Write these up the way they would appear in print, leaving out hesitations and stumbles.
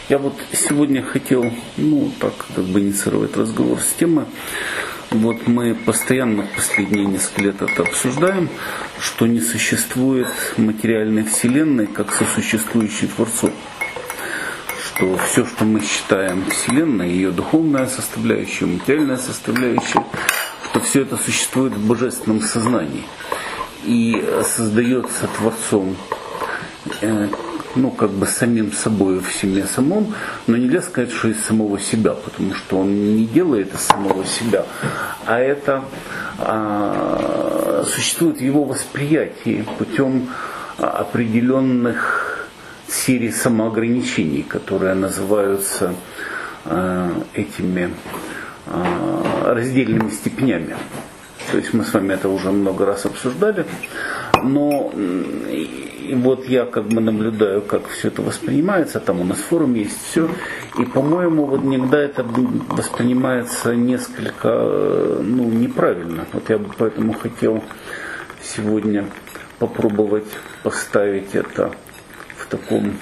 Я вот сегодня хотел, так как бы инициировать разговор с темой. Вот мы постоянно последние несколько лет это обсуждаем, что не существует материальной вселенной как сосуществующей Творцу. Что все, что мы считаем вселенной, ее духовная составляющая, материальная составляющая, что все это существует в божественном сознании и создается Творцом, как бы самим собой в себе самом, но нельзя сказать, что из самого себя, потому что он не делает из самого себя, а это существует в его восприятии путем определенных серий самоограничений, которые называются этими раздельными степенями. То есть мы с вами это уже много раз обсуждали, но вот я как бы наблюдаю, как все это воспринимается, там у нас форум есть, все, и, по-моему, вот иногда это воспринимается несколько, неправильно. Вот я бы поэтому хотел сегодня попробовать поставить это в таком,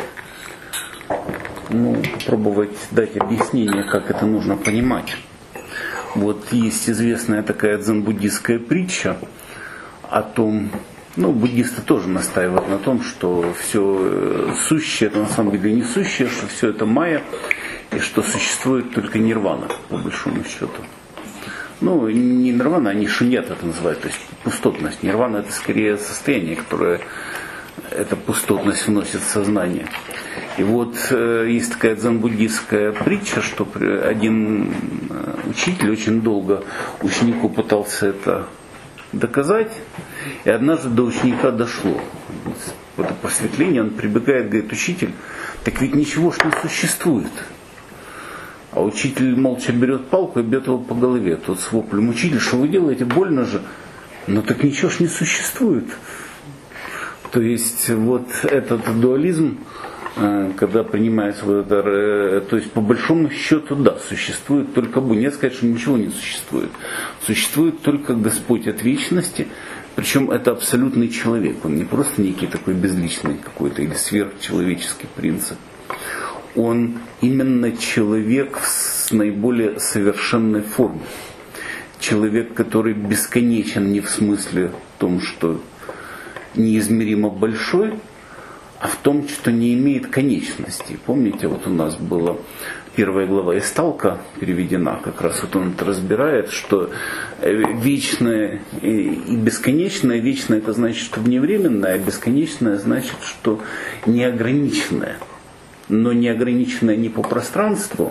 попробовать дать объяснение, как это нужно понимать. Вот есть известная такая дзен-буддистская притча о том, буддисты тоже настаивают на том, что все сущее, это на самом деле не сущее, что все это майя, и что существует только нирвана, по большому счету. Не нирвана, а не шуньят это называют, то есть пустотность. Нирвана это скорее состояние, которое эта пустотность вносит в сознание. И вот есть такая дзен-буддистская притча, что один учитель очень долго ученику пытался это доказать, и однажды до ученика дошло. Вот это просветление, он прибегает, говорит: учитель, так ведь ничего ж не существует. А учитель молча берет палку и бьет его по голове. Тот с воплем: учитель, что вы делаете, больно же. Так ничего ж не существует. То есть вот этот дуализм, когда принимается вот это, то есть по большому счету, да, существует только Бог. Нельзя сказать, что ничего не существует. Существует только Господь от вечности, причем это абсолютный человек. Он не просто некий такой безличный какой-то или сверхчеловеческий принцип. Он именно человек в наиболее совершенной форме. Человек, который бесконечен не в смысле том, что неизмеримо большой, а в том, что не имеет конечности. Помните, вот у нас была первая глава Исталка переведена, как раз вот он это разбирает, что вечное и бесконечное, вечное это значит, что вневременное, а бесконечное значит, что неограниченное. Но неограниченное не по пространству,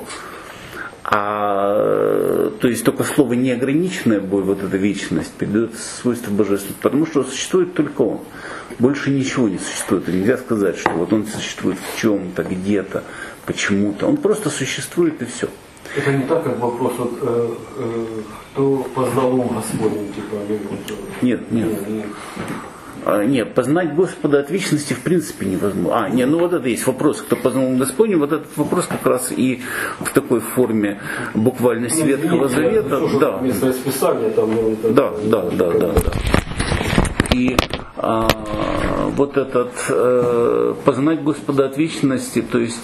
то есть только слово неограниченное, вот эта вечность, придает свойство божественности, потому что существует только он. Больше ничего не существует. И нельзя сказать, что вот он существует в чем-то, где-то, почему-то. Он просто существует и все. Это не так, как вопрос, кто познал ум Господень, Нет. Нет, познать Господа от вечности в принципе невозможно. Вот это есть вопрос, кто познал Господня, вот этот вопрос как раз и в такой форме буквальности Ветхого Завета. Да. Место Писания там. Да. И вот этот познать Господа от вечности, то есть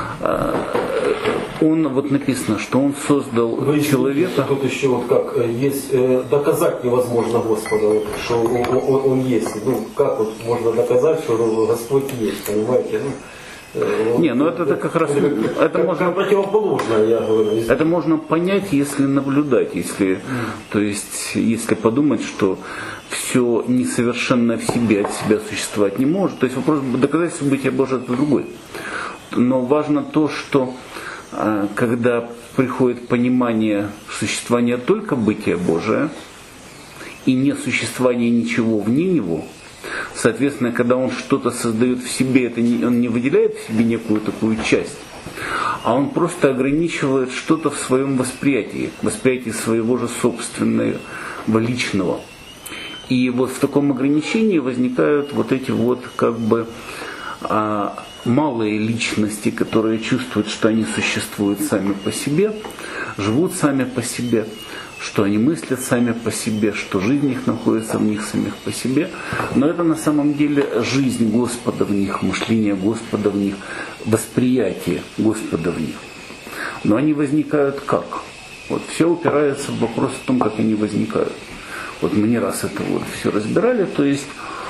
он, вот написано, что он создал человека. Тут еще вот как есть, доказать невозможно Господа, что он есть. Как вот можно доказать, что Господь есть, понимаете? Это как раз это можно противоположно, я говорю. Это можно понять, если наблюдать, то есть если подумать, что все несовершенное в себе от себя существовать не может. То есть вопрос доказательства бытия Божия это другой. Но важно то, что когда приходит понимание существования только бытия Божия и не существования ничего вне него, соответственно, когда он что-то создает в себе, он не выделяет в себе некую такую часть, а он просто ограничивает что-то в своем восприятии своего же собственного, личного. И вот в таком ограничении возникают вот эти вот как бы малые личности, которые чувствуют, что они существуют сами по себе, живут сами по себе, что они мыслят сами по себе, что жизнь их находится в них самих по себе, но это на самом деле жизнь Господа в них, мышление Господа в них, восприятие Господа в них. Но они возникают как? Вот все упирается в вопрос о том, как они возникают. Вот мы не раз это вот все разбирали, то есть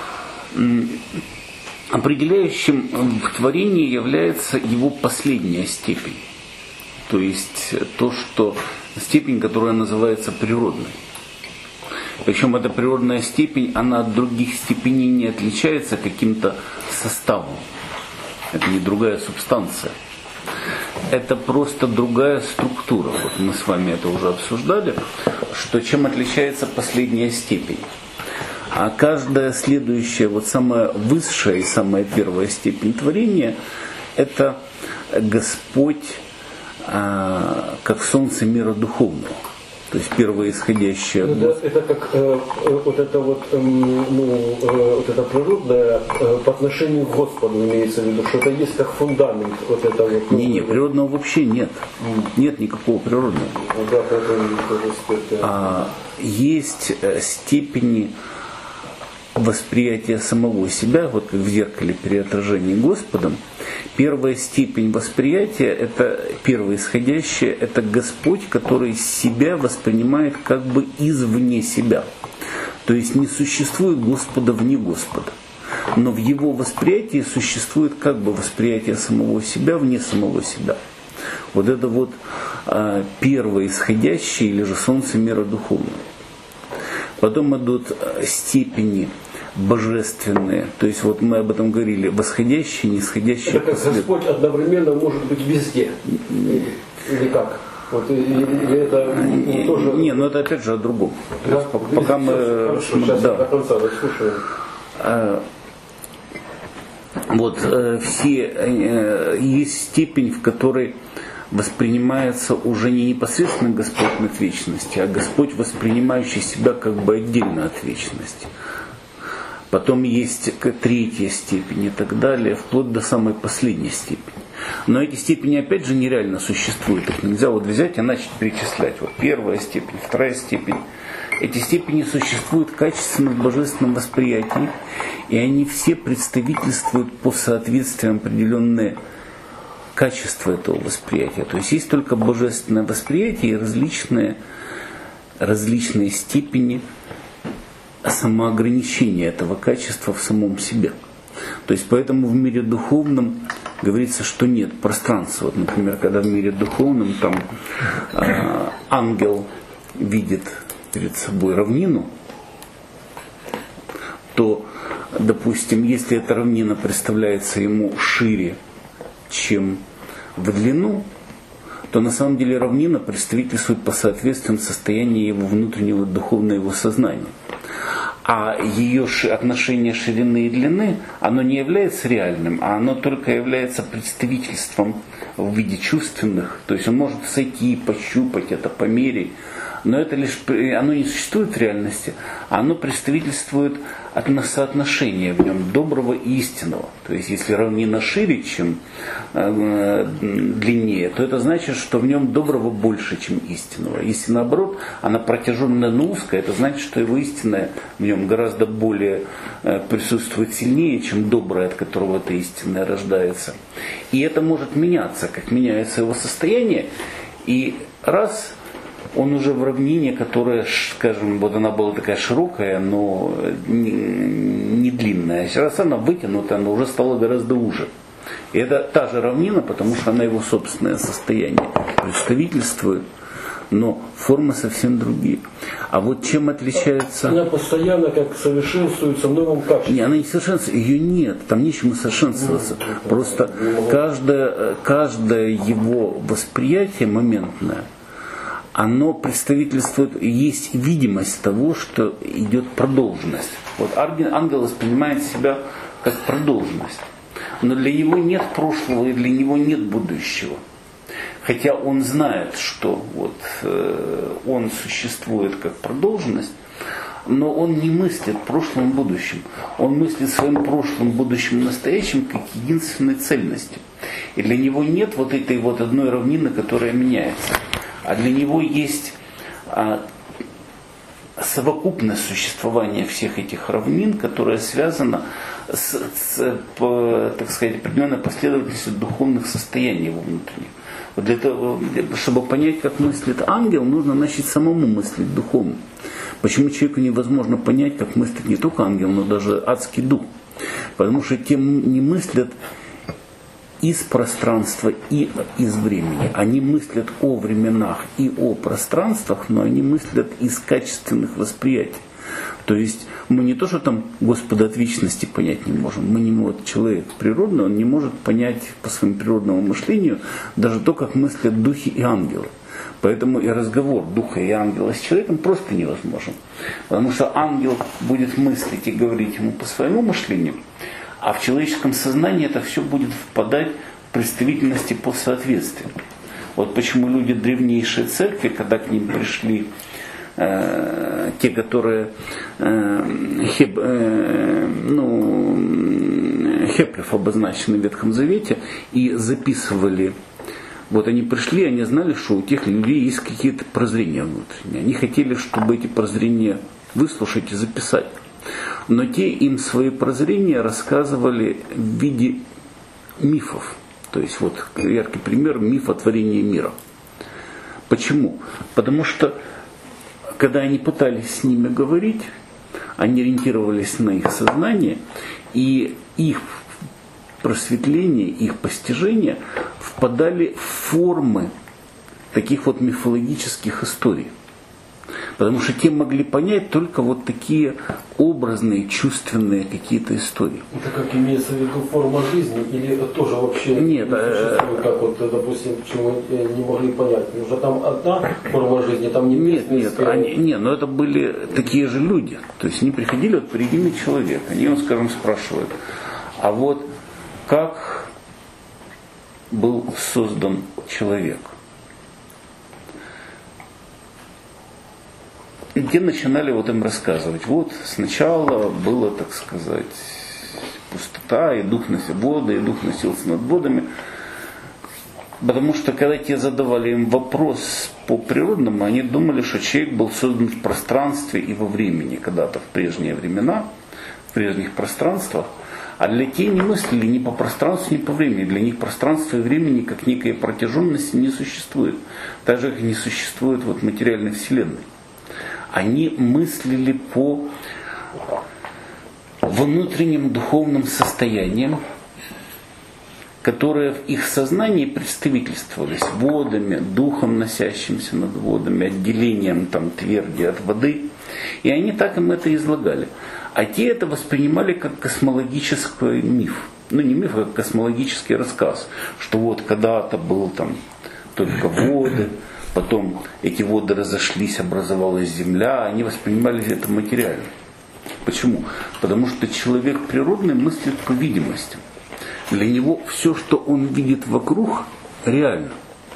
определяющим в творении является его последняя степень. То есть то, что степень, которая называется природной. Причем эта природная степень, она от других степеней не отличается каким-то составом. Это не другая субстанция. Это просто другая структура. Вот мы с вами это уже обсуждали, что чем отличается последняя степень. А каждая следующая, вот самая высшая и самая первая степень творения, это Господь как солнце мира духовного. То есть первое исходящее. Это как вот это вот, вот это природное по отношению к Господу имеется в виду, что это есть как фундамент вот это вот. Не, природного вообще нет. Нет никакого природного. Есть степени восприятия самого себя, вот как в зеркале при отражении Господом. Первая степень восприятия, это первое исходящее, это Господь, который себя воспринимает как бы извне себя. То есть не существует Господа вне Господа. Но в его восприятии существует как бы восприятие самого себя вне самого себя. Вот это вот первое исходящее, или же солнце мира духовного. Потом идут степени божественные, то есть вот мы об этом говорили, восходящие, нисходящие. Это как Господь одновременно может быть везде, или как? Вот, или это тоже... Не, но это опять же о другом. Да? Пока мы... Хорошо, сейчас да. до конца дослушаем. Вот есть степень, в которой воспринимается уже не непосредственно Господь над вечности, а Господь, воспринимающий себя как бы отдельно от вечности. Потом есть третья степень и так далее, вплоть до самой последней степени. Но эти степени опять же нереально существуют. Их нельзя вот взять и начать перечислять. Вот первая степень, вторая степень. Эти степени существуют качественно в божественном восприятии, и они все представительствуют по соответствию определенные качества этого восприятия. То есть есть только божественное восприятие и различные степени самоограничения этого качества в самом себе. То есть поэтому в мире духовном говорится, что нет пространства. Вот, например, когда в мире духовном там ангел видит перед собой равнину, то, допустим, если эта равнина представляется ему шире, чем в длину, то на самом деле равнина представительствует по соответствию состоянию его внутреннего духовного его сознания. А ее отношение ширины и длины, оно не является реальным, а оно только является представительством в виде чувственных. То есть он может сойти, пощупать это, померить. Но это лишь, оно не существует в реальности, а оно представительствует соотношение в нем доброго и истинного. То есть если равнина шире, чем длиннее, то это значит, что в нем доброго больше, чем истинного. Если наоборот, она протяженная, но узкая, это значит, что его истинное в нем гораздо более присутствует сильнее, чем доброе, от которого это истинное рождается. И это может меняться, как меняется его состояние. И раз он уже в равнине, которая, скажем, вот она была такая широкая, но не длинная. Раз она вытянута, она уже стала гораздо уже. И это та же равнина, потому что она его собственное состояние представительствует, но формы совсем другие. А вот чем отличается... Она постоянно как совершенствуется в новом качестве. Не, она не совершенствуется, ее нет, там нечему совершенствоваться. Просто каждое его восприятие моментное, оно представительствует, есть видимость того, что идет продолженность. Вот ангел воспринимает себя как продолженность. Но для него нет прошлого и для него нет будущего. Хотя он знает, что вот, он существует как продолженность, но он не мыслит прошлым и будущим. Он мыслит своим прошлым, будущим, настоящим как единственной цельностью. И для него нет вот этой вот одной равнины, которая меняется. А для него есть совокупность существования всех этих равнин, которая связана с так сказать, определенной последовательностью духовных состояний его внутренних. Вот для того, чтобы понять, как мыслит ангел, нужно начать самому мыслить духовно. Почему человеку невозможно понять, как мыслит не только ангел, но даже адский дух? Потому что те не мыслят из пространства и из времени. Они мыслят о временах и о пространствах, но они мыслят из качественных восприятий. То есть мы не то, что там Господа от вечности понять не можем. Мы не можем, человек природный, он не может понять по своему природному мышлению даже то, как мыслят духи и ангелы. Поэтому и разговор духа и ангела с человеком просто невозможен. Потому что ангел будет мыслить и говорить ему по своему мышлению, а в человеческом сознании это все будет впадать в представительности по соответствию. Вот почему люди древнейшей церкви, когда к ним пришли те, которые Хеплев обозначены в Ветхом Завете, и записывали. Вот они пришли, они знали, что у тех людей есть какие-то прозрения внутренние. Они хотели, чтобы эти прозрения выслушать и записать. Но те им свои прозрения рассказывали в виде мифов. То есть вот яркий пример — миф о творении мира. Почему? Потому что когда они пытались с ними говорить, они ориентировались на их сознание, и их просветление, их постижение впадали в формы таких вот мифологических историй. Потому что те могли понять только вот такие образные, чувственные какие-то истории. Это как имеется в виду форма жизни, или это тоже вообще нет, не существует, как вот, допустим, почему не могли понять? Потому что там одна форма жизни, там не нет, но это были такие же люди. То есть они приходили, вот перед ними человек, они его, скажем, спрашивают, а вот как был создан человек? И те начинали вот им рассказывать. Вот сначала было, так сказать, пустота, и дух носил воды, и дух носился над водами. Потому что когда те задавали им вопрос по природному, они думали, что человек был создан в пространстве и во времени, когда-то в прежние времена, в прежних пространствах. А для тех не мыслили ни по пространству, ни по времени. Для них пространство и времени как некая протяженность не существует. Так же, как не существует вот материальной вселенной. Они мыслили по внутренним духовным состояниям, которые в их сознании представительствовались водами, духом, носящимся над водами, отделением там, тверди от воды. И они так им это излагали. А те это воспринимали как космологический миф. Ну не миф, а как космологический рассказ. Что вот когда-то был там только воды, потом эти воды разошлись, образовалась земля, они воспринимали это материально. Почему? Потому что человек природный мыслит по видимости. Для него все, что он видит вокруг, реально.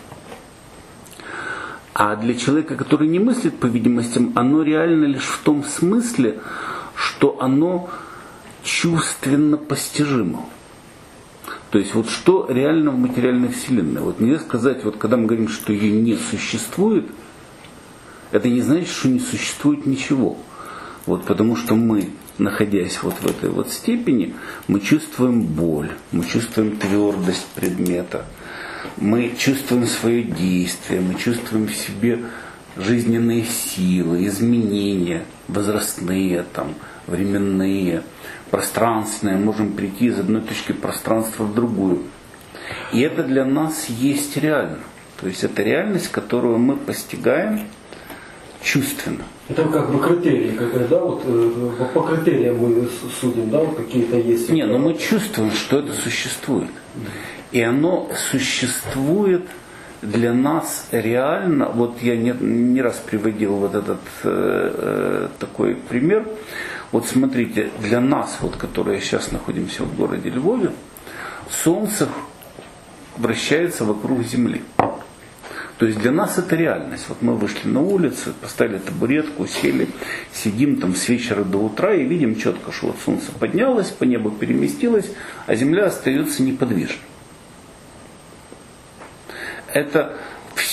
А для человека, который не мыслит по видимостям, оно реально лишь в том смысле, что оно чувственно постижимо. То есть вот что реально в материальной вселенной. Вот нельзя сказать, вот когда мы говорим, что ее не существует, это не значит, что не существует ничего. Вот потому что мы, находясь вот в этой вот степени, мы чувствуем боль, мы чувствуем твердость предмета, мы чувствуем свое действие, мы чувствуем в себе жизненные силы, изменения, возрастные, там, временные, пространственные, можем прийти из одной точки пространства в другую. И это для нас есть реально. То есть это реальность, которую мы постигаем чувственно. Это как бы критерии, да, вот по критериям мы судим, да, вот какие-то есть. Не, но мы чувствуем, что это существует. И оно существует для нас реально. Вот я не раз приводил вот этот такой пример. Вот смотрите, для нас, вот, которые сейчас находимся в городе Львове, Солнце вращается вокруг Земли. То есть для нас это реальность. Вот мы вышли на улицу, поставили табуретку, сели, сидим там с вечера до утра и видим четко, что вот Солнце поднялось, по небу переместилось, а Земля остается неподвижной. Это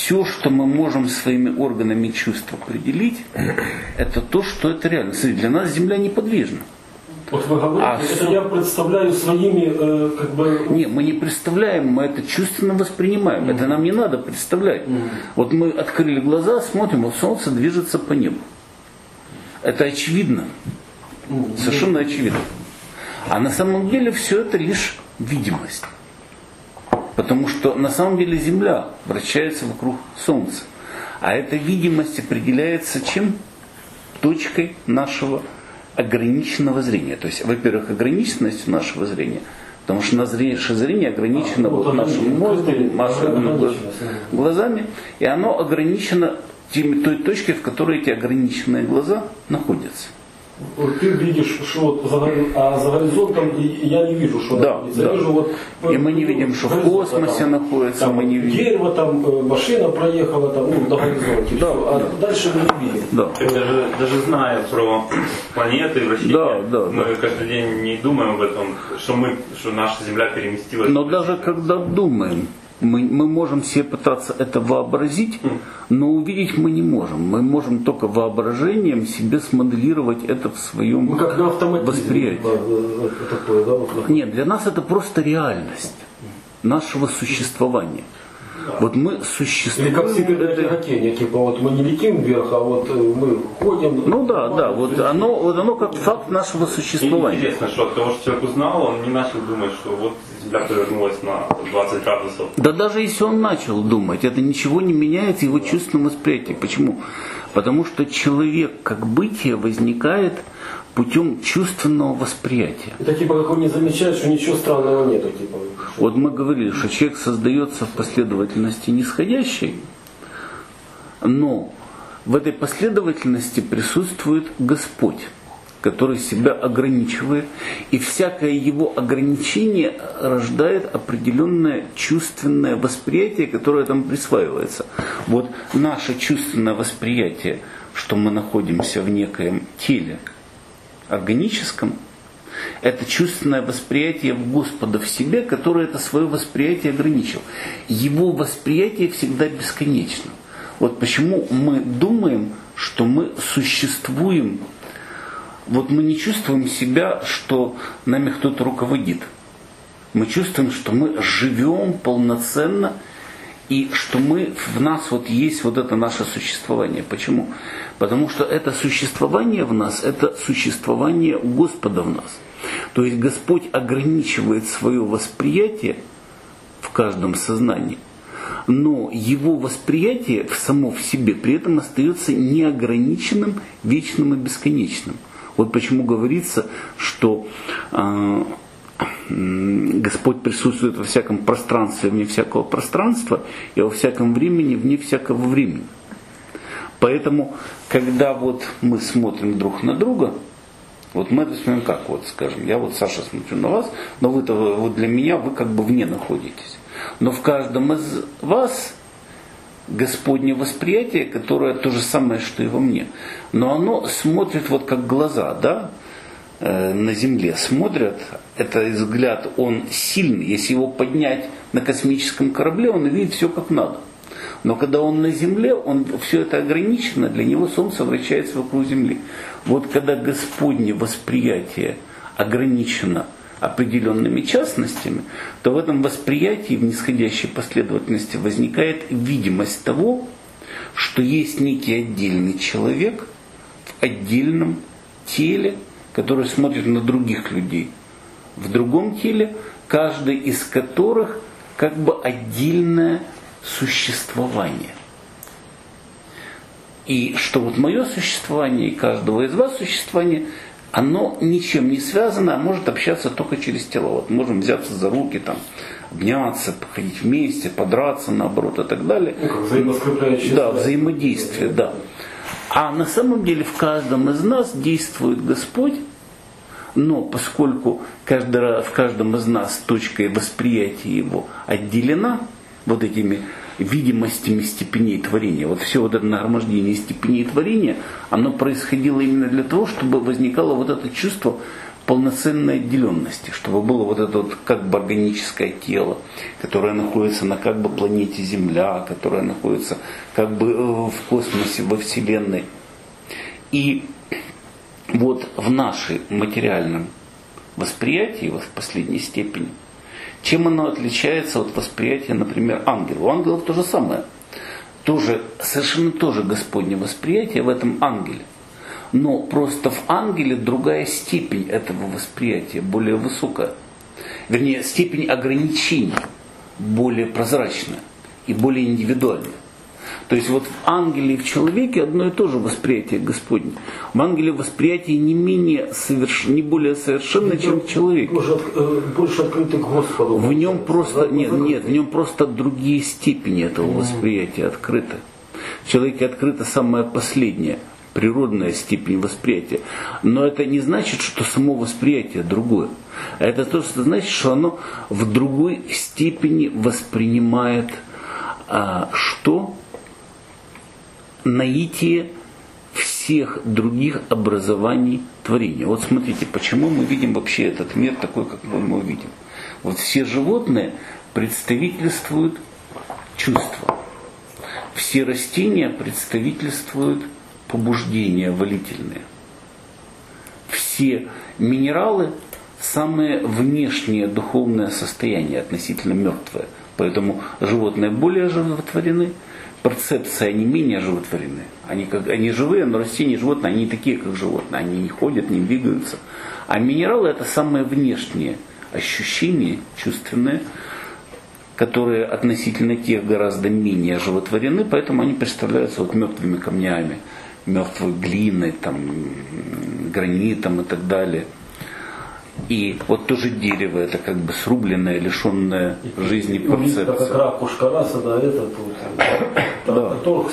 все, что мы можем своими органами чувств определить, это то, что это реально. Смотрите, для нас Земля неподвижна. Вот вы говорите, это я представляю своими, как бы... Не, мы не представляем, мы это чувственно воспринимаем. Это нам не надо представлять. Вот мы открыли глаза, смотрим, вот солнце движется по небу. Это очевидно. Совершенно очевидно. А на самом деле все это лишь видимость. Потому что на самом деле Земля вращается вокруг Солнца. А эта видимость определяется чем? Точкой нашего ограниченного зрения. То есть, во-первых, ограниченность нашего зрения, потому что наше зрение ограничено нашим мозгом, нашими глазами, и оно ограничено той точкой, в которой эти ограниченные глаза находятся. Вот ты видишь, что за горизонтом я не вижу, что находится. Да. Я вижу, вот, и мы не видим, что в космосе там, находится, там, мы не видим. Дерево, там, машина проехала там, на горизонте, да, все. А дальше мы не видим. Да. Даже зная про планеты и вращение, мы каждый день не думаем об этом, что наша Земля переместилась. Но даже когда думаем, мы можем себе пытаться это вообразить, но увидеть мы не можем. Мы можем только воображением себе смоделировать это в своем восприятии. Такое, да, вот. Нет, для нас это просто реальность нашего существования. Вот мы существуем. Или как всегда тяготение, типа вот мы не летим вверх, а вот мы ходим. Ну да, вот оно как факт нашего существования. Интересно, что от того, что человек узнал, он не начал думать, что вот Земля повернулась на 20 градусов. Да даже если он начал думать, это ничего не меняет в его чувственном восприятии. Почему? Потому что человек как бытие возникает путем чувственного восприятия. Это типа как он не замечает, что ничего странного нету. Типа. Вот мы говорили, что человек создается в последовательности нисходящей, но в этой последовательности присутствует Господь, который себя ограничивает, и всякое его ограничение рождает определенное чувственное восприятие, которое там присваивается. Вот наше чувственное восприятие, что мы находимся в некоем теле органическом, это чувственное восприятие Господа в себе, которое это свое восприятие ограничил. Его восприятие всегда бесконечно. Вот почему мы думаем, что мы существуем. Вот мы не чувствуем себя, что нами кто-то руководит. Мы чувствуем, что мы живем полноценно, и что в нас вот есть вот это наше существование. Почему? Потому что это существование в нас, это существование Господа в нас. То есть Господь ограничивает свое восприятие в каждом сознании, но его восприятие само в себе при этом остается неограниченным, вечным и бесконечным. Вот почему говорится, что Господь присутствует во всяком пространстве, вне всякого пространства, и во всяком времени, вне всякого времени. Поэтому, когда вот мы смотрим друг на друга, вот мы это смотрим как, вот скажем, я вот, Саша, смотрю на вас, но вы-то вот для меня, вы как бы вне находитесь. Но в каждом из вас Господне восприятие, которое то же самое, что и во мне. Но оно смотрит вот как глаза, да, на земле смотрят, это взгляд, он сильный. Если его поднять на космическом корабле, он видит все как надо. Но когда он на земле, все это ограничено, для него Солнце вращается вокруг Земли. Вот когда Господне восприятие ограничено определенными частностями, то в этом восприятии, в нисходящей последовательности, возникает видимость того, что есть некий отдельный человек в отдельном теле, который смотрит на других людей, в другом теле, каждый из которых как бы отдельное существование. И что вот мое существование и каждого из вас существование, оно ничем не связано, а может общаться только через тело. Вот можем взяться за руки, там, обняться, походить вместе, подраться, наоборот, и так далее. Да, взаимодействие, да. А на самом деле в каждом из нас действует Господь, но поскольку в каждом из нас точка восприятия его отделена вот этими видимостями степеней творения, вот все вот это нагромождение степеней творения, оно происходило именно для того, чтобы возникало вот это чувство полноценной отделенности, чтобы было вот это вот как бы органическое тело, которое находится на как бы планете Земля, которое находится как бы в космосе, во Вселенной. И вот в нашем материальном восприятии, вот в последней степени, чем оно отличается от восприятия, например, ангелов? У ангелов то же самое. Тоже, совершенно тоже Господне восприятие в этом ангеле. Но просто в ангеле другая степень этого восприятия, более высокая. Вернее, степень ограничений более прозрачная и более индивидуальная. То есть вот в ангеле и в человеке одно и то же восприятие Господне. В ангеле восприятие не более совершенное, чем в человеке. Больше открыты к Господу. В нем просто, нет, в нем просто другие степени этого восприятия открыты. В человеке открыта самая последняя, природная степень восприятия. Но это не значит, что само восприятие другое. Это то, что значит, что оно в другой степени воспринимает что? Наитие всех других образований творения. Вот смотрите, почему мы видим вообще этот мир такой, как мы его видим. Вот все животные представительствуют чувства. Все растения представительствуют побуждения волительные. Все минералы самое внешнее духовное состояние относительно мертвое. Поэтому животные более животворены, перцепция они менее животворены. Они живые, но растения и животные, они не такие, как животные. Они не ходят, не двигаются. А минералы это самое внешнее ощущение чувственное, которые относительно тех гораздо менее животворены, поэтому они представляются вот мертвыми камнями, мертвой глиной, там, гранитом и так далее. И вот тоже дерево, это как бы срубленное, лишенное жизни перцепция. Как ракушка раса, да, это тут.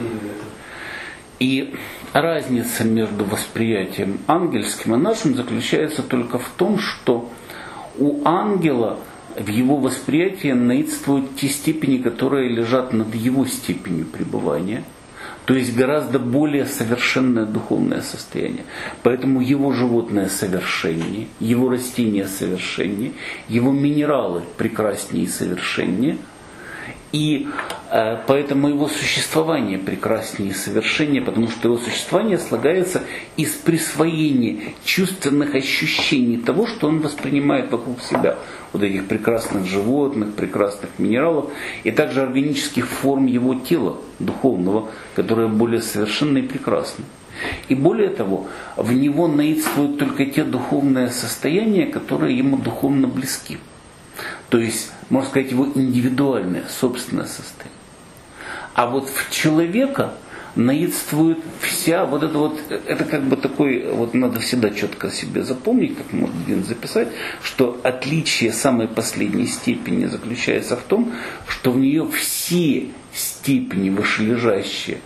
И разница между восприятием ангельским и нашим заключается только в том, что у ангела в его восприятии наидствуют те степени, которые лежат над его степенью пребывания. То есть гораздо более совершенное духовное состояние. Поэтому его животное совершеннее, его растения совершеннее, его минералы прекраснее и совершеннее. И поэтому его существование прекраснее и совершеннее, потому что его существование слагается из присвоения чувственных ощущений того, что он воспринимает вокруг себя. Вот этих прекрасных животных, прекрасных минералов, и также органических форм его тела духовного, которое более совершенно и прекрасно. И более того, в него наидствуют только те духовные состояния, которые ему духовно близки. То есть, можно сказать, его индивидуальное, собственное состояние. А вот в человека наидствует вся вот это вот, это как бы такой, вот надо всегда четко себе запомнить, как можно где-нибудь записать, что отличие самой последней степени заключается в том, что в нее все степени вышележащие,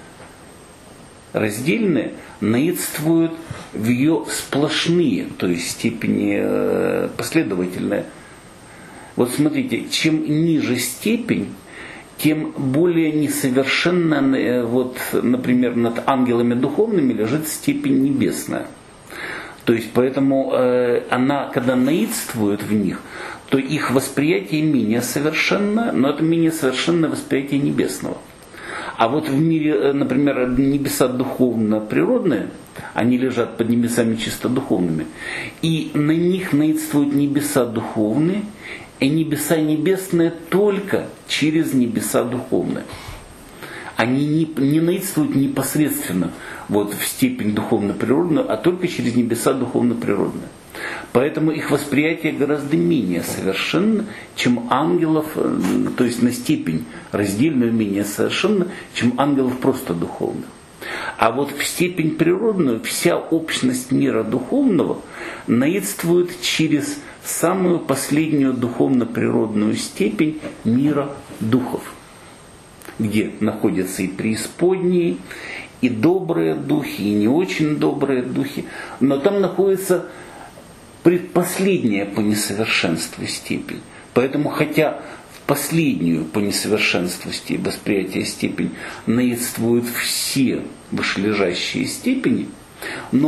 раздельные, наидствуют в ее сплошные, то есть степени последовательные. Вот смотрите, чем ниже степень, тем более несовершенно, вот, например, над ангелами духовными лежит степень небесная. То есть поэтому она, когда наидствует в них, то их восприятие менее совершенно, но это менее совершенное восприятие небесного. А вот в мире, например, небеса духовно-природные, они лежат под небесами чисто духовными, и на них наидствуют небеса духовные, и небеса небесные только через небеса духовные. Они не наидствуют непосредственно вот, в степень духовно-природную, а только через небеса духовно-природные. Поэтому их восприятие гораздо менее совершенно, чем ангелов, то есть на степень раздельную менее совершенно, чем ангелов просто духовных. А вот в степень природную вся общность мира духовного наидствует через самую последнюю духовно-природную степень мира духов, где находятся и преисподние, и добрые духи, и не очень добрые духи, но там находится предпоследняя по несовершенству степень. Поэтому, хотя в последнюю по несовершенству восприятия степень наидствуют все вышележащие степени, но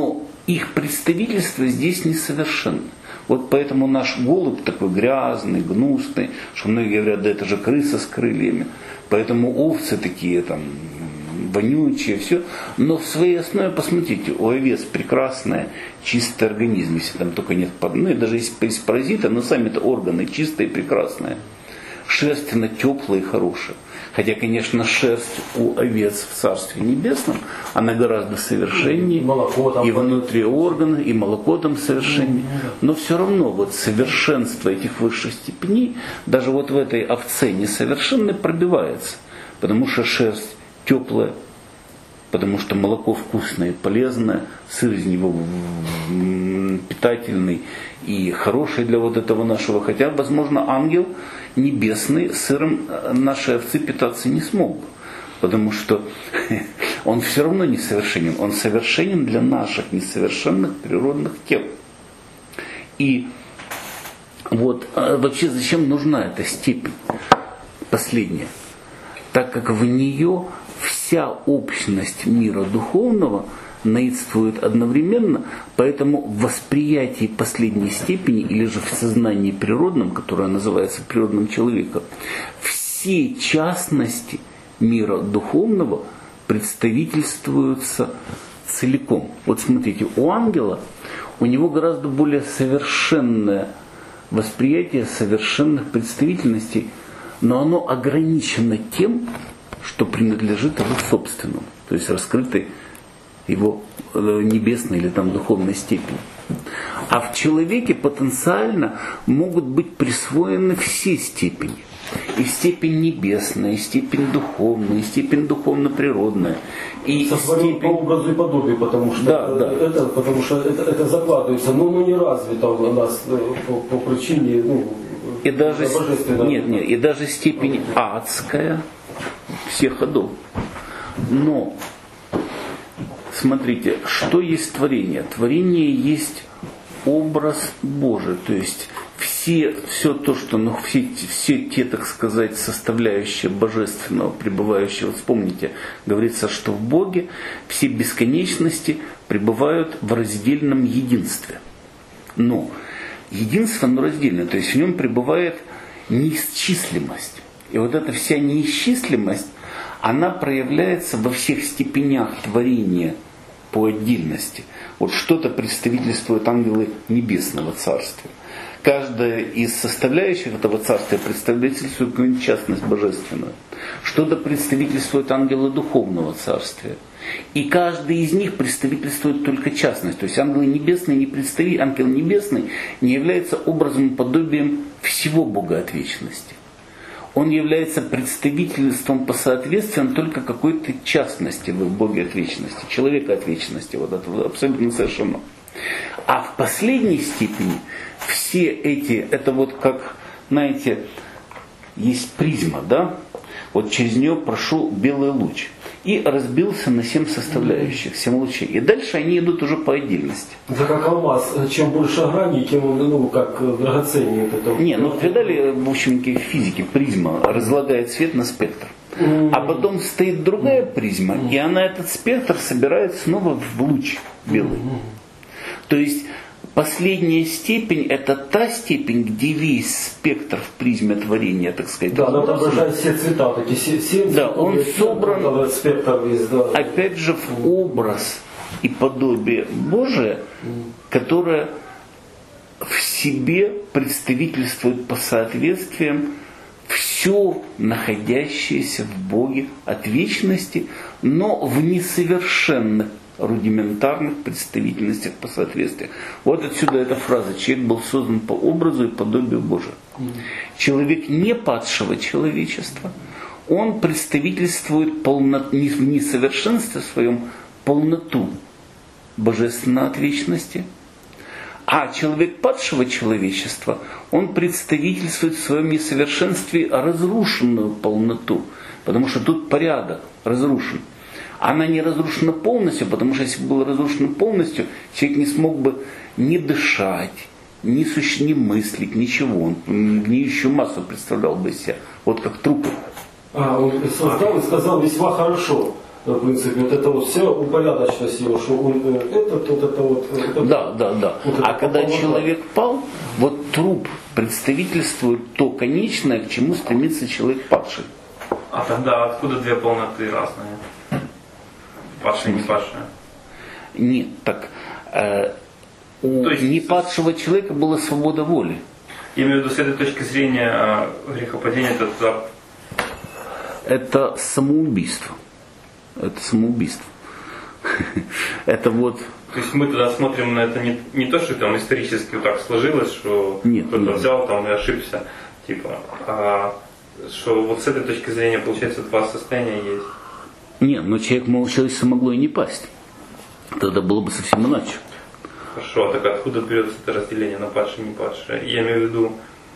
их представительство здесь несовершенно. Вот поэтому наш голубь такой грязный, гнусный, что многие говорят, да это же крыса с крыльями. Поэтому овцы такие там вонючие, все. Но в своей основе, посмотрите, у овец прекрасный, чистый организм, если там только нет, ну и даже если есть паразиты, но сами-то органы чистые и прекрасные. Шерсть она теплая и хорошая. Хотя, конечно, шерсть у овец в Царстве Небесном, она гораздо совершеннее, и внутри органы, и молоко там совершеннее. Но все равно вот совершенство этих высших степеней, даже вот в этой овце несовершенной пробивается. Потому что шерсть теплая, потому что молоко вкусное и полезное, сыр из него питательный и хороший для вот этого нашего. Хотя, возможно, ангел небесный сыром нашей овцы питаться не смог бы, потому что он все равно несовершенен. Он совершенен для наших несовершенных природных тел. И вот вообще зачем нужна эта степень последняя? Так как в нее вся общность мира духовного наидствует одновременно, поэтому в восприятии последней степени, или же в сознании природном, которое называется природным человеком, все частности мира духовного представительствуются целиком. Вот смотрите, у ангела, у него гораздо более совершенное восприятие совершенных представительностей, но оно ограничено тем, что принадлежит его собственному, то есть раскрытой его небесной или там духовной степени. А в человеке потенциально могут быть присвоены все степени. И степень небесная, и степень духовная, и степень духовно-природная. И степень... по образу и подобию, потому что это закладывается, но не развито у нас по причине и даже, и даже степень адская всех ходов. Но смотрите, что есть творение? Творение есть образ Божий, то есть все то, что, все те, так сказать, составляющие божественного, пребывающего, вспомните, говорится, что в Боге все бесконечности пребывают в раздельном единстве. Но единство, но раздельное, то есть в нем пребывает неисчислимость. И вот эта вся неисчислимость, она проявляется во всех степенях творения по отдельности. Вот что-то представительствуют ангелы Небесного Царствия. Каждая из составляющих этого царствия представительствует какую-нибудь частность божественную. Что-то представительствует ангелы Духовного Царствия. И каждый из них представительствует только частность. То есть ангел небесный не является образом и подобием всего Бога от вечности. Он является представительством по соответствиям только какой-то частности в Боге от вечности, человека от вечности. Вот это абсолютно совершенно. А в последней степени все эти, это вот как, знаете, есть призма, да? Вот через нее прошел белый луч и разбился на 7 составляющих, 7 лучей. И дальше они идут уже по отдельности. Это как алмаз. Чем больше граней, тем он, как драгоценнее. Не, придали, в общем, физике призма разлагает свет на спектр. А потом стоит другая призма, и она этот спектр собирает снова в луч белый. То есть последняя степень — это та степень, где весь спектр в призме творения, так сказать. Да, она отображает все цвета, такие 7 да, он собран, спектр весь, да. Опять же, в образ и подобие Божие, которое в себе представительствует по соответствиям все находящееся в Боге от вечности, но в несовершенных рудиментарных представительностях по соответствию. Вот отсюда эта фраза: человек был создан по образу и подобию Божию. Человек не падшего человечества, он представительствует в несовершенстве своем полноту божественной от вечности. А человек падшего человечества, он представительствует в своем несовершенстве разрушенную полноту, потому что тут порядок разрушен. Она не разрушена полностью, потому что если бы была разрушена полностью, человек не смог бы ни дышать, ни мыслить, ничего. Он гниющую массу представлял бы из себя, вот как трупы. Он создал и сказал: весьма хорошо. в принципе, вот это вот вся упорядоченность его, что он Да. Вот А когда человек пал, вот труп представительствует то конечное, к чему стремится человек падший. А тогда откуда две полноты разные? Падшая и не падшая? Нет, так у непадшего человека была свобода воли. Я имею в виду, с этой точки зрения грехопадение это самоубийство. Это самоубийство. Это вот. То есть мы тогда смотрим на это не то, что там исторически вот так сложилось, что кто-то взял там и ошибся, типа, а что вот с этой точки зрения получается два состояния есть. Нет, но человечество могло и не пасть. Тогда было бы совсем иначе. Хорошо, а так откуда берется это разделение на падшее и не падшее? Я имею в виду.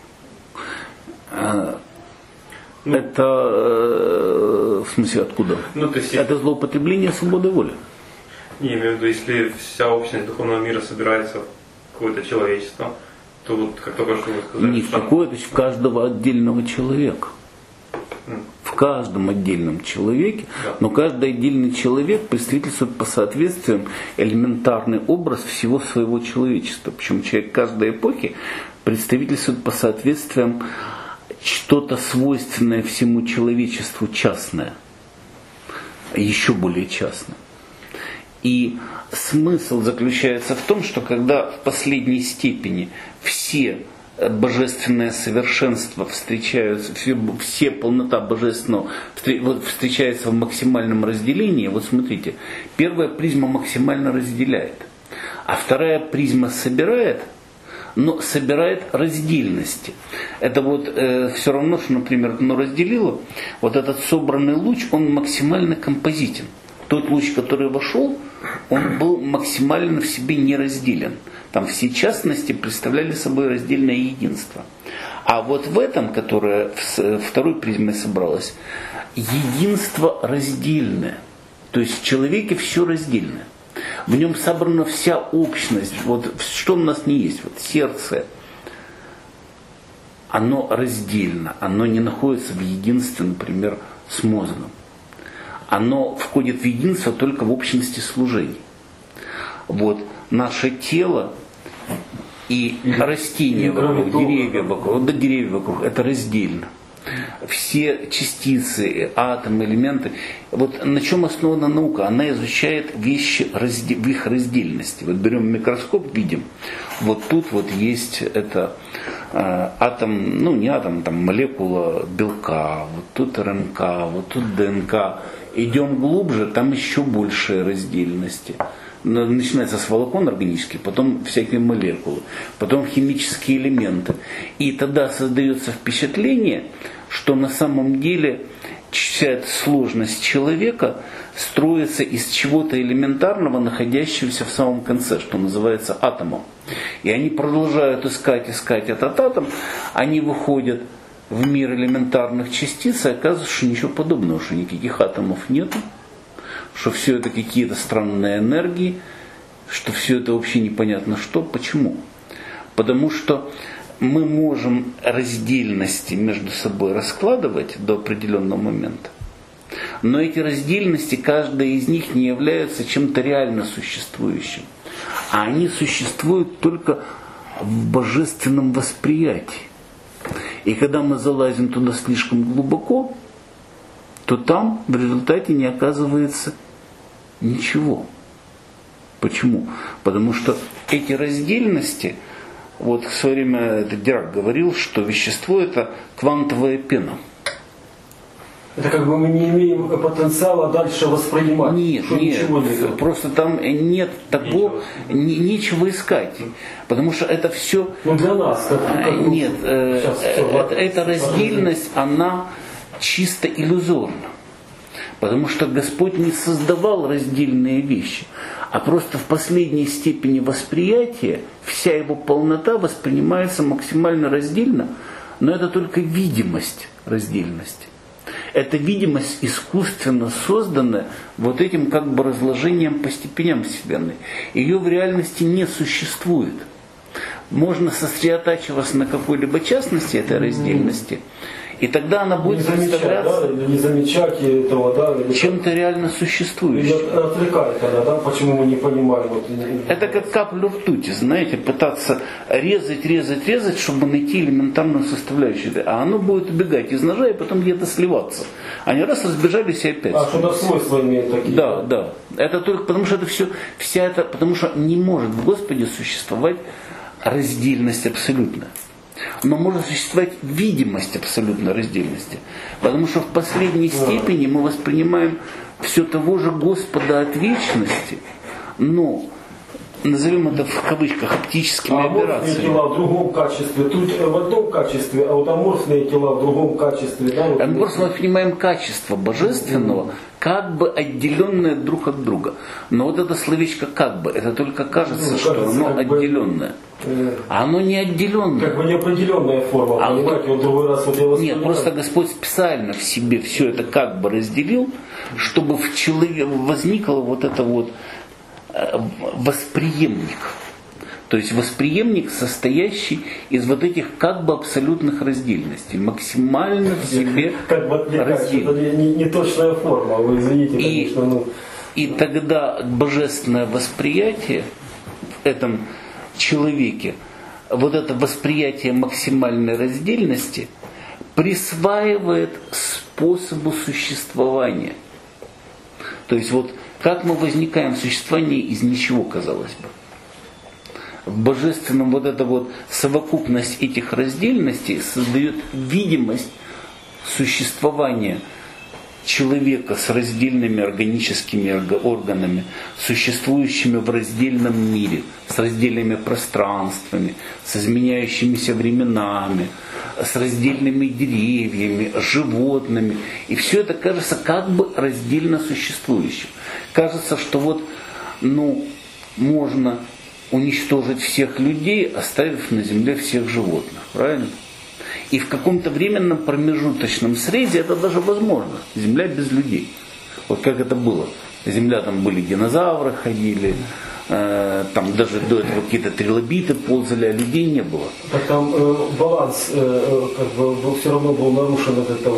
Это в смысле откуда? То есть, это злоупотребление свободы воли. Я имею в виду, если вся общность духовного мира собирается в какое-то человечество, то вот как только что вы сказали. Не в какое-то, в каждого отдельного человека. В каждом отдельном человеке, но каждый отдельный человек представительствует по соответствиям элементарный образ всего своего человечества. Причем человек каждой эпохи представительствует по соответствиям что-то свойственное всему человечеству частное, еще более частное. И смысл заключается в том, что когда в последней степени все божественное совершенство встречаются, все полнота божественного встречается в максимальном разделении. Вот смотрите, первая призма максимально разделяет, а вторая призма собирает, но собирает раздельности. Это вот все равно, что, например, оно разделило, вот этот собранный луч, он максимально композитен. Тот луч, который вошел, он был максимально в себе не разделен. Там все частности представляли собой раздельное единство. А вот в этом, которое второй призмой собралось, единство раздельное. То есть в человеке все раздельное. В нем собрана вся общность. Вот что у нас не есть? Вот сердце. Оно раздельно. Оно не находится в единстве, например, с мозгом. Оно входит в единство только в общности служений. Вот наше тело и растения вокруг, деревья вокруг, это раздельно. Все частицы, атомы, элементы. Вот на чем основана наука? Она изучает вещи в их раздельности. Вот берем микроскоп, видим. Вот тут вот есть это атом, не атом, там молекула белка, вот тут РНК, вот тут ДНК. Идем глубже, там еще больше раздельности. Начинается с волокон органических, потом всякие молекулы, потом химические элементы. И тогда создается впечатление, что на самом деле вся эта сложность человека строится из чего-то элементарного, находящегося в самом конце, что называется атомом. И они продолжают искать этот атом, они выходят в мир элементарных частиц, и оказывается, что ничего подобного, что никаких атомов нету, что все это какие-то странные энергии, что все это вообще непонятно что. Почему? Потому что мы можем раздельности между собой раскладывать до определенного момента, но эти раздельности, каждая из них не является чем-то реально существующим, а они существуют только в божественном восприятии. И когда мы залазим туда слишком глубоко, то там в результате не оказывается ничего. Почему? Потому что эти раздельности, вот в свое время Дирак говорил, что вещество это квантовая пена. Это как бы мы не имеем потенциала дальше воспринимать. Нет, просто там нет такого, нечего искать. Потому что это все... для нас. Нет, эта раздельность, она чисто иллюзорна. Потому что Господь не создавал раздельные вещи, а просто в последней степени восприятия вся его полнота воспринимается максимально раздельно, но это только видимость раздельности. Это видимость искусственно созданная вот этим как бы разложением по степеням Вселенной. Ее в реальности не существует. Можно сосредотачиваться на какой-либо частности этой раздельности И тогда она будет представляться не замечать этого, да, чем-то реально существующим. Или отвлекает она, да, почему мы не понимаем. Вот, это как каплю ртути, знаете, пытаться резать, чтобы найти элементарную составляющую. А оно будет убегать из ножа и потом где-то сливаться. Они раз разбежались и опять. Что-то свойства имеют такие. Да. Это только потому, что это все, потому что не может в Господе существовать раздельность абсолютная. Но может существовать видимость абсолютной раздельности. Потому что в последней степени мы воспринимаем все того же Господа от вечности, но назовем это в кавычках оптическими операциями. Тела в другом качестве, тут в одном качестве, а вот аморфные тела в другом качестве. Да, вот мы просто понимаем качество божественного, как бы отделенное друг от друга. Но вот это словечко «как бы», это только кажется, что оно отделенное. А оно не отделенное. Как бы неопределенная форма, понимаете, вот другой раз вот я вас Нет, просто Господь специально в себе все это как бы разделил, чтобы в человеке возникло вот это вот восприемник. То есть восприемник, состоящий из вот этих как бы абсолютных раздельностей, максимально в себе как бы раздельный. Это не точная форма, вы извините, конечно. И тогда божественное восприятие в этом человеке, вот это восприятие максимальной раздельности присваивает способу существования. То есть вот как мы возникаем в существовании из ничего, казалось бы. В божественном вот эта вот совокупность этих раздельностей создает видимость существования человека с раздельными органическими органами, существующими в раздельном мире, с раздельными пространствами, с изменяющимися временами, с раздельными деревьями, животными. И все это кажется как бы раздельно существующим. Кажется, что вот, можно уничтожить всех людей, оставив на земле всех животных. Правильно? И в каком-то временном промежуточном срезе это даже возможно. Земля без людей. Вот как это было. Земля, там были динозавры, ходили, там даже до этого какие-то трилобиты ползали, а людей не было. Так там баланс все равно был нарушен от этой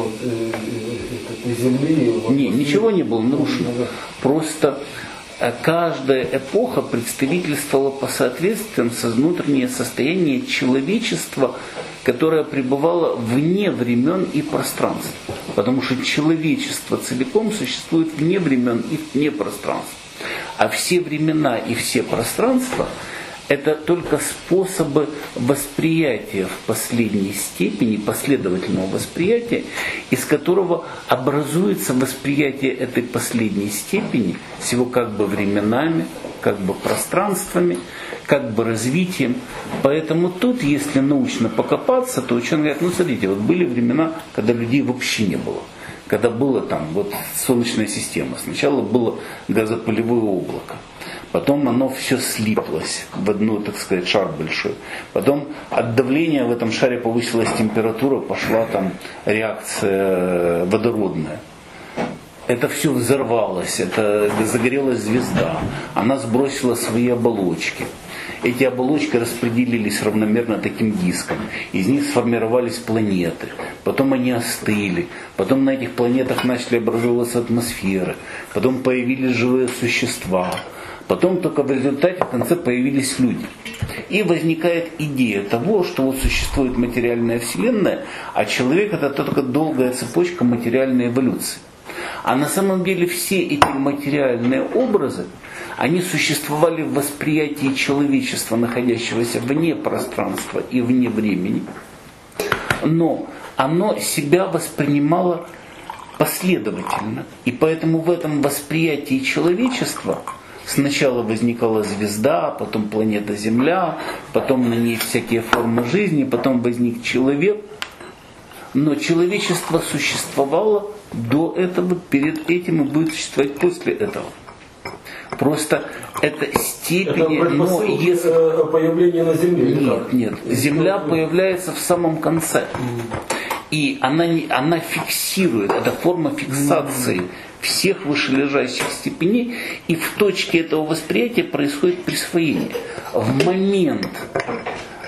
земли. Не, ничего не было нарушено. Просто каждая эпоха представительствовала по соответствиям со внутреннее состояние человечества, которое пребывало вне времен и пространств. Потому что человечество целиком существует вне времен и вне пространств. А все времена и все пространства – это только способы восприятия в последней степени, последовательного восприятия, из которого образуется восприятие этой последней степени с его как бы временами, как бы пространствами, как бы развитием. Поэтому тут, если научно покопаться, то ученые говорят, смотрите, вот были времена, когда людей вообще не было. Когда было там вот Солнечная система. Сначала было газопылевое облако. Потом оно все слиплось в одну, так сказать, шар большой. Потом от давления в этом шаре повысилась температура, пошла там реакция водородная. Это все взорвалось, это загорелась звезда. Она сбросила свои оболочки. Эти оболочки распределились равномерно таким диском. Из них сформировались планеты. Потом они остыли. Потом на этих планетах начали образовываться атмосферы. Потом появились живые существа. Потом только в результате в конце появились люди. И возникает идея того, что вот существует материальная вселенная, а человек это только долгая цепочка материальной эволюции. А на самом деле все эти материальные образы, они существовали в восприятии человечества, находящегося вне пространства и вне времени. Но оно себя воспринимало последовательно. И поэтому в этом восприятии человечества сначала возникала звезда, потом планета Земля, потом на ней всякие формы жизни, потом возник человек. Но человечество существовало до этого, перед этим и будет существовать после этого. Просто это степень, но если появление на Земле. Нет. Земля появляется в самом конце. И она фиксирует, это форма фиксации всех вышележащих степеней, и в точке этого восприятия происходит присвоение. В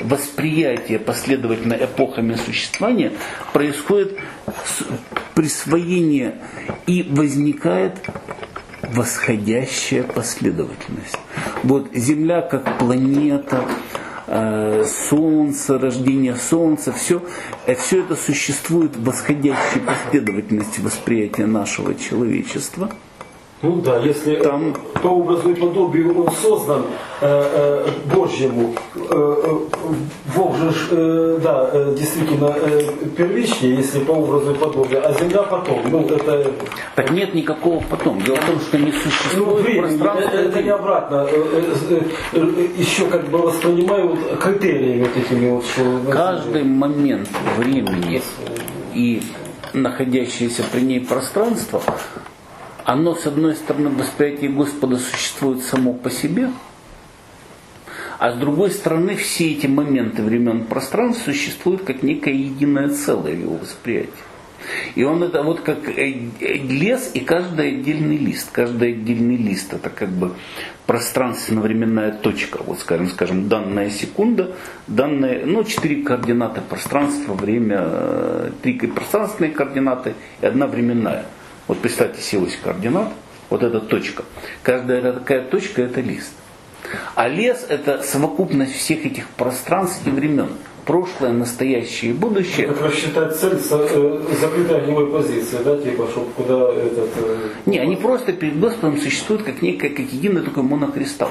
восприятие последовательно эпохами существования происходит присвоение и возникает восходящая последовательность. Вот Земля как планета, Солнце, рождение Солнца, все это существует в восходящей последовательности восприятия нашего человечества. Ну да, если там по образу и подобию он создан Божьему, Бог же, действительно первичнее, если по образу и подобию, а земля потом. Это... Так нет никакого потом. Дело в том, что не существует пространства. Это не обратно. Еще как бы воспринимаю критериями вот этими вот. Каждый момент времени и находящееся при ней пространство, оно, с одной стороны, в восприятии Господа существует само по себе, а с другой стороны, все эти моменты времен пространств существуют как некое единое целое в его восприятии. И он это вот как лес и каждый отдельный лист. Каждый отдельный лист это как бы пространственно-временная точка. Вот скажем, данная секунда, данные, 4 координаты пространства, время, 3 пространственные координаты и 1 временная. Вот представьте себе ось координат, вот эта точка. Каждая такая точка это лист. А лес это совокупность всех этих пространств и времен. Прошлое, настоящее и будущее. Как рассчитать цель закрытой огневой позиции, да, типа, чтобы куда этот... Не, они просто перед Господом существуют как некое, как единый такой монокристалл.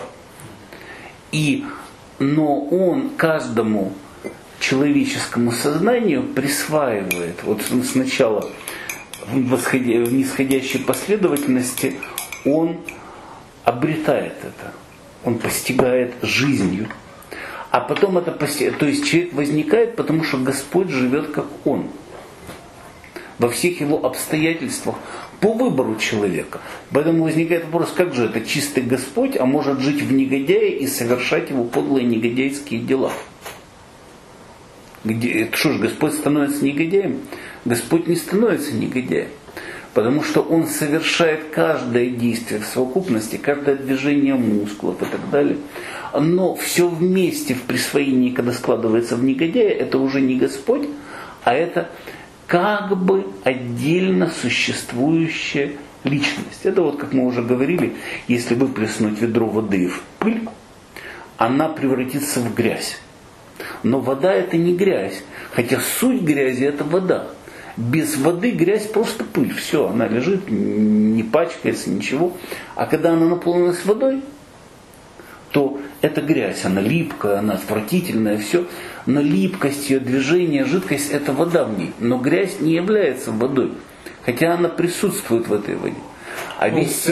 Но он каждому человеческому сознанию присваивает, вот сначала в нисходящей последовательности он обретает это, он постигает жизнью. А потом то есть человек возникает, потому что Господь живет как он. Во всех его обстоятельствах, по выбору человека. Поэтому возникает вопрос, как же это чистый Господь, а может жить в негодяе и совершать его подлые негодяйские дела? Что ж, Господь становится негодяем? Господь не становится негодяем. Потому что он совершает каждое действие в совокупности, каждое движение мускулов и так далее. Но все вместе в присвоении, когда складывается в негодяя, это уже не Господь, а это как бы отдельно существующая личность. Это вот, как мы уже говорили, если выплеснуть ведро воды в пыль, она превратится в грязь. Но вода это не грязь, хотя суть грязи это вода. Без воды грязь просто пыль, все, она лежит, не пачкается, ничего. А когда она наполнилась водой, то это грязь, она липкая, она отвратительная, все. Но липкость ее движения, жидкость это вода в ней. Но грязь не является водой, хотя она присутствует в этой воде. А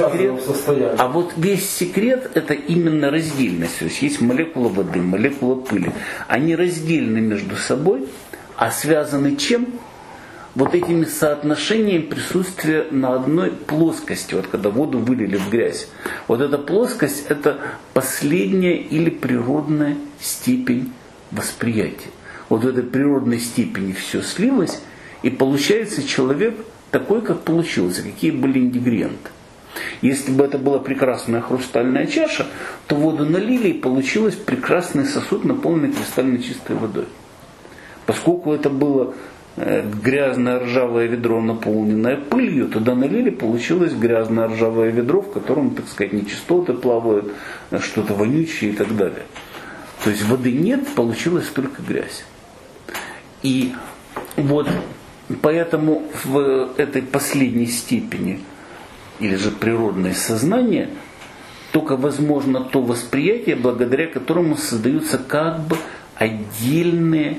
вот весь секрет это именно раздельность. То есть молекула воды, молекула пыли. Они раздельны между собой, а связаны чем? Вот этими соотношениями присутствия на одной плоскости, вот когда воду вылили в грязь. Вот эта плоскость это последняя или природная степень восприятия. Вот в этой природной степени все слилось, и получается человек такой, как получился, какие были ингредиенты. Если бы это была прекрасная хрустальная чаша, то воду налили, и получилось прекрасный сосуд, наполненный кристально чистой водой. Поскольку это было грязное ржавое ведро, наполненное пылью, туда налили, получилось грязное ржавое ведро, в котором, так сказать, нечистоты плавают, что-то вонючее и так далее. То есть воды нет, получилась только грязь. И вот поэтому в этой последней степени, или же природное сознание, только возможно то восприятие, благодаря которому создаются как бы отдельные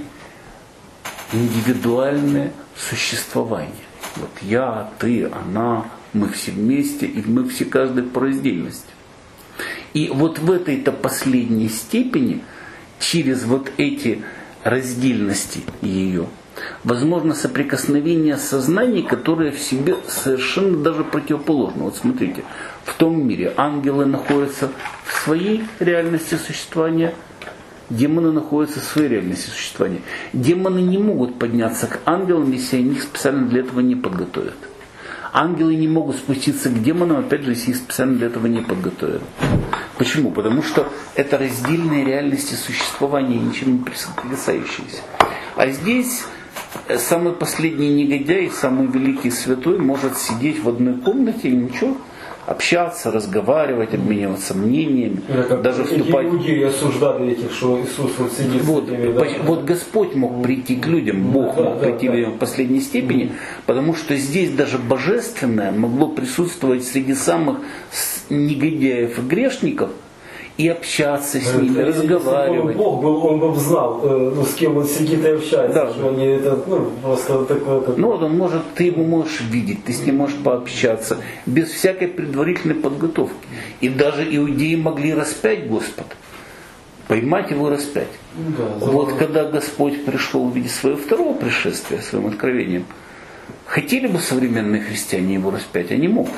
индивидуальное существование. Вот я, ты, она, мы все вместе, и мы все каждый по раздельности. И вот в этой-то последней степени, через вот эти раздельности ее, возможно соприкосновение сознаний, которые в себе совершенно даже противоположны. Вот смотрите, в том мире ангелы находятся в своей реальности существования, демоны находятся в своей реальности существования. Демоны не могут подняться к ангелам, если они их специально для этого не подготовят. Ангелы не могут спуститься к демонам, опять же, если их специально для этого не подготовят. Почему? Потому что это раздельные реальности существования, ничем не соприкасающиеся. А здесь самый последний негодяй, самый великий святой может сидеть в одной комнате и ничего, общаться, разговаривать, обмениваться мнениями, даже вступать. Иудеи осуждали этих, что Иисус вот сидит вот, с этими, да? Вот Господь мог прийти к людям, Бог мог прийти к людям в последней степени, потому что здесь даже божественное могло присутствовать среди самых негодяев и грешников и общаться с ними, разговаривать. Если бы Бог был, он бы знал, с кем он сидит и общается. Да. Что они это, просто такое. Ну вот он может, ты его можешь видеть, ты с ним можешь пообщаться, без всякой предварительной подготовки. И даже иудеи могли распять Господа, поймать его и распять. Да, вот когда Господь пришел в виде своего второго пришествия, своим откровением, хотели бы современные христиане его распять? Они могут.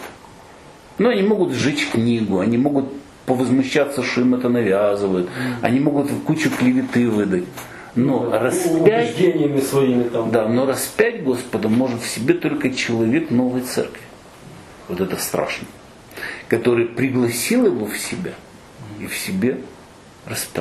Но они могут сжечь книгу, они могут повозмущаться, что им это навязывают. Они могут кучу клеветы выдать. Но распять, своими там. Да, но распять Господа может в себе только человек новой церкви. Вот это страшно. Который пригласил его в себя и в себе распял.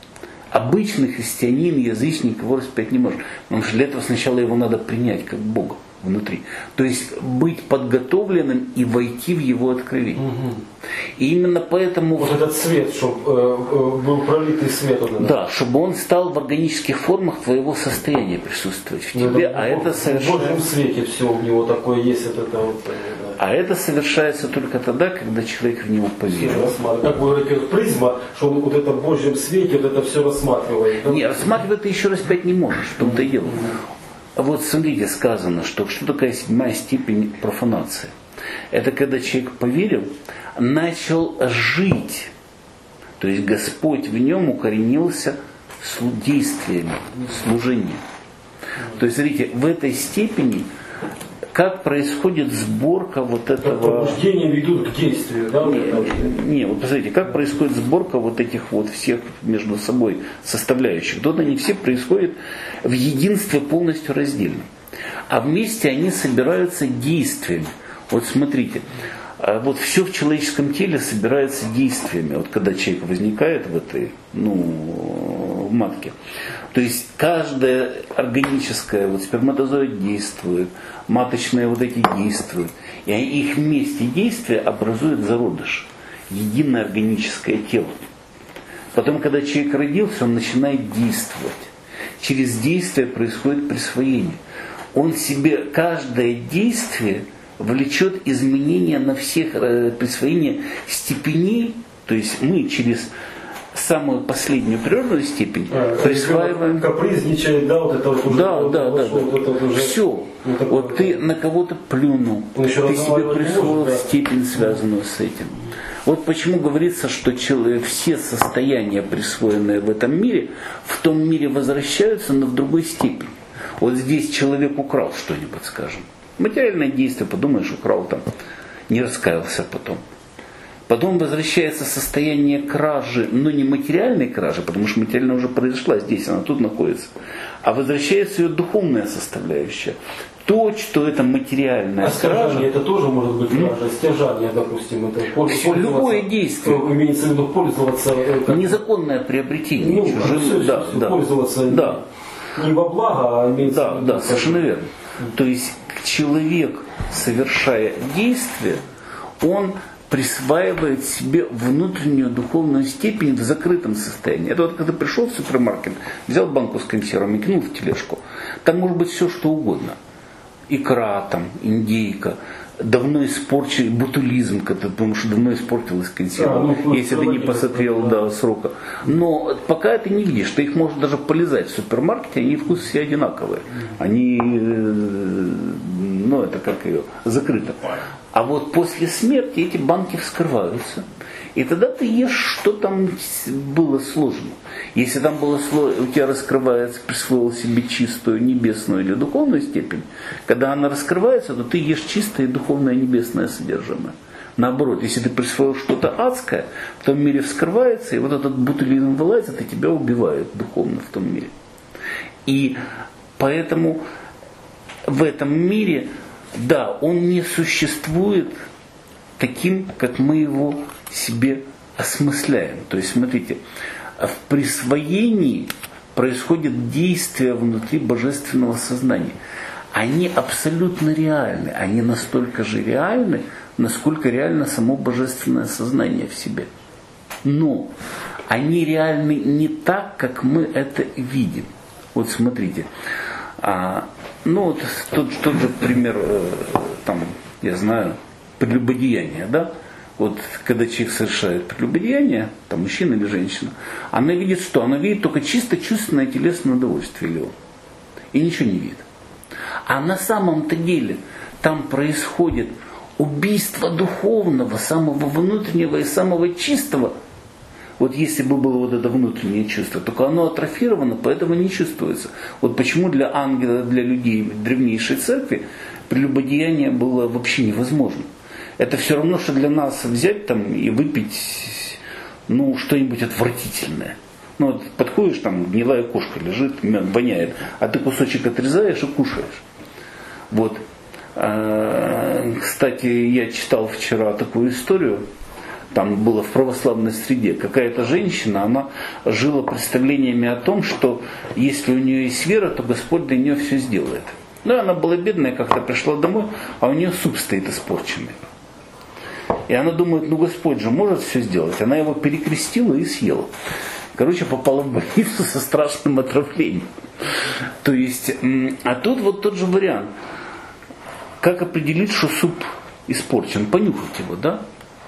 Обычный христианин, язычник его распять не может. Потому что для этого сначала его надо принять как Бога внутри. То есть быть подготовленным и войти в его откровение. Угу. И именно поэтому... Вот этот свет, чтобы был пролитый свет. Вот да, чтобы он стал в органических формах твоего состояния присутствовать в тебе. Это совершается... В Божьем свете все у него такое есть. А это совершается только тогда, когда человек в него поверил. Как вы говорите, призма, что он вот это в Божьем свете вот это все рассматривает. Да? Не, рассматривать ты еще распять не можешь, в том-то и дело. Вот смотрите, сказано, что такая 7-я степень профанации. Это когда человек поверил, начал жить. То есть Господь в нем укоренился действиями, служением. То есть, смотрите, в этой степени, как происходит сборка вот этого... Побуждения ведут к действию, да? Не, вот посмотрите, как происходит сборка вот этих вот всех между собой составляющих. Тут они все происходят в единстве полностью раздельно. А вместе они собираются действиями. Вот смотрите, вот все в человеческом теле собирается действиями. Вот когда человек возникает в этой, в матке. То есть каждое органическое, вот сперматозоид действует, маточные вот эти действуют. И их вместе действия образуют зародыш. Единое органическое тело. Потом, когда человек родился, он начинает действовать. Через действие происходит присвоение. Он себе каждое действие влечет изменения на всех присвоения степеней. То есть мы через самую последнюю природную степень присваиваем. Капризничает, да, вот это вот уже. Да. Вот это уже... Все. Вот ты на кого-то плюнул, ты себе присвоил степень, связанную с этим. Вот почему говорится, что все состояния, присвоенные в этом мире, в том мире возвращаются, но в другой степени. Вот здесь человек украл что-нибудь, скажем. Материальное действие, подумаешь, украл там, не раскаялся потом. Потом возвращается состояние кражи, но не материальной кражи, потому что материальная уже произошла здесь, она тут находится. А возвращается ее духовная составляющая. То, что это материальная кража. Это тоже может быть кража. Стяжание, допустим, это любое действие. Имеется в виду пользоваться. Незаконное приобретение. Чужим, пользоваться не во благо, а имеется в виду. Да, совершенно верно. То есть человек, совершая действие, он присваивает себе внутреннюю духовную степень в закрытом состоянии. Это вот когда пришел в супермаркет, взял банку с консервами, кинул в тележку. Там может быть все, что угодно. Икра, там, индейка, давно испорченный ботулизм, потому что давно испортилась консерва, если ты не посмотрел до срока. Но пока ты не видишь, ты их можешь даже полезать в супермаркете, они вкус все одинаковые. Они, это как ее, закрыто. А вот после смерти эти банки вскрываются. И тогда ты ешь, что там было сложно. Если там было сложно, у тебя раскрывается, присвоил себе чистую небесную или духовную степень, когда она раскрывается, то ты ешь чистое духовное небесное содержимое. Наоборот, если ты присвоил что-то адское, в том мире вскрывается, и вот этот ботулизм вылазит, и тебя убивает духовно в том мире. И поэтому в этом мире, да, он не существует таким, как мы его себе осмысляем. То есть, смотрите, в присвоении происходит действие внутри божественного сознания. Они абсолютно реальны. Они настолько же реальны, насколько реально само божественное сознание в себе. Но они реальны не так, как мы это видим. Вот смотрите. Ну вот тот же пример, там, я знаю, прелюбодеяние, да? Вот когда человек совершает прелюбодеяние, там мужчина или женщина, она видит что? Она видит только чисто чувственное телесное удовольствие или он. И ничего не видит. А на самом-то деле там происходит убийство духовного, самого внутреннего и самого чистого. Вот если бы было вот это внутреннее чувство, только оно атрофировано, поэтому не чувствуется. Вот почему для ангела, для людей древнейшей церкви прелюбодеяние было вообще невозможно. Это все равно, что для нас взять там и выпить, ну, что-нибудь отвратительное. Ну, вот подходишь, там гнилая кошка лежит, воняет, а ты кусочек отрезаешь и кушаешь. Вот. Кстати, я читал вчера такую историю, там было в православной среде, какая-то женщина, она жила представлениями о том, что если у нее есть вера, то Господь для нее все сделает. Ну, она была бедная, как-то пришла домой, а у нее суп стоит испорченный. И она думает, ну Господь же может все сделать. Она его перекрестила и съела. Короче, попала в больницу со страшным отравлением. То есть, а тут вот тот же вариант. Как определить, что суп испорчен? Понюхать его, да?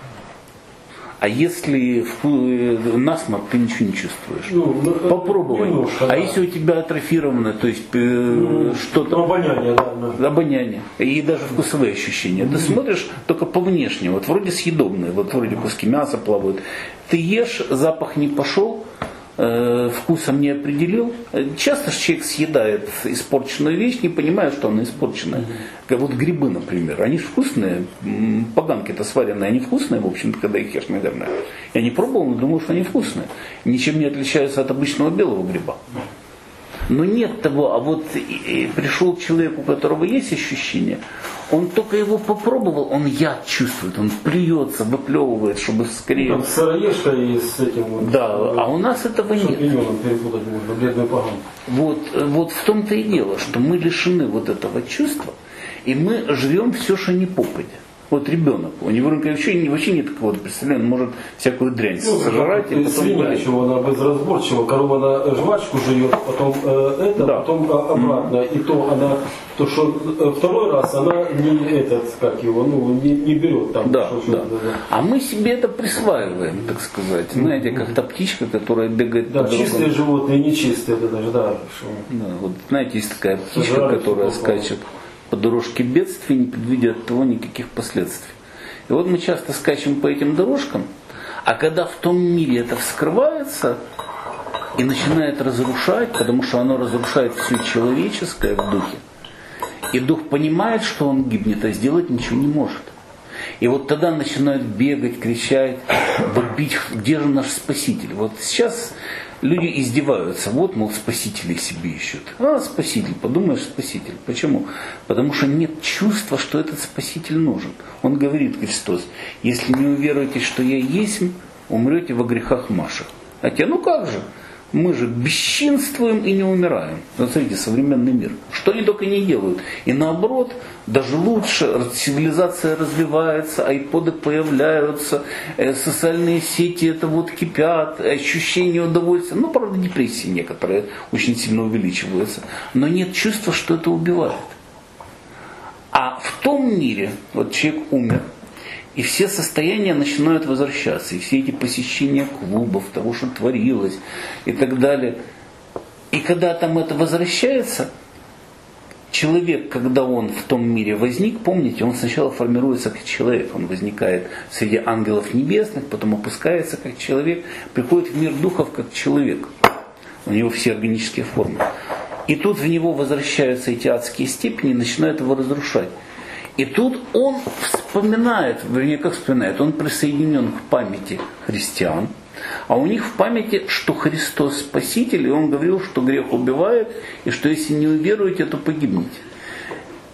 А если насморк, ты ничего не чувствуешь. Ну, попробовай. Немножко, да. Если у тебя атрофировано, то есть что-то... Обоняние, да. Обоняние. И даже вкусовые ощущения. Ты смотришь только по внешнему. Вот вроде съедобные, вот вроде куски мяса плавают. Ты ешь, запах не пошел, вкусом не определил. Часто человек съедает испорченную вещь, не понимая, что она испорченная. Вот грибы, например, они же вкусные, поганки-то сваренные, они вкусные, в общем-то, когда их ешь, наверное. Я не пробовал, но думаю, что они вкусные. Ничем не отличаются от обычного белого гриба. Но нет того, а вот пришел человек, у которого есть ощущение, он только его попробовал, он яд чувствует, он плюется, выплевывает, чтобы скорее... Там сыроежка и с этим... Да, а у нас этого нет. Перепутать можно, бледную поганку. Вот в том-то и дело, что мы лишены вот этого чувства, и мы живем все, что не попадя. Вот ребенок, у него вообще нет такого представления, он может всякую дрянь сожрать и потом... Свинья, чего она безразборчива, корова она жвачку жует, потом да. Потом обратно, и то, что второй раз она не берет там. Да. А мы себе это присваиваем, так сказать, знаете, как та птичка, которая бегает по дорогам. Чистые животные, нечистые, это даже, да. Вот знаете, есть такая птичка, которая скачет по дорожке бедствий, не предвидя от того никаких последствий. И вот мы часто скачем по этим дорожкам, а когда в том мире это вскрывается и начинает разрушать, потому что оно разрушает все человеческое в духе, и дух понимает, что он гибнет, а сделать ничего не может. И вот тогда начинают бегать, кричать, вопить, где же наш Спаситель? Вот сейчас люди издеваются, вот, мол, спасителей себе ищут. А, спаситель, подумаешь, спаситель. Почему? Потому что нет чувства, что этот спаситель нужен. Он говорит, Христос, если не уверуете, что я есть, умрете во грехах ваших. А те, ну как же? Мы же бесчинствуем и не умираем. Вот смотрите, современный мир. Что они только не делают. И наоборот, даже лучше, цивилизация развивается, айподы появляются, социальные сети это вот кипят, ощущение удовольствия. Ну, правда, депрессии некоторые очень сильно увеличиваются. Но нет чувства, что это убивает. А в том мире, вот человек умер, и все состояния начинают возвращаться. И все эти посещения клубов, того, что творилось и так далее. И когда там это возвращается, человек, когда он в том мире возник, помните, он сначала формируется как человек. Он возникает среди ангелов небесных, потом опускается как человек, приходит в мир духов как человек. У него все органические формы. И тут в него возвращаются эти адские степени и начинают его разрушать. И тут он вспоминает, вернее, как вспоминает, он присоединен к памяти христиан, а у них в памяти, что Христос Спаситель, и он говорил, что грех убивает, и что если не уверуете, то погибнете.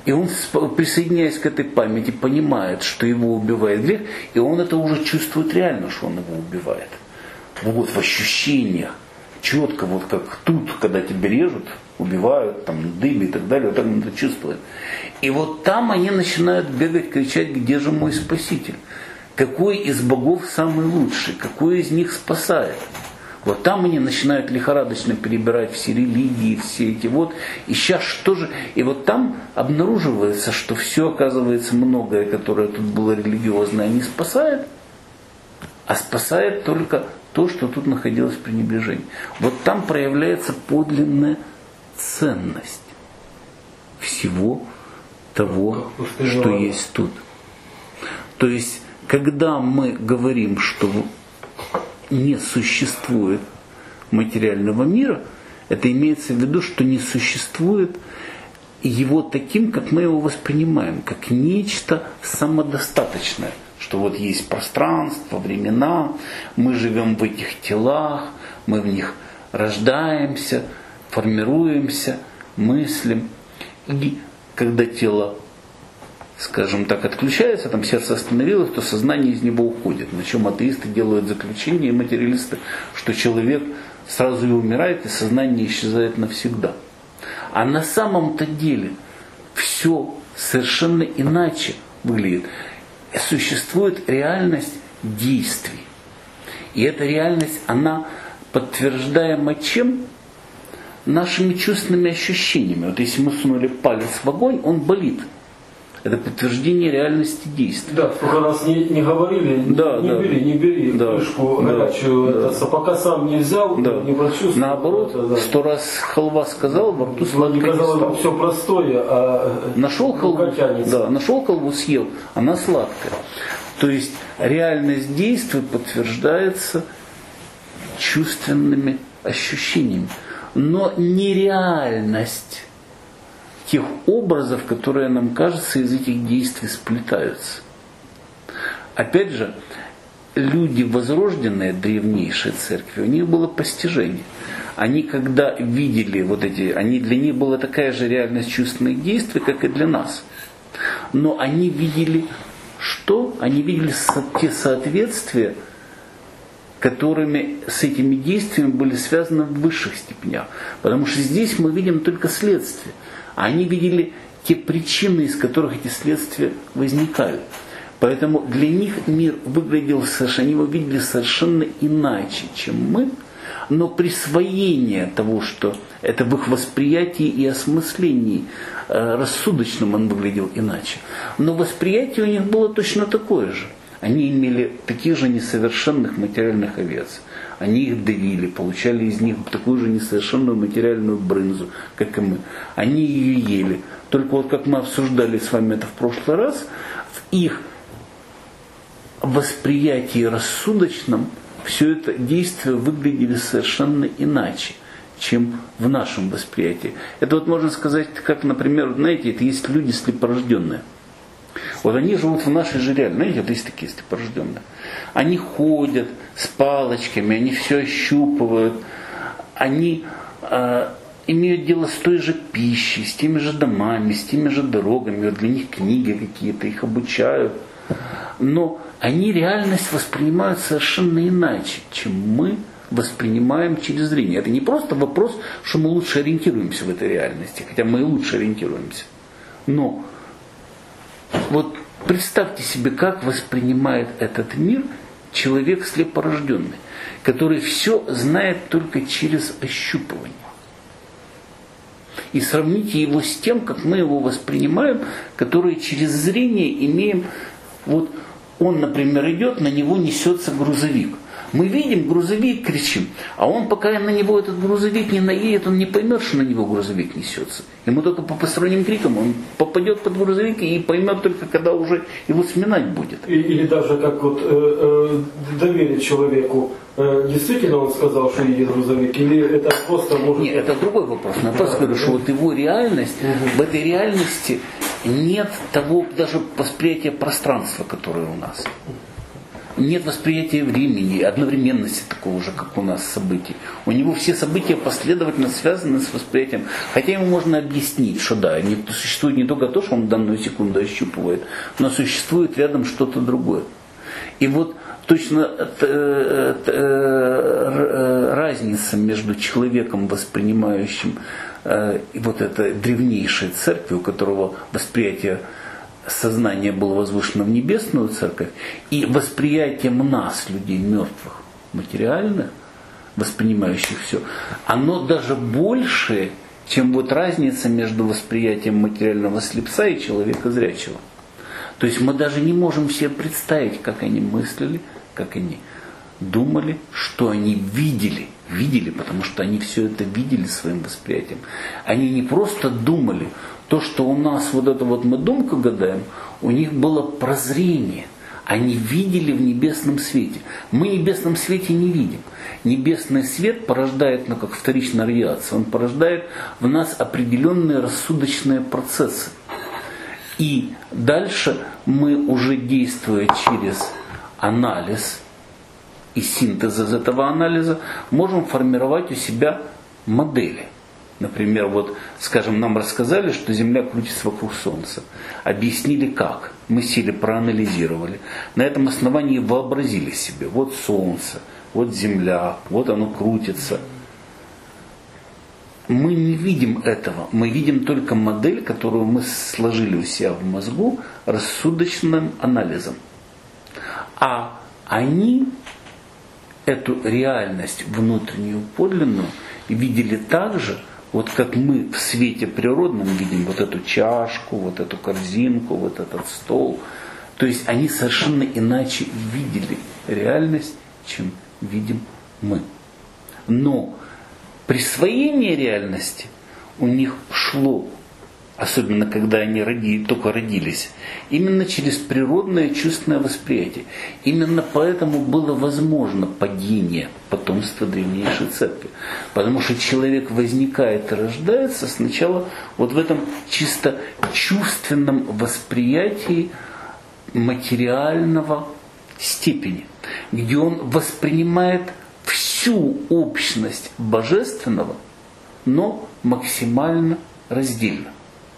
И он, присоединяясь к этой памяти, понимает, что его убивает грех, и он это уже чувствует реально, что он его убивает. Вот в ощущениях, четко, вот как тут, когда тебя режут, убивают, там, дым и так далее, вот так он это чувствует. И вот там они начинают бегать, кричать, где же мой Спаситель? Какой из богов самый лучший? Какой из них спасает? Вот там они начинают лихорадочно перебирать все религии, все эти вот. И сейчас что же? И вот там обнаруживается, что все, оказывается, многое, которое тут было религиозное, не спасает, а спасает только то, что тут находилось в пренебрежении. Вот там проявляется подлинная ценность всего того, что есть тут. То есть, когда мы говорим, что не существует материального мира, это имеется в виду, что не существует его таким, как мы его воспринимаем, как нечто самодостаточное. Что вот есть пространство, времена, мы живем в этих телах, мы в них рождаемся, формируемся, мыслим. И когда тело, скажем так, отключается, там сердце остановилось, то сознание из него уходит. На чем атеисты делают заключение, и материалисты, что человек сразу и умирает, и сознание исчезает навсегда. А на самом-то деле все совершенно иначе выглядит. Существует реальность действий. И эта реальность, она подтверждаема чем? Нашими чувственными ощущениями. Вот если мы сунули палец в огонь, он болит. Это подтверждение реальности действий. Да, сколько раз не говорили, не бери крышку горячую, пока сам не взял, не прочувствовал. Наоборот, 100 раз халва сказал, во рту сладко не стало. Все простое, а нашел халву, съел, она сладкая. То есть реальность действий подтверждается чувственными ощущениями. Но нереальность тех образов, которые, нам кажется, из этих действий сплетаются. Опять же, люди возрожденные древнейшей церкви, у них было постижение. Они когда видели вот эти, для них была такая же реальность чувственных действий, как и для нас. Но они видели что? Они видели те соответствия, которыми с этими действиями были связаны в высших степенях. Потому что здесь мы видим только следствие. А они видели те причины, из которых эти следствия возникают. Поэтому для них мир выглядел совершенно, они его видели совершенно иначе, чем мы. Но присвоение того, что это в их восприятии и осмыслении рассудочном он выглядел иначе. Но восприятие у них было точно такое же. Они имели таких же несовершенных материальных овец. Они их давили, получали из них такую же несовершенную материальную брынзу, как и мы. Они ее ели. Только вот как мы обсуждали с вами это в прошлый раз, в их восприятии рассудочном все это действие выглядели совершенно иначе, чем в нашем восприятии. Это вот можно сказать, как, например, знаете, это есть люди слепорожденные. Вот они живут в нашей же реальности. Знаете, вот есть такие слепорожденные. Они ходят с палочками, они все ощупывают, они имеют дело с той же пищей, с теми же домами, с теми же дорогами. Вот для них книги какие-то, их обучают. Но они реальность воспринимают совершенно иначе, чем мы воспринимаем через зрение. Это не просто вопрос, что мы лучше ориентируемся в этой реальности, хотя мы и лучше ориентируемся. Но вот представьте себе, как воспринимает этот мир человек слепорожденный, который все знает только через ощупывание. И сравните его с тем, как мы его воспринимаем, которые через зрение имеем. Вот он, например, идет, на него несется грузовик. Мы видим грузовик, кричим, а он, пока на него этот грузовик не наедет, он не поймет, что на него грузовик несется. Ему только по посторонним крикам он попадет под грузовик и поймет только, когда уже его сминать будет. Или даже как вот доверить человеку. Действительно он сказал, что едет грузовик, или это просто может... Нет, это другой вопрос. Но я просто говорю, что вот его реальность, в этой реальности нет того даже восприятия пространства, которое у нас. нет восприятия времени, одновременности такого же, как у нас событий. У него все события последовательно связаны с восприятием. Хотя ему можно объяснить, что да, существует не только то, что он в данную секунду ощупывает, но существует рядом что-то другое. И вот точно разница между человеком, воспринимающим вот это древнейшей церкви, у которого восприятие сознание было возвышено в небесную церковь, и восприятием нас, людей мертвых, материальных, воспринимающих все, оно даже больше, чем вот разница между восприятием материального слепца и человека зрячего. То есть мы даже не можем себе представить, как они мыслили, как они думали, что они видели. Видели, потому что они все это видели своим восприятием. Они не просто думали. То, что у нас вот это вот мы думку гадаем, у них было прозрение. Они видели в небесном свете. Мы в небесном свете не видим. Небесный свет порождает, как вторичная радиация, он порождает в нас определенные рассудочные процессы. И дальше мы уже, действуя через анализ и синтез из этого анализа, можем формировать у себя модели. Например, вот, скажем, нам рассказали, что Земля крутится вокруг Солнца. Объяснили как. Мы сели, проанализировали. На этом основании вообразили себе. Вот Солнце, вот Земля, вот оно крутится. Мы не видим этого. Мы видим только модель, которую мы сложили у себя в мозгу рассудочным анализом. А они эту реальность внутреннюю, подлинную, видели так же, вот как мы в свете природном видим вот эту чашку, вот эту корзинку, вот этот стол. То есть они совершенно иначе видели реальность, чем видим мы. Но присвоение реальности у них шло, особенно когда они только родились, именно через природное чувственное восприятие. Именно поэтому было возможно падение потомства древнейшей церкви. Потому что человек возникает и рождается сначала вот в этом чисто чувственном восприятии материального степени, где он воспринимает всю общность божественного, но максимально раздельно.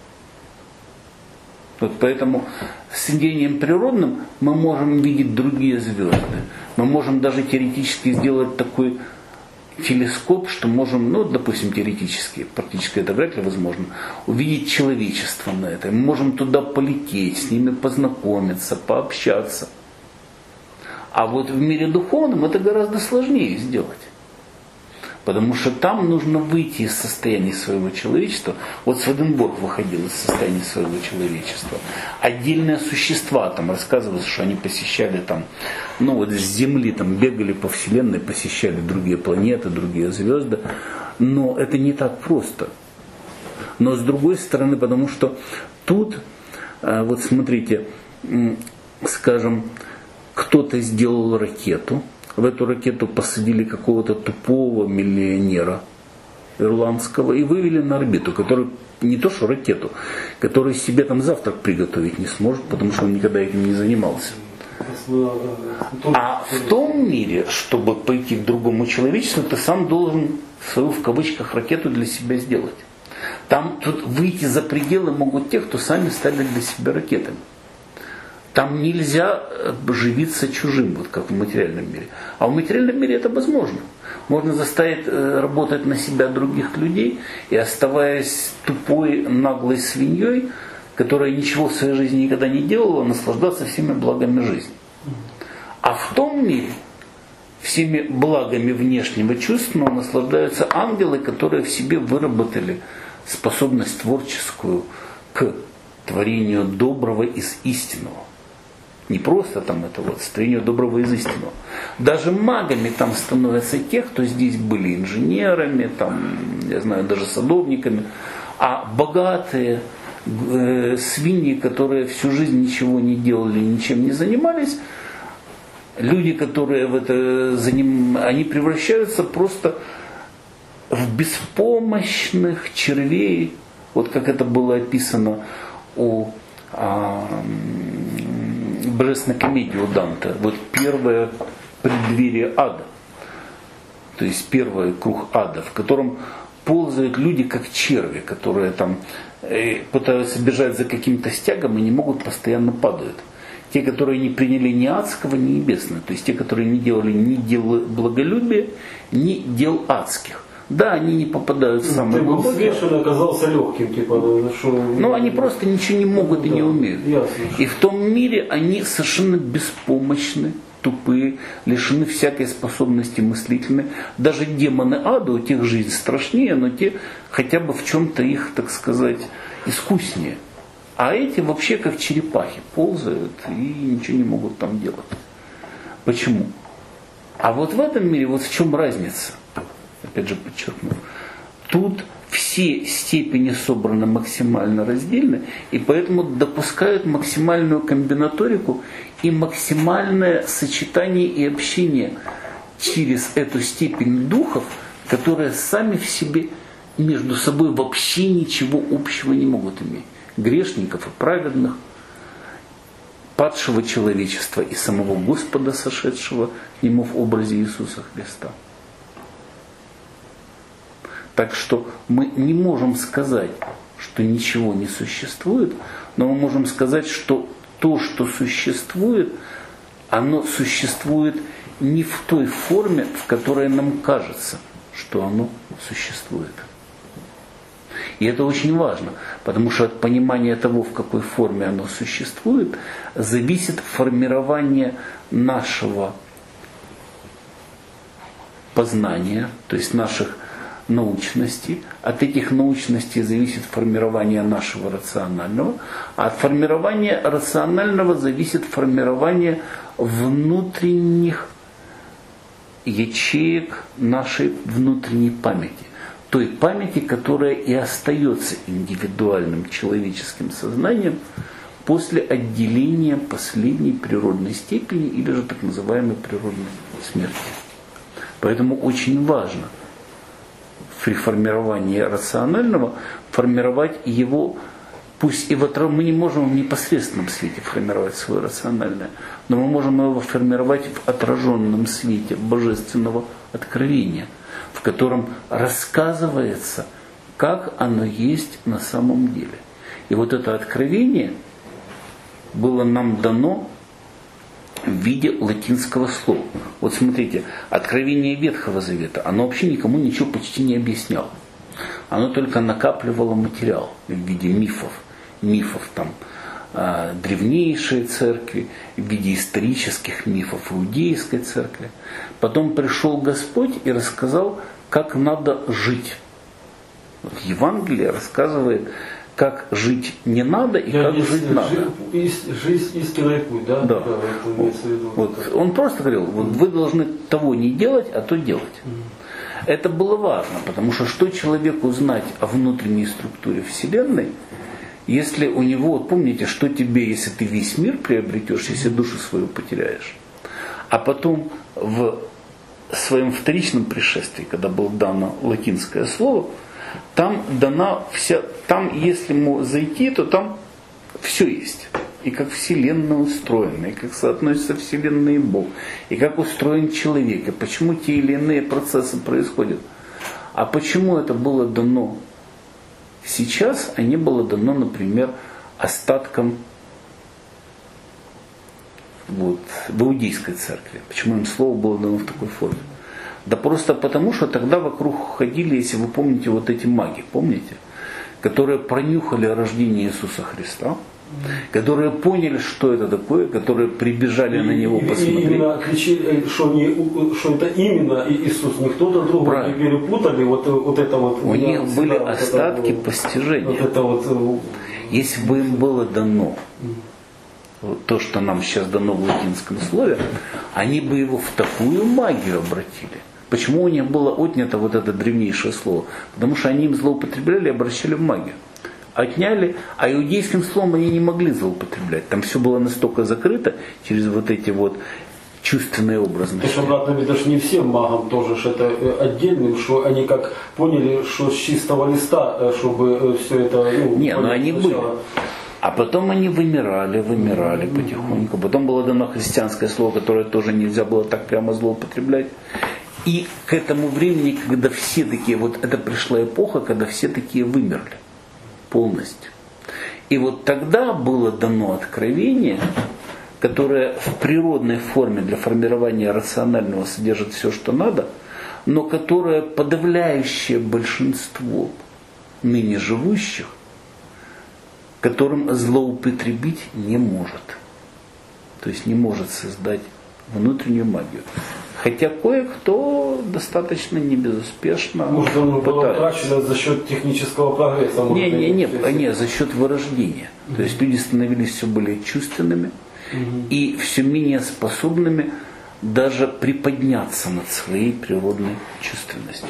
Вот поэтому с видением природным мы можем видеть другие звезды. Мы можем даже теоретически сделать такой телескоп, что можем, допустим, теоретически, практически это вряд ли возможно, увидеть человечество на это. Мы можем туда полететь, с ними познакомиться, пообщаться. А вот в мире духовном это гораздо сложнее сделать. Потому что там нужно выйти из состояния своего человечества. Вот Сведенборг выходил из состояния своего человечества. Отдельные существа там рассказывают, что они посещали там, с Земли там бегали по Вселенной, посещали другие планеты, другие звезды. Но это не так просто. Но с другой стороны, потому что тут, вот смотрите, скажем, кто-то сделал ракету. В эту ракету посадили какого-то тупого миллионера ирландского и вывели на орбиту, который не то что ракету, который себе там завтрак приготовить не сможет, потому что он никогда этим не занимался. А в том мире, чтобы пойти к другому человечеству, ты сам должен свою, в кавычках, ракету для себя сделать. Там тут выйти за пределы могут те, кто сами стали для себя ракетами. Там нельзя живиться чужим, вот как в материальном мире. А в материальном мире это возможно. Можно заставить работать на себя других людей и, оставаясь тупой, наглой свиньей, которая ничего в своей жизни никогда не делала, наслаждаться всеми благами жизни. А в том мире всеми благами внешнего чувственного наслаждаются ангелы, которые в себе выработали способность творческую к творению доброго из истинного. Не просто там это творение доброго из истинного. Даже магами там становятся те, кто здесь были инженерами, там, я знаю, даже садовниками. А богатые свиньи, которые всю жизнь ничего не делали, ничем не занимались, люди, которые они превращаются просто в беспомощных червей, вот как это было описано у божественной комедии у Данте, вот первое преддверие ада, то есть первый круг ада, в котором ползают люди как черви, которые там пытаются бежать за каким-то стягом и не могут, постоянно падают. Те, которые не приняли ни адского, ни небесного, то есть те, которые не делали ни дел благолюбия, ни дел адских. Да, они не попадают в самые глубокие. Взвешенный оказался легким, типа, что... Но они просто ничего не могут и не умеют. Ясно. И в том мире они совершенно беспомощны, тупые, лишены всякой способности мыслительной. Даже демоны ада, у тех жизнь страшнее, но те хотя бы в чем-то их, так сказать, искуснее. А эти вообще как черепахи ползают и ничего не могут там делать. Почему? А вот в этом мире, вот в чем разница, опять же подчеркну, тут все степени собраны максимально раздельно, и поэтому допускают максимальную комбинаторику и максимальное сочетание и общение через эту степень духов, которые сами в себе между собой вообще ничего общего не могут иметь. Грешников и праведных, падшего человечества и самого Господа, сошедшего к нему в образе Иисуса Христа. Так что мы не можем сказать, что ничего не существует, но мы можем сказать, что то, что существует, оно существует не в той форме, в которой нам кажется, что оно существует. И это очень важно, потому что от понимания того, в какой форме оно существует, зависит формирование нашего познания, то есть наших научностей. От этих научностей зависит формирование нашего рационального, а от формирования рационального зависит формирование внутренних ячеек нашей внутренней памяти. Той памяти, которая и остается индивидуальным человеческим сознанием после отделения последней природной степени или же так называемой природной смерти. Поэтому очень важно при формировании рационального формировать его, пусть и мы не можем в непосредственном свете формировать свое рациональное, но мы можем его формировать в отраженном свете божественного откровения, в котором рассказывается, как оно есть на самом деле. И вот это откровение было нам дано в виде латинского слова. Вот смотрите, откровение Ветхого Завета, оно вообще никому ничего почти не объясняло. Оно только накапливало материал в виде мифов. Мифов там древнейшей церкви, в виде исторических мифов иудейской церкви. Потом пришел Господь и рассказал, как надо жить. Вот Евангелие рассказывает, как жить не надо и как жить надо. Жизнь истинный путь, да? Да. Вот. Он просто говорил, вот вы должны того не делать, а то делать. Это было важно, потому что человеку знать о внутренней структуре Вселенной, если у него, вот помните, что тебе, если ты весь мир приобретешь, если душу свою потеряешь, а потом в своем вторичном пришествии, когда было дано латинское слово, там дана вся, там если ему зайти, то там все есть. И как Вселенная устроена, и как соотносится Вселенная и Бог, и как устроен человек, и почему те или иные процессы происходят. А почему это было дано сейчас, а не было дано, например, остаткам в иудейской церкви? Почему им слово было дано в такой форме? Да просто потому, что тогда вокруг ходили, если вы помните, вот эти маги, помните? Которые пронюхали о рождении Иисуса Христа, которые поняли, что это такое, которые прибежали на него посмотреть. И именно кричали, что это именно Иисус, не кто-то другой, не перепутали, вот это вот. У них были остатки постижения. Вот это вот. Если бы им было дано то, что нам сейчас дано в латинском слове, они бы его в такую магию обратили. Почему у них было отнято вот это древнейшее слово? Потому что они им злоупотребляли и обращали в магию. Отняли, а иудейским словом они не могли злоупотреблять. Там все было настолько закрыто через вот эти вот чувственные образности. Причем, обратно, даже не всем магам тоже, что это отдельным, что они как поняли, что с чистого листа, чтобы все это... Не, но они были. А потом они вымирали потихоньку. Потом было дано христианское слово, которое тоже нельзя было так прямо злоупотреблять. И к этому времени, когда все такие, вот это пришла эпоха, когда все такие вымерли полностью. И вот тогда было дано откровение, которое в природной форме для формирования рационального содержит все, что надо, но которое подавляющее большинство ныне живущих, которым злоупотребить не может. То есть не может создать внутреннюю магию. Хотя кое-кто достаточно небезуспешно может, оно было утрачено за счет технического прогресса? Не, за счет вырождения. То есть люди становились все более чувственными и все менее способными даже приподняться над своей природной чувственностью.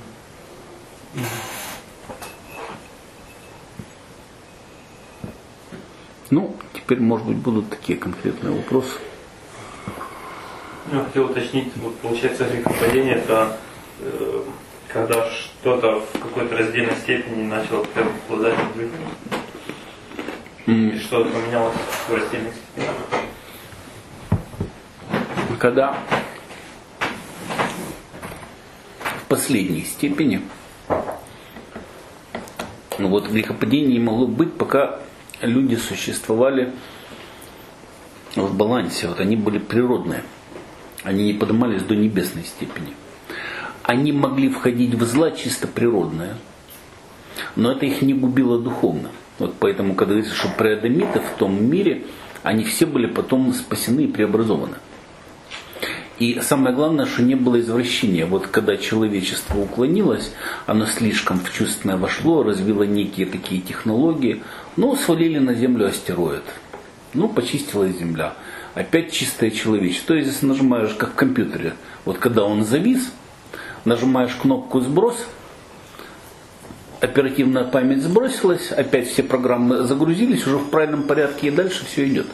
Ну, теперь, может быть, будут такие конкретные вопросы. Я хотел уточнить, вот, получается, грехопадение это когда что-то в какой-то раздельной степени начало обладать грехом. И что-то поменялось в раздельной степени. Когда в последней степени, ну вот грехопадение не могло быть, пока люди существовали в балансе, вот они были природные. Они не поднимались до небесной степени. Они могли входить в зло чисто природное, но это их не губило духовно. Вот поэтому, когда говорится, что преадамиты в том мире, они все были потом спасены и преобразованы. И самое главное, что не было извращения. Вот когда человечество уклонилось, оно слишком в чувственное вошло, развило некие такие технологии, свалили на землю астероид. Почистилась земля. Опять чистое человечество. То есть, если нажимаешь, как в компьютере, вот когда он завис, нажимаешь кнопку «Сброс», оперативная память сбросилась, опять все программы загрузились, уже в правильном порядке и дальше все идет.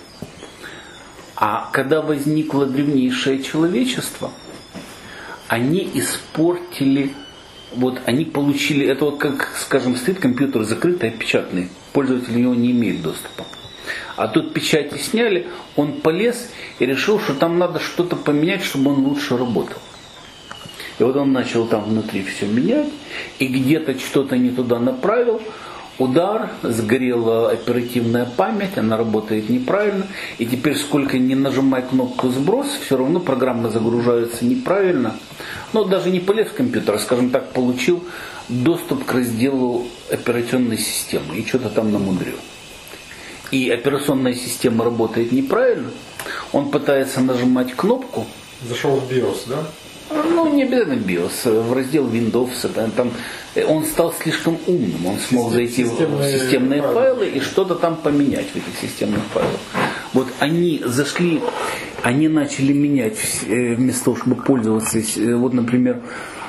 А когда возникло древнейшее человечество, они испортили, они получили, это вот как, скажем, стоит компьютер закрытый, опечатанный, пользователь его не имеет доступа. А тут печати сняли, он полез и решил, что там надо что-то поменять, чтобы он лучше работал. И вот он начал там внутри все менять, и где-то что-то не туда направил, удар, сгорела оперативная память, она работает неправильно, и теперь сколько ни нажимай кнопку «Сброс», все равно программы загружаются неправильно. Но даже не полез в компьютер, а, скажем так, получил доступ к разделу операционной системы и что-то там намудрил. И операционная система работает неправильно, он пытается нажимать кнопку. Зашел в BIOS, да? Не обязательно BIOS, в раздел Windows. Там, он стал слишком умным, он смог зайти в системные файлы и что-то там поменять в этих системных файлах. Вот они зашли, они начали менять, вместо того, чтобы пользоваться, вот, например,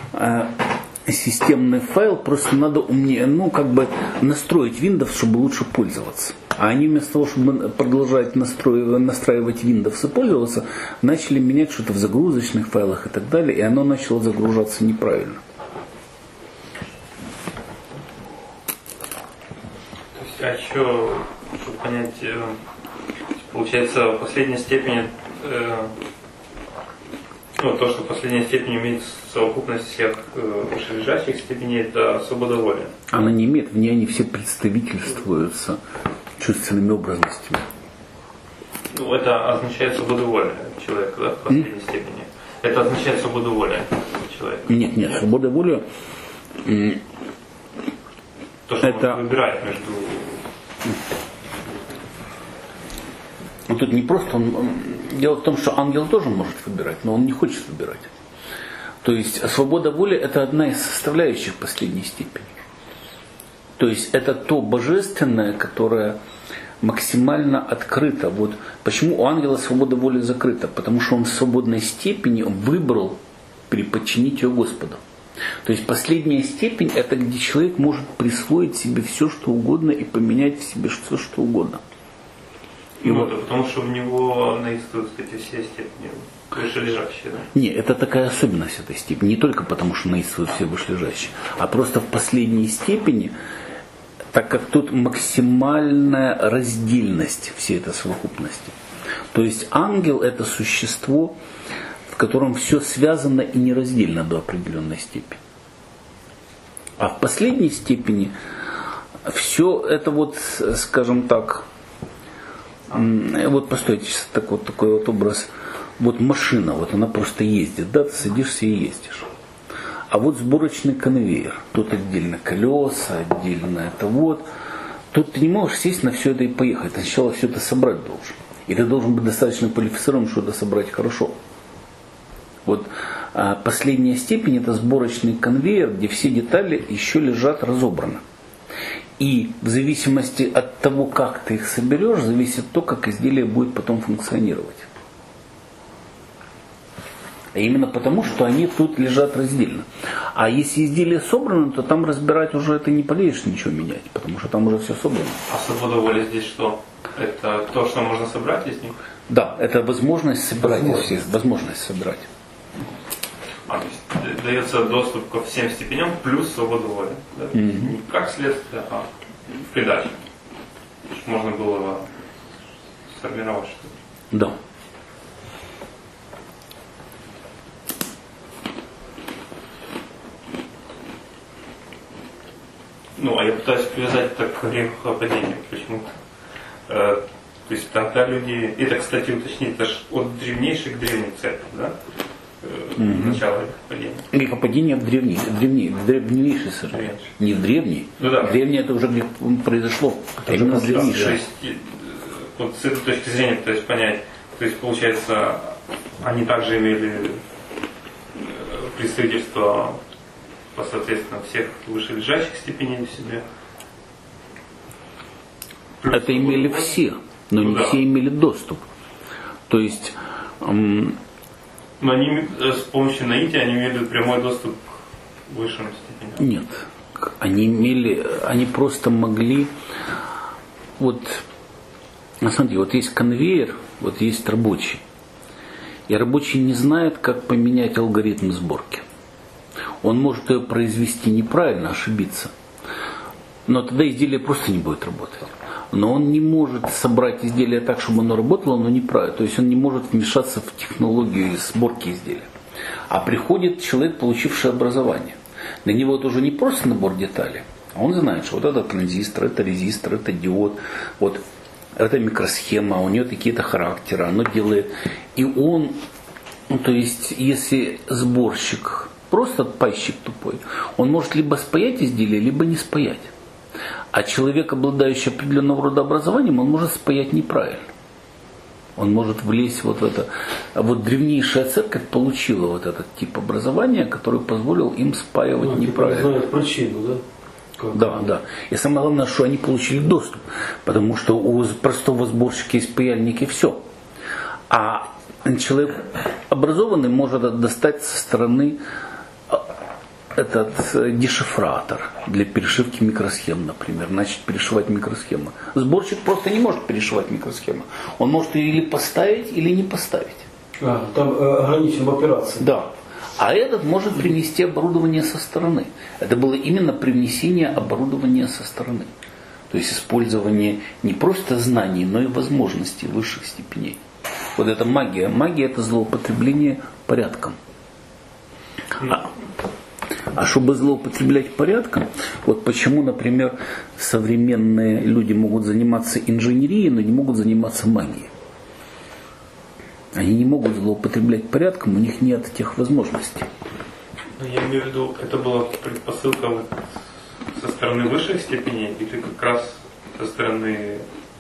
системный файл, просто надо умнее, настроить Windows, чтобы лучше пользоваться. А они вместо того, чтобы продолжать настраивать Windows и пользоваться, начали менять что-то в загрузочных файлах и так далее, и оно начало загружаться неправильно. То есть, еще, чтобы понять, получается, в последней степени, то, что в последней степени имеет совокупность всех вышележащих степеней, это свобода воли. Она не имеет, в ней они все представительствуются чувственными образностями. Это означает свободу воли человека, да, в последней степени. Это означает свободу воли человека. Нет, свобода воли. То, что это... он выбирает между. Тут не просто дело в том, что ангел тоже может выбирать, но он не хочет выбирать. То есть свобода воли это одна из составляющих последней степени. То есть это то божественное, которое максимально открыто. Вот почему у ангела свобода воли закрыта? Потому что он в свободной степени выбрал переподчинить ее Господу. То есть последняя степень это где человек может присвоить себе все, что угодно и поменять в себе все, что угодно. И потому что в него наистуют эти все степени вышележащие. Да? Нет, это такая особенность этой степени. Не только потому, что наистуют все вышележащие, а просто в последней степени Так как тут максимальная раздельность всей этой совокупности. То есть ангел это существо, в котором все связано и нераздельно до определенной степени. А в последней степени все это вот, скажем так, вот постойте, такой вот образ, вот машина, вот она просто ездит, да, ты садишься и ездишь. А вот сборочный конвейер, тут отдельно колеса, отдельно это вот. Тут ты не можешь сесть на все это и поехать, ты сначала все это собрать должен. И ты должен быть достаточно квалифицирован, чтобы это собрать хорошо. Вот последняя степень это сборочный конвейер, где все детали еще лежат разобраны. И в зависимости от того, как ты их соберешь, зависит то, как изделие будет потом функционировать. А именно потому, что они тут лежат раздельно. А если изделие собрано, то там разбирать уже это не полезешь ничего менять, потому что там уже все собрано. А свобода воли здесь что? Это то, что можно собрать из них? Да, это возможность собирать. Возможность собирать. То есть дается доступ ко всем степеням плюс свобода воли. Да? Не как следствие, а в придачу. Чтобы можно было сформировать что-то. Да. Ну, а я пытаюсь привязать это к грехопадению почему-то. То есть тогда люди, это, кстати, уточнить, это же от древнейших к древней церкви, да? Начало грехопадения. Грехопадение в древнейшей сожалению. Не в древней. Ну, да. Древнее это уже произошло. А именно в древнейшей. Вот с этой точки зрения пытаюсь понять, то есть получается, они также имели представительство по соответственно всех вышележащих степеней в себе. Плюс это имели все, но не все имели доступ. То есть но они с помощью наития они имели прямой доступ к высшим степеням. Нет. Они просто могли. Вот, смотрите, вот есть конвейер, вот есть рабочий. И рабочий не знает, как поменять алгоритм сборки. Он может ее произвести неправильно, ошибиться. Но тогда изделие просто не будет работать. Но он не может собрать изделие так, чтобы оно работало, но неправильно. То есть он не может вмешаться в технологию сборки изделия. А приходит человек, получивший образование. Для него это уже не просто набор деталей, а он знает, что вот это транзистор, это резистор, это диод, вот это микросхема, у нее какие-то характеры, оно делает. И он, то есть если сборщик, просто пайщик тупой, он может либо спаять изделие, либо не спаять. А человек, обладающий определенного рода образованием, он может спаять неправильно. Он может влезть вот в это. А вот древнейшая церковь получила вот этот тип образования, который позволил им спаивать неправильно. Знают причину, да? Как? Да. И самое главное, что они получили доступ. Потому что у простого сборщика есть паяльник и все. А человек образованный может достать со стороны этот дешифратор для перешивки микросхем, например. Начать перешивать микросхемы. Сборщик просто не может перешивать микросхемы. Он может ее или поставить, или не поставить. Там ограничен в операции. Да. А этот может привнести оборудование со стороны. Это было именно привнесение оборудования со стороны. То есть использование не просто знаний, но и возможностей высших степеней. Вот это магия. Магия это злоупотребление порядком. А чтобы злоупотреблять порядком, вот почему, например, современные люди могут заниматься инженерией, но не могут заниматься магией. Они не могут злоупотреблять порядком, у них нет тех возможностей. Я имею в виду, это была предпосылка вот со стороны высших степеней или как раз со стороны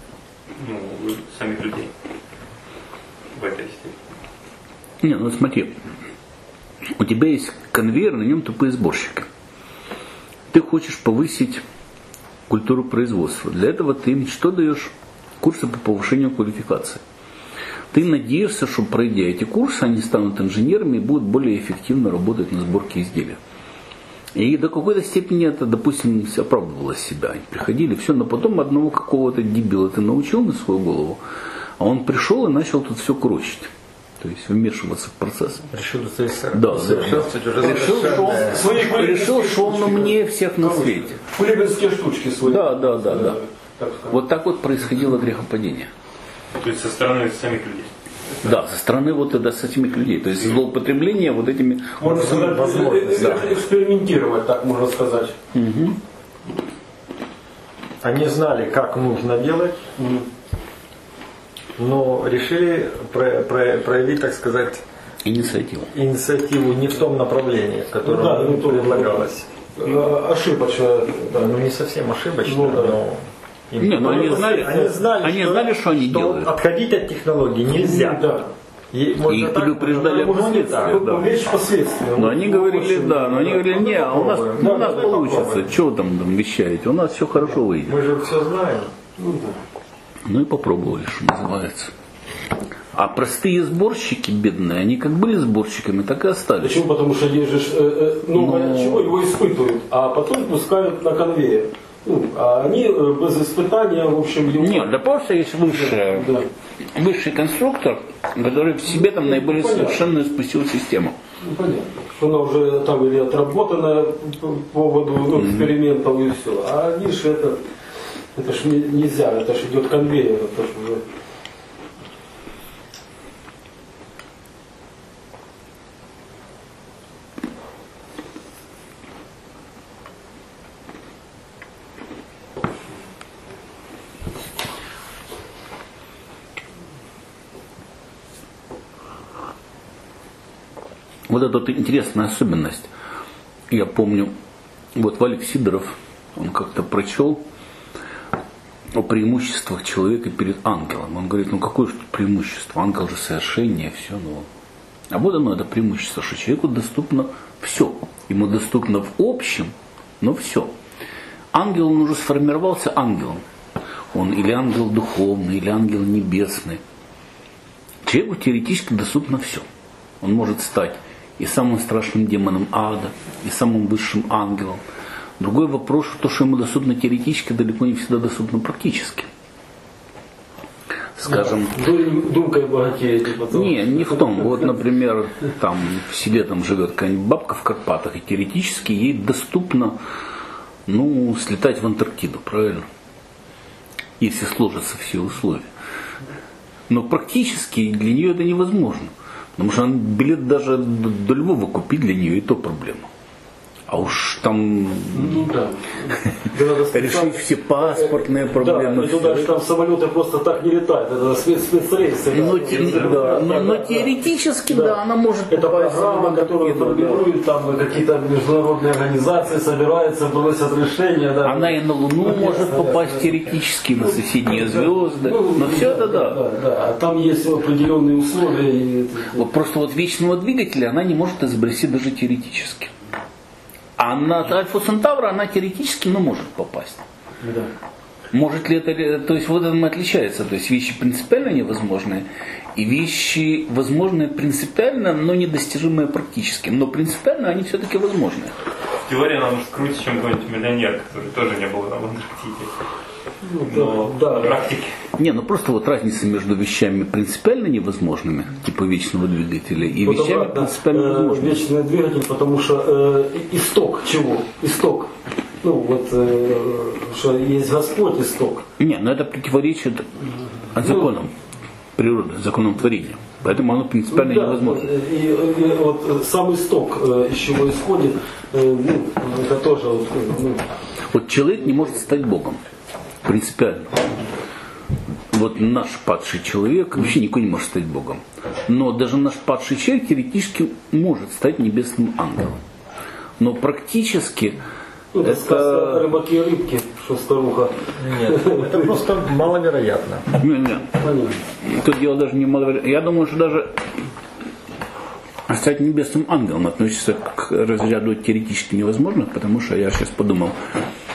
самих людей в этой степени? Нет, ну смотри. У тебя есть конвейер, на нем тупые сборщики. Ты хочешь повысить культуру производства. Для этого ты им что даешь? Курсы по повышению квалификации. Ты надеешься, что пройдя эти курсы, они станут инженерами и будут более эффективно работать на сборке изделия. И до какой-то степени это, допустим, оправдывало себя. Они приходили, все, но потом одного какого-то дебила ты научил на свою голову, а он пришел и начал тут все крочить. То есть вмешиваться в процесс. Решил Совершенствовать уже. Решил, что он умнее всех на свете. Кулибинские штучки свои. Да. Вот так вот происходило грехопадение. То есть со стороны самих людей. Да, со стороны вот это с этими людей. То есть злоупотребление вот этими можно сказать, возможностями. Экспериментировать, так можно сказать. Угу. Они знали, как нужно делать, но решили проявить, так сказать, инициативу не в том направлении, в котором предлагалось. Ошибочно. Ну не совсем ошибочно, но... они знали, что они делают. Отходить от технологий нельзя. Да. И предупреждали о последствиях. Но они говорили, не, у нас получится. Чего там вещаете? У нас все хорошо выйдет. Мы же все знаем. Ну и попробовали, что называется. А простые сборщики, бедные, они как были сборщиками, так и остались. Почему? Потому что есть чего его испытывают, а потом пускают на конвейер. А они без испытания, в общем, его... Нет, да просто есть высший конструктор, который в себе там наиболее совершенную спустил систему. Понятно. Что она уже там или отработана по поводу экспериментов и все. А они же это ж нельзя, это ж идет конвейер. Это ж уже... Вот эта вот интересная особенность. Я помню, вот Валик Сидоров, он как-то прочел о преимуществах человека перед ангелом. Он говорит, какое же преимущество? Ангел же совершеннее, все. А вот оно, это преимущество, что человеку доступно все. Ему доступно в общем, но все. Ангел, он уже сформировался ангелом. Он или ангел духовный, или ангел небесный. Человеку теоретически доступно все. Он может стать и самым страшным демоном ада, и самым высшим ангелом. Другой вопрос, что ему доступно теоретически, далеко не всегда доступно практически. Скажем, думкой богатеете потом. Не в том. Вот, например, там в селе там живет какая-нибудь бабка в Карпатах, и теоретически ей доступно слетать в Антарктиду, правильно? Если сложатся все условия. Но практически для нее это невозможно. Потому что билет даже до Львова купить для нее и то проблема. А уж там решить все паспортные проблемы. Да, туда же там самолеты просто так не летают. Это спецрейсы. Но теоретически, она может. Это программа, которую формируют, там какие-то международные организации собираются, выносят решения. Да. Она и на Луну может попасть теоретически, на соседние звезды. Но все это да. А там есть определенные условия. Вот просто вечного двигателя она не может изобрести даже теоретически. А на Альфа Центавра она теоретически может попасть. Да. Может ли это... То есть вот это отличается. То есть вещи принципиально невозможные и вещи возможные принципиально, но недостижимые практически. Но принципиально они все-таки возможны. В теории она может круче, чем какой-нибудь миллионер, который тоже не был там в Антарктиде. Но в практике. Просто вот разница между вещами принципиально невозможными, типа вечного двигателя, и вещами принципиально возможными. Вечный двигатель, потому что исток чего? Исток. Что есть Господь исток. Это противоречит законам природы, законам творения. Поэтому оно принципиально невозможно. И вот сам исток, из чего исходит, это тоже... Вот человек не может стать Богом. Принципиально. Вот наш падший человек вообще никакой не может стать Богом. Но даже наш падший человек теоретически может стать небесным ангелом. Но практически это сказка рыбаки и рыбки, что старуха. Нет, это просто маловероятно. Нет. Тут дело даже не маловероятно. Я думаю, что даже стать небесным ангелом относится к разряду теоретически невозможно, потому что я сейчас подумал,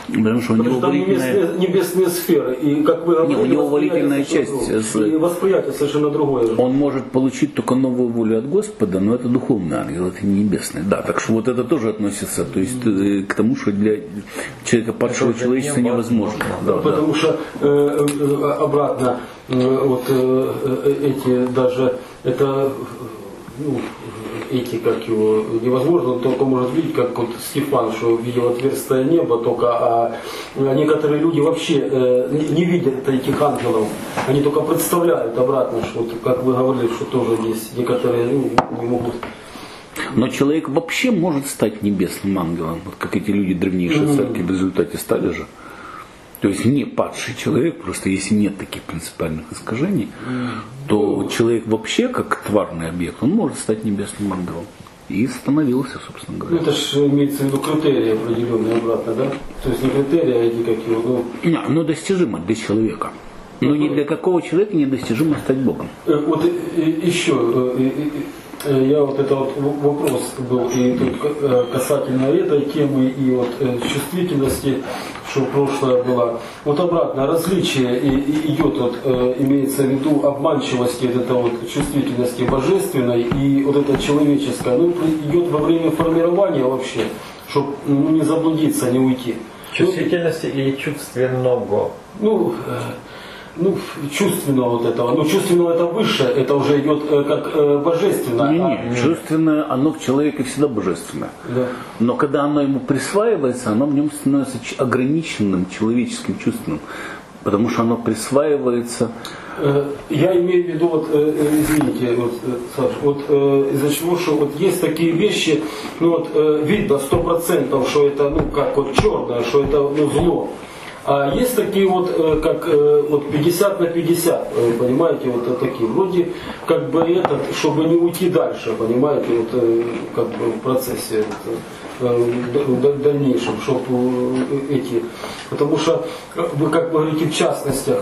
Потому что у него небесные сферы. И, как вы говорили, у него волительная часть. И восприятие совершенно другое. Он может получить только новую волю от Господа, но это духовный ангел, это не небесный. Да, так что вот это тоже относится, то есть к тому, что для человека падшего человечества невозможно. Да, потому что обратно вот эти даже это эти, как его, невозможно, он только может видеть, как вот Стефан, что видел отверстие неба только, а некоторые люди вообще не видят этих ангелов, они только представляют обратно, что, как вы говорили, что тоже есть некоторые не могут. Но человек вообще может стать небесным ангелом, вот как эти люди древнейшие церкви в результате стали же. То есть не падший человек, просто если нет таких принципиальных искажений, то человек вообще, как тварный объект, он может стать небесным ангелом. И становился, собственно говоря. Это же имеется в виду критерии определенные обратно, да? То есть не критерии, а эти какие, но достижимо для человека. Но ни для какого человека недостижимо стать Богом. Вот еще, я вот это вот вопрос был и тут касательно этой темы и вот чувствительности, что прошлое было. Вот обратно различие идет, вот, имеется в виду обманчивости, вот это вот чувствительности божественной и вот это человеческое, идет во время формирования вообще, чтобы не заблудиться, не уйти. Чувствительности или чувственного? Чувственного вот этого. Чувственного это выше, это уже идет как божественное. Чувственное, оно в человеке всегда божественное. Да. Но когда оно ему присваивается, оно в нем становится ограниченным человеческим чувственным. Потому что оно присваивается. Я имею в виду, вот, извините, вот, Саш, вот из-за чего, что вот есть такие вещи, видно 100%, что это, как вот черное, что это зло. А есть такие вот, как вот 50 на 50, понимаете, вот такие. Вроде как бы чтобы не уйти дальше, понимаете, вот как бы в процессе в дальнейшем, чтобы эти. Потому что вы, как вы говорите, в частностях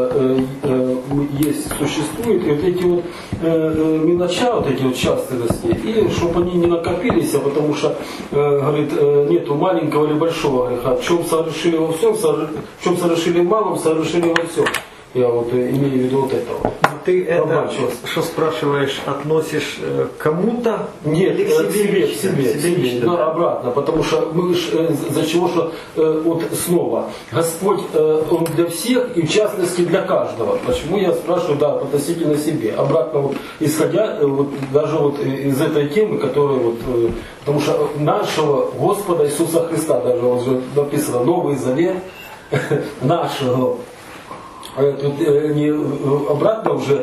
существуют и вот эти вот мелоча, вот эти вот частности, и чтобы они не накопились, потому что, говорит, нету маленького или большого греха. В чем совершили во всем, в чем совершили в малом, совершили во всем. Я вот имею в виду вот это вот. Ты это, что спрашиваешь, относишь к кому-то? Нет, или к себе. Но обратно, потому что мы за чего, что вот снова, Господь, Он для всех и в частности для каждого. Почему я спрашиваю, относительно себе. Обратно, вот, исходя вот, даже вот из этой темы, которая вот, потому что нашего Господа Иисуса Христа, даже вот же написано Новый Завет, нашего. Тут не обратно уже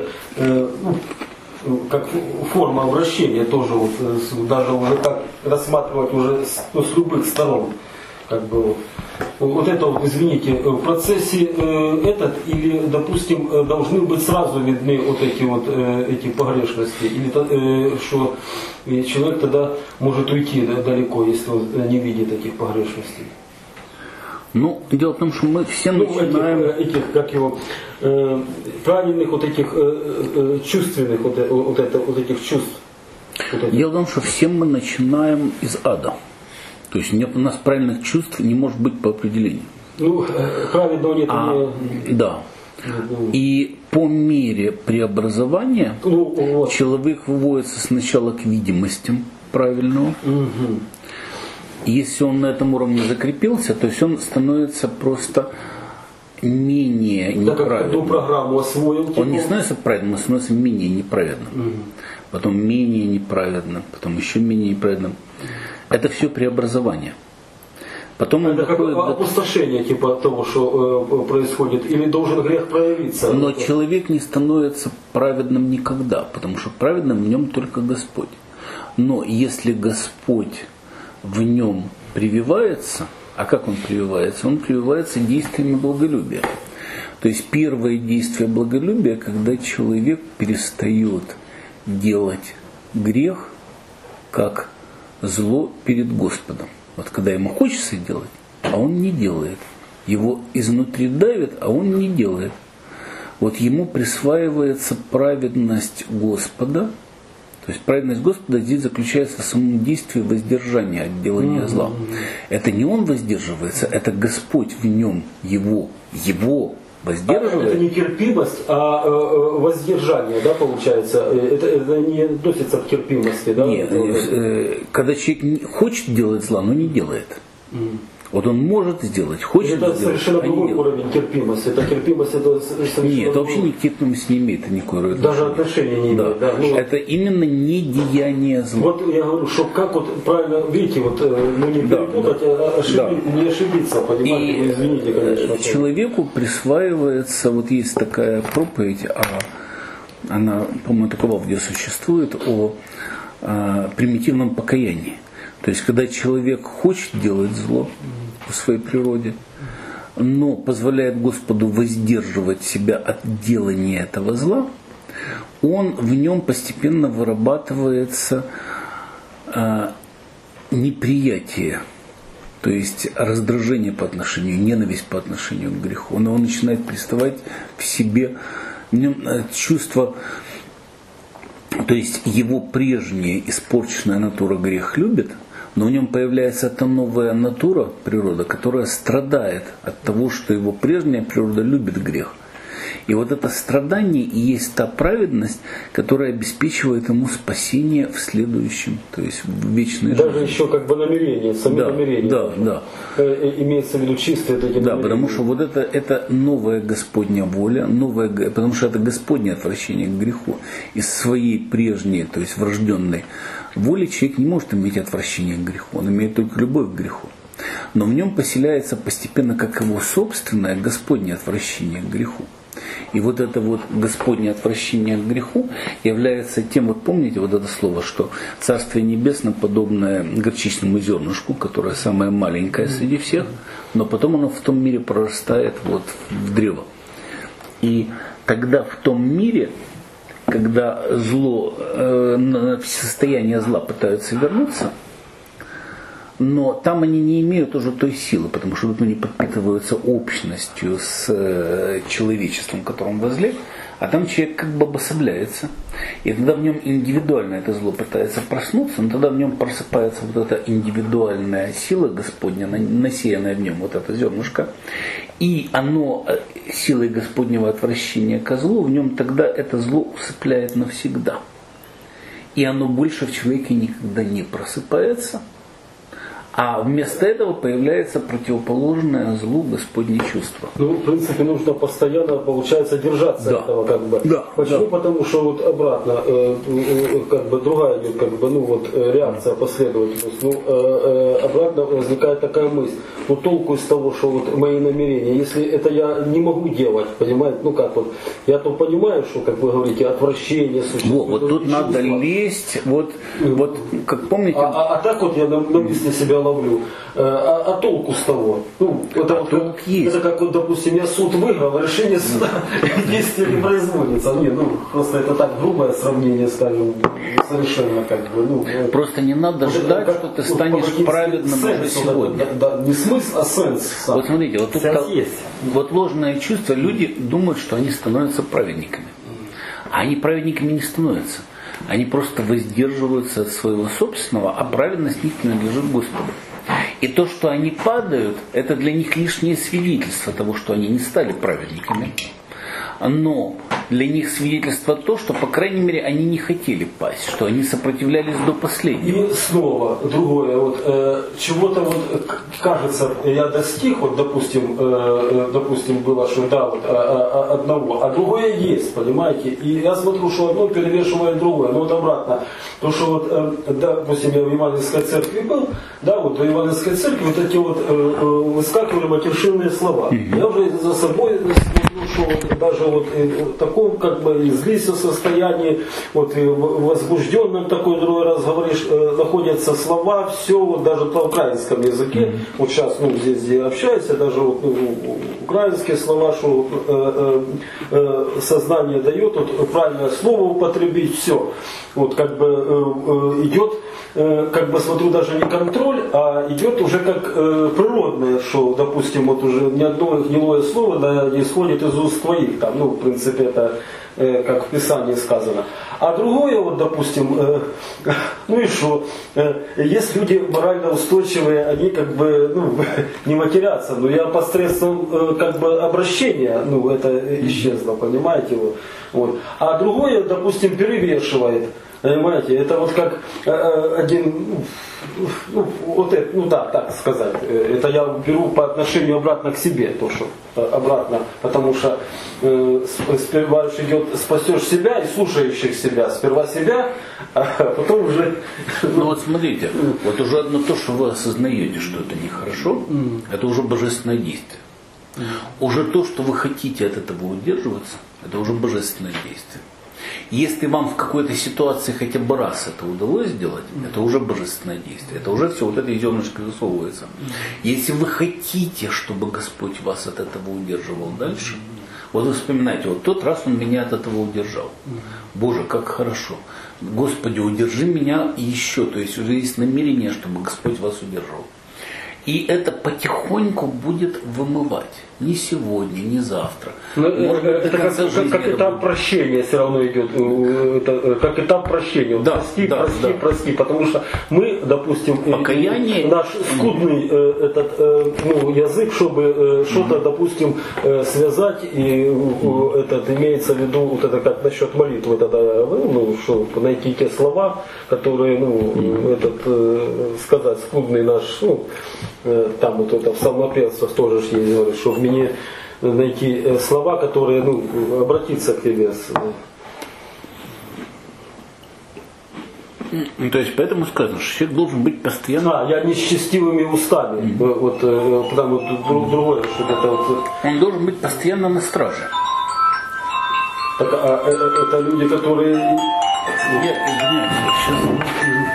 как форма обращения тоже вот, даже уже так рассматривать уже с любых сторон. Как бы вот это вот, извините, в процессе или, допустим, должны быть сразу видны вот эти погрешности, или что человек тогда может уйти далеко, если он не видит этих погрешностей. Дело в том, что мы все начинаем... правильных вот этих чувственных вот этих чувств. Дело в том, что все мы начинаем из ада. То есть у нас правильных чувств не может быть по определению. Правильного нет. Да. И по мере преобразования человек выводится сначала к видимостям правильного. Если он на этом уровне закрепился, то есть он становится просто менее неправедным. Программу освоил. Он не становится праведным, он становится менее неправедным. Потом менее неправедным, потом еще менее неправедным. Это все преобразование. Потом это как опустошение типа того, что происходит, или должен грех проявиться. Но человек не становится праведным никогда, потому что праведным в нем только Господь. Но если Господь в нем прививается, а как он прививается? Он прививается действиями благолюбия. То есть первое действие благолюбия, когда человек перестает делать грех как зло перед Господом. Вот когда ему хочется делать, а он не делает. Его изнутри давит, а он не делает. Вот ему присваивается праведность Господа, То есть праведность Господа здесь заключается в самом действии воздержания от делания зла. Это не он воздерживается, это Господь в нем, его воздерживает. Это не терпимость, а воздержание, да, получается? Это не относится к терпимости, да? Нет, когда человек хочет делать зла, но не делает. Вот он может сделать, хочет это сделать. Это совершенно другой уровень терпимости. Это терпимость, это совершенно нет, это вообще к терпимости не имеет никакой отношения. Даже отношения не имеет. Да. Ну, это именно не деяние зла. Вот я говорю, что как вот правильно, видите, вот не перепутать, не ошибиться, понимаете, вы извините, конечно. Человеку присваивается, вот есть такая проповедь, она, по-моему, такова где существует, о примитивном покаянии. То есть, когда человек хочет делать зло по своей природе, но позволяет Господу воздерживать себя от делания этого зла, в нем постепенно вырабатывается неприятие, то есть раздражение по отношению, ненависть по отношению к греху. Он начинает приставать в себе, в нем чувство. То есть его прежняя испорченная натура грех любит, но в нем появляется эта новая натура, природа, которая страдает от того, что его прежняя природа любит грех. И вот это страдание и есть та праведность, которая обеспечивает ему спасение в следующем, то есть в вечной жизни. Даже еще как бы намерение, намерение. Да. Имеется в виду чистые такие намерения. Да, потому что вот это новая Господня воля, потому что это Господнее отвращение к греху. Из своей прежней, то есть врожденной воли человек не может иметь отвращение к греху, он имеет только любовь к греху. Но в нем поселяется постепенно как его собственное Господнее отвращение к греху. И вот это вот Господнее отвращение к греху является тем, вот помните вот это слово, что Царствие Небесное подобное горчичному зернышку, которое самое маленькое среди всех, но потом оно в том мире прорастает вот в древо. И тогда в том мире, когда состояние зла пытаются вернуться, но там они не имеют уже той силы, потому что они подпитываются общностью с человечеством, которым возле, а там человек как бы обособляется. И тогда в нем индивидуально это зло пытается проснуться, но тогда в нем просыпается вот эта индивидуальная сила Господня, насеянная в нем вот это зернышко, и оно силой Господнего отвращения ко злу, в нем тогда это зло усыпляет навсегда. И оно больше в человеке никогда не просыпается. А вместо этого появляется противоположное злу Господне чувство. Ну, в принципе, нужно постоянно, получается, держаться этого как бы. Да. Почему? Да. Потому что вот обратно, как бы другая идет, как бы, реакция, последовательность. Обратно возникает такая мысль. Толку из того, что вот мои намерения, если это я не могу делать, понимаете, я то понимаю, что, как вы говорите, отвращение существует. Вот тут надо лезть, вот как помните. А так вот я на мысли себя ловлю. А толку с того? Это как, вот, допустим, я суд выиграл, решение суда действия не производится. Просто это так грубое сравнение, скажем, совершенно как бы. Просто не надо ждать, что ты станешь праведным уже сегодня. Не смысл, а сенс. Вот смотрите, вот тут вот ложное чувство, люди думают, что они становятся праведниками. А они праведниками не становятся. Они просто воздерживаются от своего собственного, а праведность не принадлежит Господу. И то, что они падают, это для них лишнее свидетельство того, что они не стали праведниками. Но для них свидетельство то, что, по крайней мере, они не хотели пасть, что они сопротивлялись до последнего. И снова другое, чего-то кажется, я достиг, допустим, было, что одного, а другое есть, понимаете, и я смотрю, что одно перевешивает другое, обратно, то, что допустим, я в Евангельской церкви был, в Евангельской церкви эти выскакивали матершинные слова. Я уже за собой что даже в таком как бы излийстве состоянии, и возбужденном такой другой раз говоришь, находятся слова, все, даже на украинском языке, сейчас здесь где общаюсь, даже украинские слова, что сознание дает, правильное слово употребить, все. Как бы идет, как бы смотрю, даже не контроль, а идет уже как природное, что, допустим, уже ни одно гнилое слово не исходит из из уст твоих, там, ну, в принципе, это как в Писании сказано. А другое, вот, допустим, ну и что, есть люди морально устойчивые, они как бы, ну, не матерятся, но я посредством как бы обращения, ну, это исчезло, понимаете, вот. А другое, допустим, перевешивает. Понимаете, это вот как один, ну, вот это, ну да, так сказать, это я беру по отношению обратно к себе, то, что обратно, потому что сперва идет спасешь себя и слушающих себя, сперва себя, а потом уже... Ну вот смотрите, вот уже одно то, что вы осознаете, что это нехорошо, это уже божественное действие. Уже то, что вы хотите от этого удерживаться, это уже божественное действие. Если вам в какой-то ситуации хотя бы раз это удалось сделать, это уже божественное действие. Это уже все, вот это зернышко высовывается. Если вы хотите, чтобы Господь вас от этого удерживал дальше, вот вы вспоминаете, вот тот раз Он меня от этого удержал. Боже, как хорошо. Господи, удержи меня еще. То есть уже есть намерение, чтобы Господь вас удержал. И это потихоньку будет вымывать. Не сегодня, не завтра. Это как этап прощения все равно идет. Это как этап прощения. Да, прости. Потому что мы, допустим, покаяние, наш скудный этот, ну, язык, чтобы что-то, допустим, связать, и этот, имеется в виду, вот это как насчет молитвы, это, ну, что найти те слова, которые, ну, этот, сказать, скудный наш, ну, там вот это в псалмопевствах тоже есть, говорит, что в мне найти слова, которые, ну, обратиться к тебе. Ну, то есть поэтому сказано, что человек должен быть постоянно... я не с честивыми устами. Вот, потому вот другое, что это вот... Он должен быть постоянно на страже. Так, это люди, которые... Я извиняюсь, сейчас...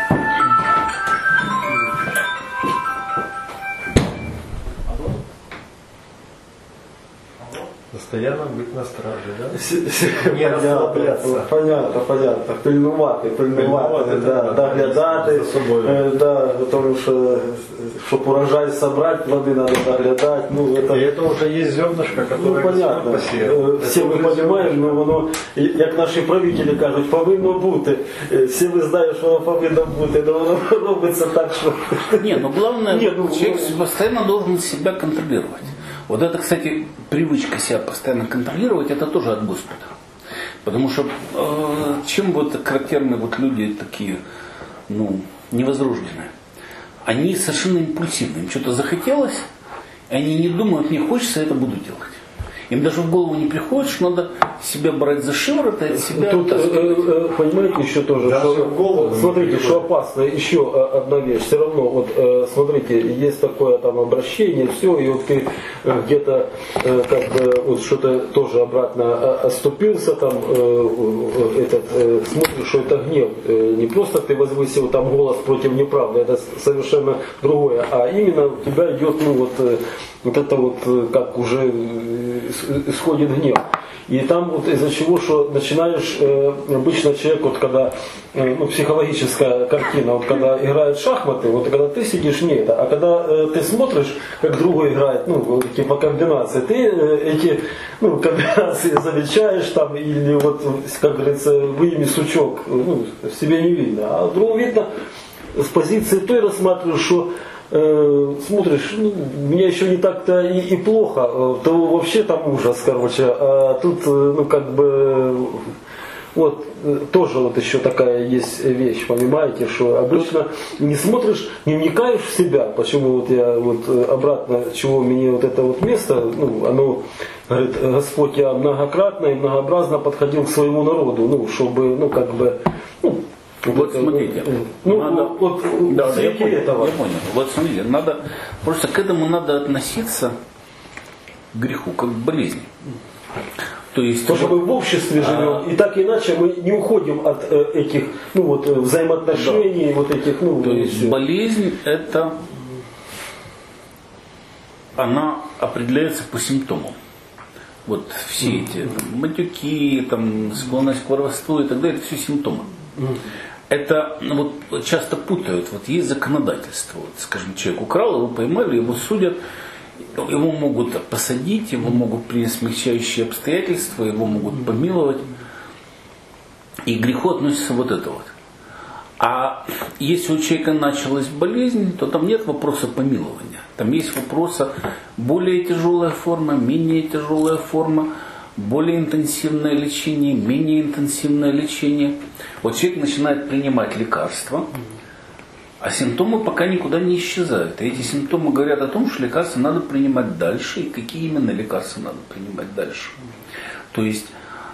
Постоянно быть на страже, да? Не расслабляться. Понятно. Пильнувати, да, доглядати, да, тому що, щоб урожай собрать, плоды надо доглядать. Ну, это уже есть зернышко, которое, ну, понятно. Все ми розуміємо, но воно, як наші правителі кажуть, повинно бути. Всі ми знаємо, що воно повинно бути, но воно робиться так, что... Не, но главное, человек постоянно должен себя контролировать. Вот это, кстати, привычка себя постоянно контролировать, это тоже от Господа. Потому что чем вот характерны вот люди такие, ну, невозрожденные? Они совершенно импульсивны. Им что-то захотелось, и они не думают, мне хочется, это буду делать. Им даже в голову не приходит, что надо себя брать за шиворот, и от себя... Тут, понимаете, еще тоже, что, смотрите, что опасно, еще одна вещь, все равно, вот, смотрите, есть такое там обращение, все, и вот ты где-то, как бы, вот что-то тоже обратно отступился, там, смотришь, что это гнев, не просто ты возвысил там голос против неправды, это совершенно другое, а именно у тебя идет, ну, вот это вот, как уже исходит гнев. И там вот из-за чего, что начинаешь, обычно человек, вот когда, ну, психологическая картина, вот когда играет в шахматы, вот когда ты сидишь, не это, а когда ты смотришь, как другой играет, ну, типа комбинации, ты эти, ну, комбинации замечаешь там, или вот, как говорится, выеми сучок, ну, в себе не видно, а другого видно с позиции той рассматриваешь, что смотришь, ну, меня еще не так-то и плохо, то вообще там ужас, короче, а тут, ну, как бы, вот, тоже вот еще такая есть вещь, понимаете, что обычно не смотришь, не вникаешь в себя, почему вот я вот обратно, чего мне вот это вот место, ну, оно, говорит, Господь, я многократно и многообразно подходил к своему народу, ну, чтобы, ну, как бы, ну, вот смотрите, ну, надо, вот, да, я понял, этого. я понял. Вот смотрите, надо, просто к этому надо относиться, к греху, как к болезни. То есть, потому что мы в обществе живем, и так иначе мы не уходим от этих, ну, вот, взаимоотношений, да, вот этих, ну, то есть все. болезнь это, она определяется по симптомам. Вот все эти матюки, там, склонность к воровству и так далее, это все симптомы. Это, ну, вот часто путают, вот есть законодательство, вот, скажем, человек украл, его поймали, его судят, Его могут посадить, его могут принять смягчающие обстоятельства, его могут помиловать. И к греху относится вот это вот. А если у человека началась болезнь, то там нет вопроса помилования. Там есть вопроса более тяжелая форма, менее тяжелая форма, более интенсивное лечение, менее интенсивное лечение. Вот человек начинает принимать лекарства, а симптомы пока никуда не исчезают. И эти симптомы говорят о том, что лекарства надо принимать дальше, и какие именно лекарства надо принимать дальше. То есть,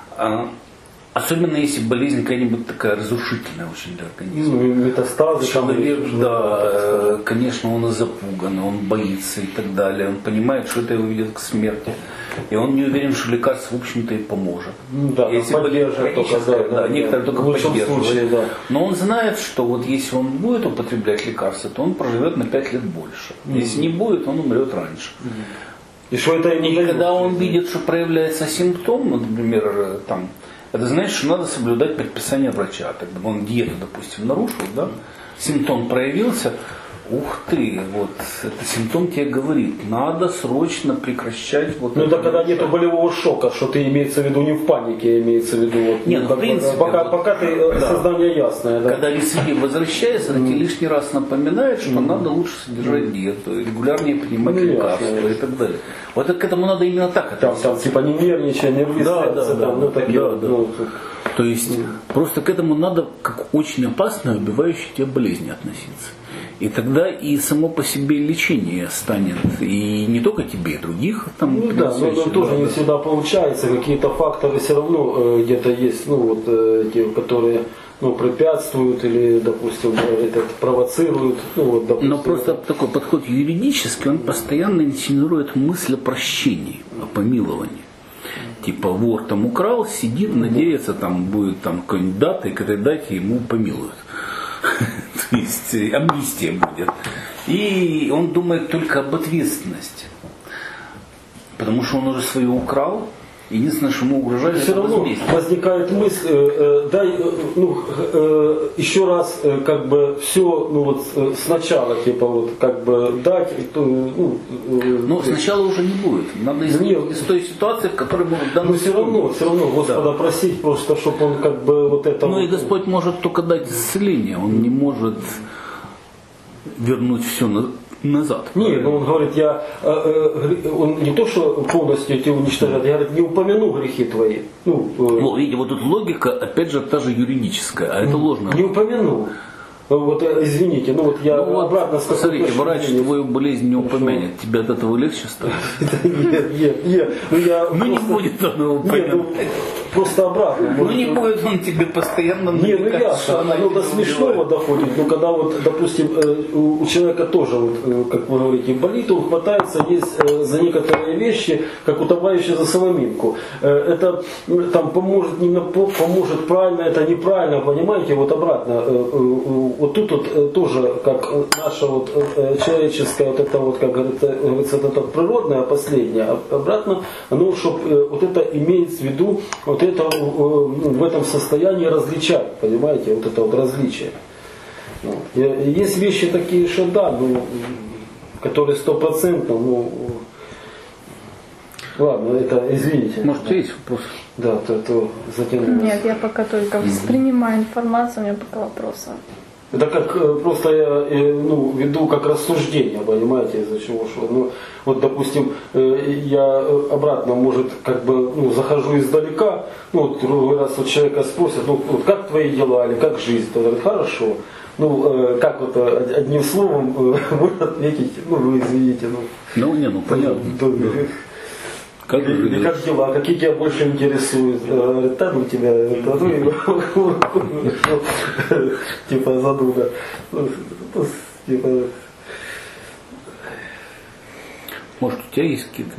особенно если болезнь какая-нибудь такая разрушительная очень для организма. Метастазы. Человек, да, конечно, он и запуган, он боится и так далее. Он понимает, что это его ведет к смерти. И он не уверен, что лекарство, в общем-то, и поможет. Да, если поддерживает только, да, некоторые только поддерживают. Случае, да. Но он знает, что вот если он будет употреблять лекарства, то он проживет на 5 лет больше. Если не будет, он умрет раньше. И что это и когда он видит, что проявляется симптом, например, там, это значит, что надо соблюдать предписание врача. Тогда он диету, допустим, нарушил, да? Симптом проявился, ух ты, вот этот симптом тебе говорит, надо срочно прекращать. Вот ну это когда нету болевого шока, что ты имеется в виду не в панике, имеется в виду вот. Нет, ну, в принципе, пока ты сознание ясное. Да. Когда рецидив возвращается, тебе лишний раз напоминает, что надо лучше содержать диету, регулярнее принимать лекарства и так далее. Вот к этому надо именно так относиться. Там типа не нервничай, не влезаться, ну такие. То есть просто к этому надо как очень опасной, убивающей тебя болезни относиться. И тогда и само по себе лечение станет, и не только тебе, и других. Там, ну да, но тоже не всегда получается, какие-то факторы все равно где-то есть, ну вот те, которые препятствуют или, допустим, провоцируют. Ну, вот, допустим, но просто такой подход юридический, он постоянно инсценирует мысль о прощении, о помиловании. Типа вор там украл, сидит, надеется, там будет там какой-нибудь дата, и к этой дате ему помилуют. То есть амнистия будет. И он думает только об ответственности. Потому что он уже свое украл. Единственное, что ему угрожает, все равно возникает мысль, еще раз как бы все сначала типа вот как бы дать. Но сначала уже не будет. Надо из той ситуации, в которой мы в данном все равно Господа просить просто, чтобы он как бы вот это. Ну и Господь может только дать исцеление, он не может вернуть все назад. Нет, он говорит, он не то, что полностью эти уничтожает, я говорит, не упомяну грехи твои. Видите, вот тут логика, опять же, та же юридическая, а это ложно. Не упомяну. Вот, извините, я обратно скажу. Смотрите, врач твою болезнь не упомянет, тебе от этого легче станет? Нет, не будет он его упомянуть. Просто обратно. Не будет он тебе постоянно ясно, до смешного доходит. Когда вот, допустим, у человека тоже, вот, как вы говорите, болит, он хватается есть за некоторые вещи, как утопающий за соломинку. Это там поможет правильно, это неправильно, понимаете, вот обратно. Вот тут вот тоже, как наша вот человеческая, вот это вот, как говорится, это природное, последнее, обратно, оно, чтобы вот это имеется в виду, вот это в этом состоянии различать, понимаете, вот это вот различие. Есть вещи такие, что да, которые 100%, ладно, это извините. Может, есть вопрос? Да, то затянулось. Нет, я пока только воспринимаю информацию, у меня пока вопросы. Это как просто я веду как рассуждение, понимаете, из-за чего что. Вот, допустим, я обратно, может, как бы, захожу издалека, другой раз вот человека спросят, как твои дела или как жизнь, то говорит, хорошо. Как вот одним словом можно ответить, вы извините. Понятно. Как дела? Какие тебя больше интересуют? Говорит, да, тебя типа задумка. Типа. Может, у тебя есть какие-то?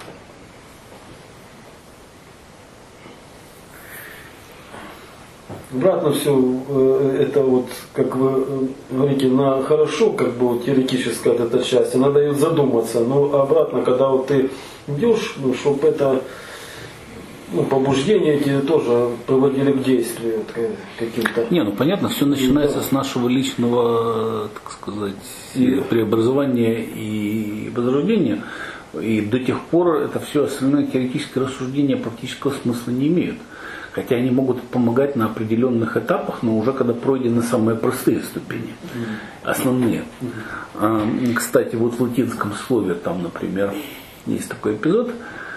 Обратно все это вот, как вы говорите, на хорошо, как бы вот теоретическая вот эта часть, она дает задуматься. Но обратно, когда вот ты идешь, чтобы это побуждения эти тоже приводили к действию вот, каким-то. Понятно, все начинается с нашего личного, так сказать, преобразования и возрождения. И до тех пор это все остальное теоретическое рассуждение практического смысла не имеют. Хотя они могут помогать на определенных этапах, но уже когда пройдены самые простые ступени, основные. Кстати, вот в латинском слове, там, например, есть такой эпизод,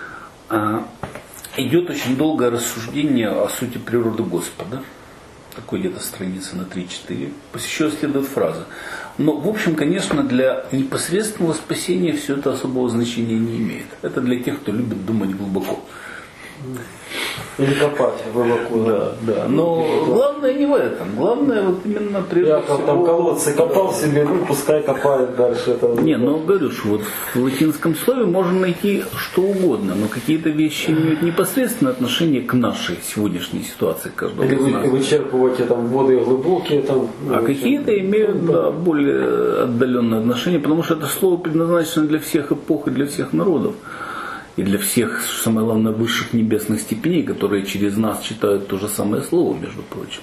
идет очень долгое рассуждение о сути природы Господа. Такой где-то страницы на 3-4. После чего следует фраза. Но, в общем, конечно, для непосредственного спасения все это особого значения не имеет. Это для тех, кто любит думать глубоко. Или копать глубоко. Да. Но главное не в этом. Главное вот именно прежде всего... Я там колодцы копал себе, ну пускай копает дальше. Это... Не, ну говорю, что вот в латинском слове можно найти что угодно, но какие-то вещи имеют непосредственное отношение к нашей сегодняшней ситуации каждого из нас. Или вычерпываете там воды глубокие. Там, какие-то имеют более отдаленное отношение, потому что это слово предназначено для всех эпох и для всех народов. И для всех, самое главное, высших небесных степеней, которые через нас читают то же самое слово, между прочим.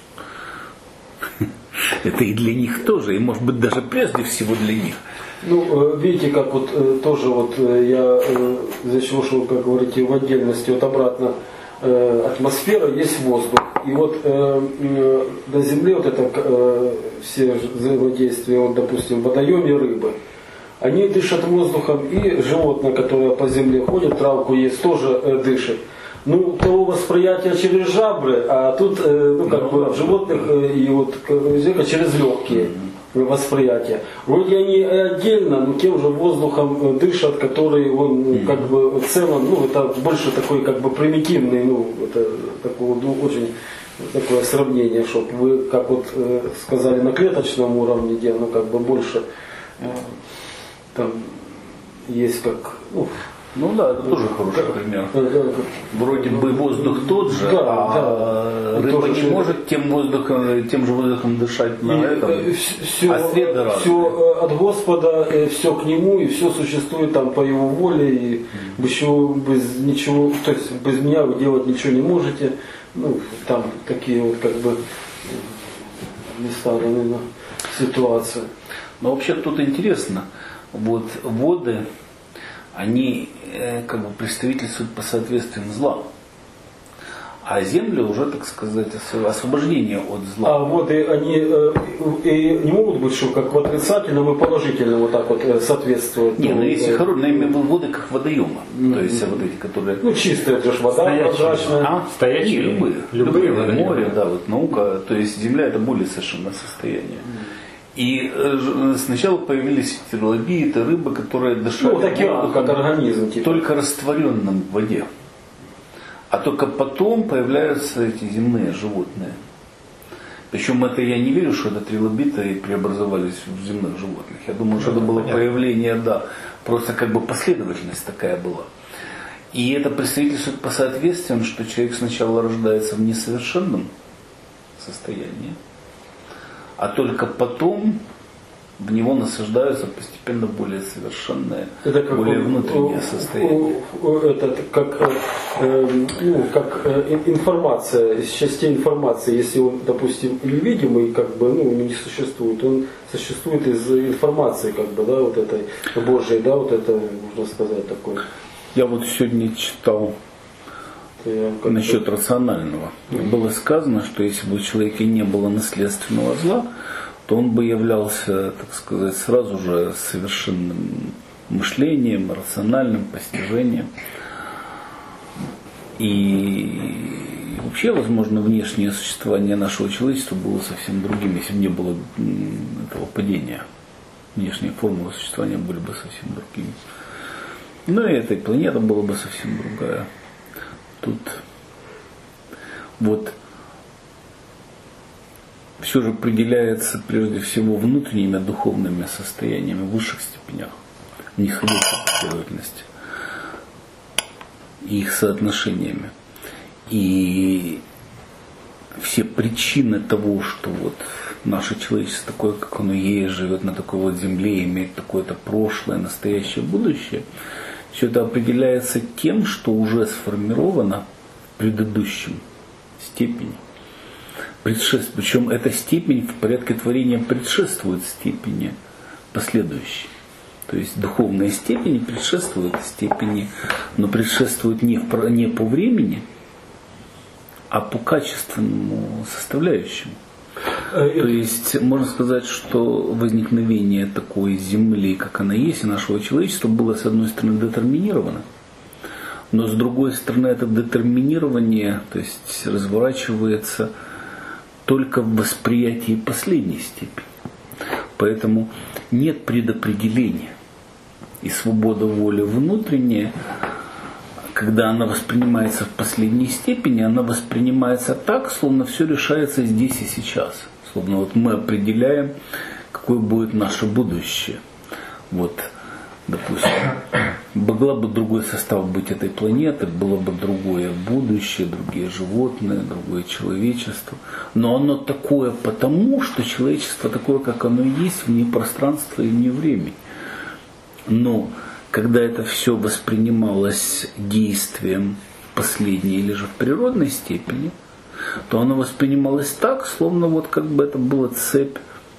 Это и для них тоже, и может быть даже прежде всего для них. Ну, видите, как вот тоже вот я зачем, как говорите, в отдельности, вот обратно атмосфера, есть воздух. И вот на Земле вот это все взаимодействия, вот, допустим, в водоеме рыбы. Они дышат воздухом, и животное, которое по земле ходит, травку ест, тоже дышит. Ну, того восприятия через жабры, а тут, в животных и вот через легкие восприятия. Вроде они отдельно, но тем же воздухом дышат, который он как бы в целом, это больше такой как бы примитивный, это такое очень такое сравнение, чтобы вы, как вот сказали, на клеточном уровне, где больше там есть как... это тоже хороший пример. Вроде бы воздух тот же, рыба не может тем же воздухом дышать на этом, свет разный. Все от Господа, все к Нему, и все существует там по Его воле, и без ничего, то есть без меня вы делать ничего не можете. Там такие вот как бы места, наверное, ситуации. Но вообще тут интересно. Вот воды, они как бы представительствуют по соответствиям зла. А земля уже, так сказать, освобождение от зла. А воды, они не могут быть, что как в отрицательном и положительном вот так вот соответствуют? Не, если я имею в виду воды как водоемы. То есть вот эти, которые... чистая, это же вода прозрачная. Стоячие? Любые воды. Море, вот наука. То есть земля это более совершенное состояние. И сначала появились трилобиты, рыбы, которые дышали как организм, только растворенным в воде. А только потом появляются эти земные животные. Причем это я не верю, что это трилобиты преобразовались в земных животных. Я думаю, что это было проявление, просто как бы последовательность такая была. И это представительствует по соответствиям, что человек сначала рождается в несовершенном состоянии, а только потом в него насаждаются постепенно более совершенные, более внутренние состояния. Это как информация, из частей информации, если он, допустим, невидимый, не существует, он существует из информации, вот этой Божьей, вот это, можно сказать, такое. Я вот сегодня читал насчет рационального. Было сказано, что если бы у человека не было наследственного зла, то он бы являлся, так сказать, сразу же совершенным мышлением, рациональным постижением. И вообще, возможно, внешнее существование нашего человечества было совсем другим, если бы не было этого падения. Внешние формулы существования были бы совсем другими. Ну и эта планета была бы совсем другая. Тут вот все же определяется прежде всего внутренними духовными состояниями в высших степенях, в нисходящей последовательности и их соотношениями. И все причины того, что вот наше человечество такое, как оно есть, живет на такой вот земле, имеет такое-то прошлое, настоящее, будущее, все это определяется тем, что уже сформировано в предыдущем степени. Причем эта степень в порядке творения предшествует степени последующей. То есть духовные степени предшествуют степени, но предшествуют не по времени, а по качественному составляющему. То есть можно сказать, что возникновение такой земли, как она есть, и нашего человечества было с одной стороны детерминировано, но с другой стороны это детерминирование, то есть разворачивается только в восприятии последней степени. Поэтому нет предопределения. И свобода воли внутренняя, когда она воспринимается в последней степени, она воспринимается так, словно все решается здесь и сейчас. Словно вот мы определяем, какое будет наше будущее. Вот, допустим, могла бы другой состав быть этой планеты, было бы другое будущее, другие животные, другое человечество. Но оно такое потому, что человечество такое, как оно есть, вне пространства и вне времени. Но когда это все воспринималось действием последней или же в природной степени, то оно воспринималось так, словно вот как бы это была цепь,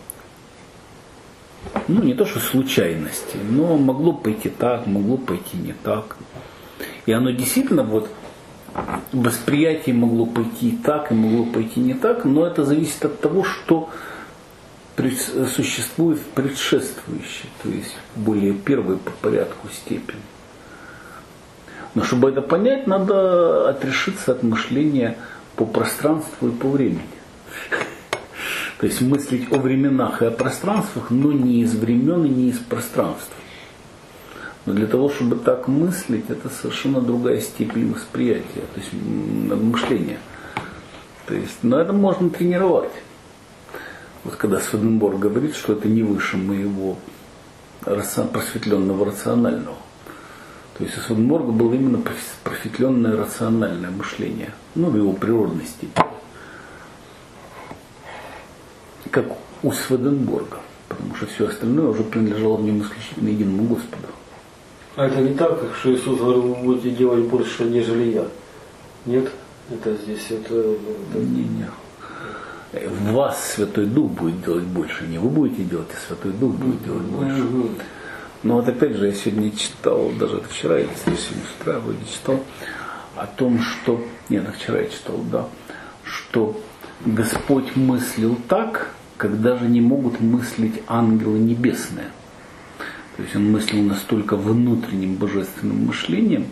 ну не то что случайности, но могло пойти так, могло пойти не так. И оно действительно вот в восприятии могло пойти и так, и могло пойти не так, но это зависит от того, что существует в предшествующей, то есть более первой по порядку степени. Но чтобы это понять, надо отрешиться от мышления по пространству и по времени. То есть мыслить о временах и о пространствах, но не из времен и не из пространства. Но для того, чтобы так мыслить, это совершенно другая степень восприятия, то есть мышления. То есть, но это можно тренировать. Вот когда Сведенборг говорит, что это не выше моего просветленного рационального. То есть у Сведенборга было именно просветленное рациональное мышление, ну в его природной степени. Как у Сведенборга, потому что все остальное уже принадлежало в нем исключительно единому Господу. А это не так, как что Иисус говорил, вы будете делать больше, нежели я? Нет? Это здесь это... Не. В вас Святой Дух будет делать больше. Не вы будете делать, а Святой Дух будет делать больше. Но вот опять же, я сегодня читал, даже это вчера или сегодня с утра вроде читал, о том, что, нет, вчера я читал, да, что Господь мыслил так, как даже не могут мыслить ангелы небесные. То есть он мыслил настолько внутренним божественным мышлением.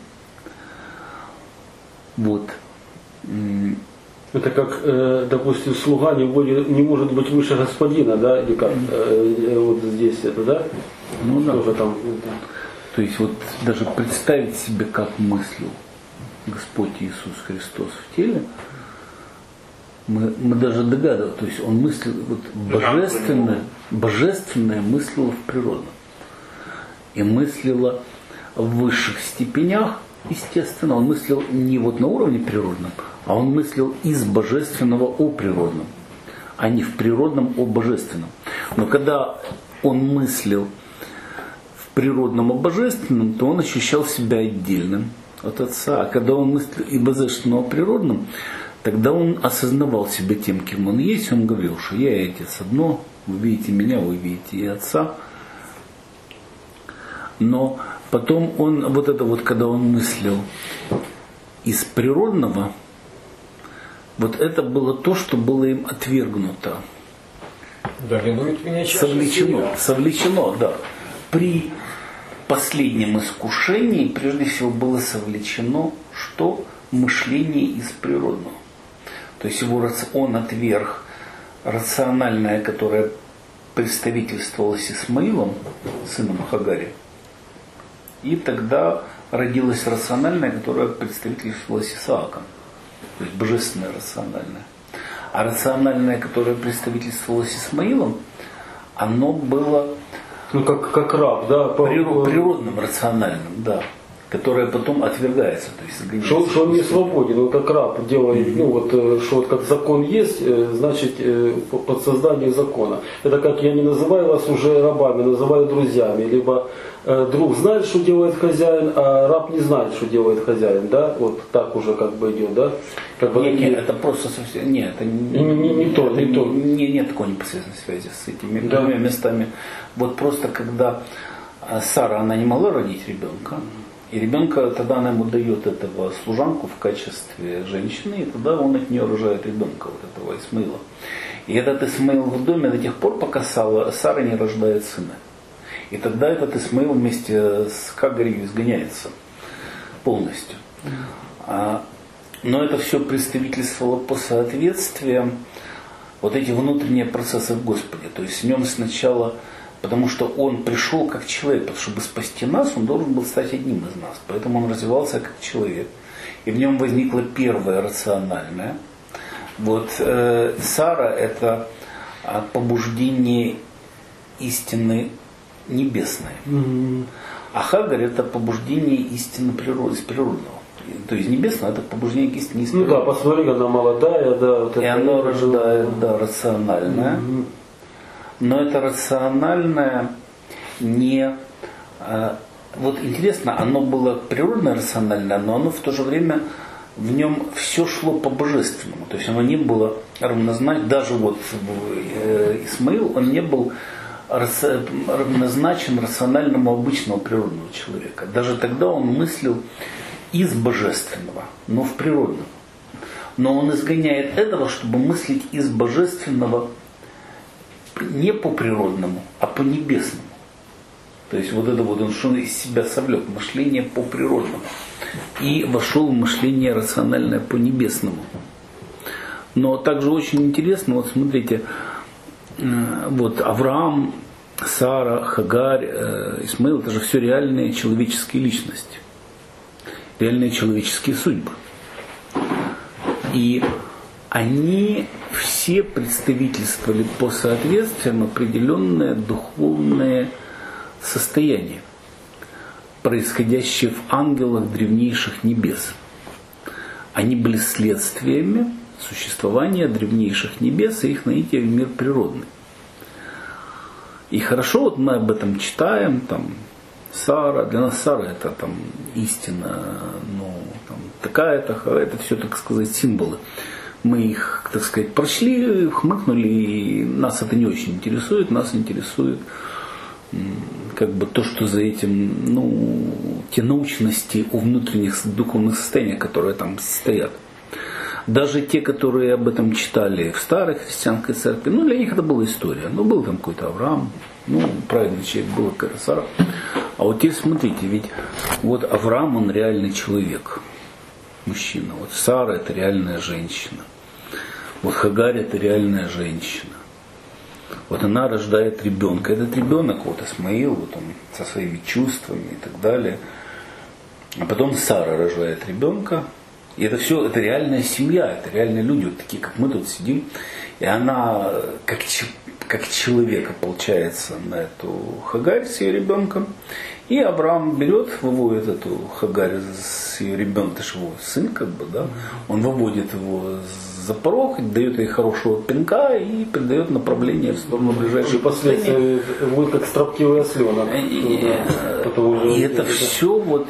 Вот. Это как, допустим, слуга не может быть выше господина, да, или как? Вот здесь это, да? Ну да. Тоже там, да. То есть вот даже представить себе, как мыслил Господь Иисус Христос в теле, мы даже догадываемся, то есть он мыслил вот божественное мыслило в природном. И мыслило в высших степенях, естественно, он мыслил не вот на уровне природном, а он мыслил из божественного о природном, а не в природном о божественном. Но когда он мыслил в природном о божественном, то он ощущал себя отдельным от Отца. А когда он мыслил и божественного о природном, тогда он осознавал себя тем, кем он есть. Он говорил, что я и Отец одно, вы видите меня, вы видите и Отца. Но потом он, вот это вот, когда он мыслил из природного, вот это было то, что было им отвергнуто. Совлечено, да. При последнем искушении, прежде всего, было совлечено, что мышление из природного. То есть он отверг рациональное, которое представительствовалось Исмаилом, сыном Хагари. И тогда родилось рациональное, которое представительствовалось Исааком. То есть божественное рациональное. А рациональное, которое представительствовалось Исмаилом, оно было как раб, да? Природным рациональным, да. Которое потом отвергается. То есть, что он не свободен, он как раб делает, что вот как закон есть, значит под созданием закона. Это как я не называю вас уже рабами, называю друзьями. Либо друг знает, что делает хозяин, а раб не знает, что делает хозяин, да? Вот так уже как бы идет, да? Как бы нет, это просто совсем. Нет, это не то. Нет такой непосредственной связи с этими двумя местами. Вот просто когда Сара, она не могла родить ребенка. И ребенка, тогда она ему дает этого служанку в качестве женщины, и тогда он от нее рожает ребенка, вот этого Исмаила. И этот Исмаил в доме до тех пор, пока Сара не рождает сына. И тогда этот Исмаил вместе с Хагарью изгоняется полностью. Но это все представительствовало по соответствиям вот эти внутренние процессы в Господе. То есть в нем сначала, потому что он пришел как человек, чтобы спасти нас, он должен был стать одним из нас. Поэтому он развивался как человек. И в нем возникло первое рациональное. Вот Сара – это побуждение истины небесной. А Хагарь – это побуждение истины природного. То есть небесное – это побуждение к истине. Ну да, посмотри, она молодая, да. Вот и оно рождает, да, рациональное. Но это рациональное не... Вот интересно, оно было природное рациональное, но оно в то же время, в нем все шло по божественному. То есть оно не было равнозначно, даже вот Исмаил, он не был равнозначен рациональному обычного природного человека. Даже тогда он мыслил из божественного, но в природном. Но он изгоняет этого, чтобы мыслить из божественного не по природному, а по небесному. То есть вот это вот он что из себя совлек, мышление по природному. И вошел в мышление рациональное по небесному. Но также очень интересно, вот смотрите, вот Авраам, Сара, Хагарь, Исмаил, это же все реальные человеческие личности. Реальные человеческие судьбы. И они все представительствовали по соответствиям определенное духовное состояние, происходящее в ангелах древнейших небес. Они были следствиями существования древнейших небес и их наития в мир природный. И хорошо, вот мы об этом читаем, там, Сара, для нас Сара это там истина, ну, там, такая-то, это все, так сказать, символы. Мы их, так сказать, прочли, хмыкнули, и нас это не очень интересует, нас интересует как бы то, что за этим, ну, те научности о внутренних духовных состояниях, которые там стоят. Даже те, которые об этом читали в старой христианской церкви, ну, для них это была история. Ну, был там какой-то Авраам, ну, правильный человек, была какая-то Сара. А вот теперь смотрите, ведь вот Авраам, он реальный человек, мужчина. Вот Сара – это реальная женщина. Вот Хагарь – это реальная женщина. Вот она рождает ребенка. Этот ребенок, вот Исмаил, вот он со своими чувствами и так далее. А потом Сара рождает ребенка. И это все, это реальная семья, это реальные люди, вот такие, как мы тут сидим. И она, как человека, получается, на эту Хагарь с ее ребенком. И Авраам берет, выводит эту Хагарь с ее ребенком, это же его сын, как бы, да. Он выводит его за порог, дает ей хорошего пинка и придает направление в сторону ближайшей последствия будет как строптивый осленок. И это все вот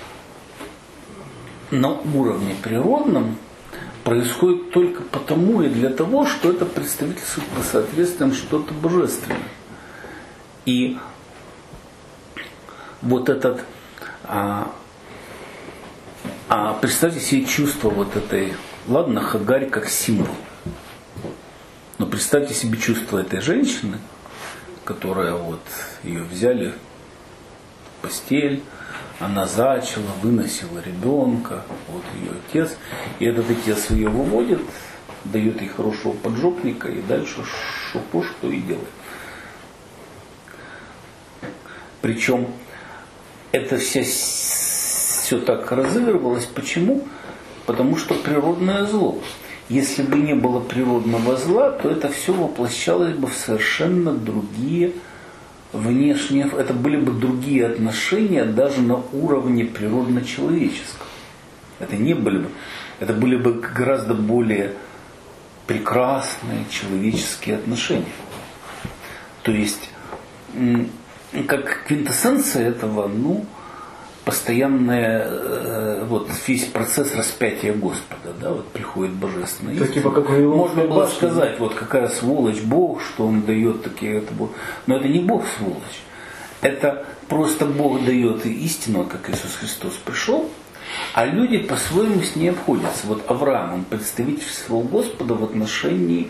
на уровне природном происходит только потому и для того, что это представительство по соответствиям что-то божественное. И вот этот, представьте себе чувство вот этой, ладно, Хагарь как символ, но представьте себе чувство этой женщины, которая вот ее взяли в постель, она зачала, выносила ребенка, вот ее отец, и этот отец ее выводит, дает ей хорошего поджопника, и дальше шупу, что и делает. Причем это все так разыгрывалось. Почему? Потому что природное зло. Если бы не было природного зла, то это все воплощалось бы в совершенно другие внешние, это были бы другие отношения даже на уровне природно-человеческом. Это были бы гораздо более прекрасные человеческие отношения. То есть, как квинтэссенция этого, ну, постоянная, вот весь процесс распятия Господа, да, вот приходит божественное. Типа как можно было сказать, вот какая сволочь Бог, что Он дает такие, но это не Бог сволочь. это просто Бог дает истину, как Иисус Христос пришел, а люди по-своему с ней обходятся. Вот Авраам, он представительствовал Господа в отношении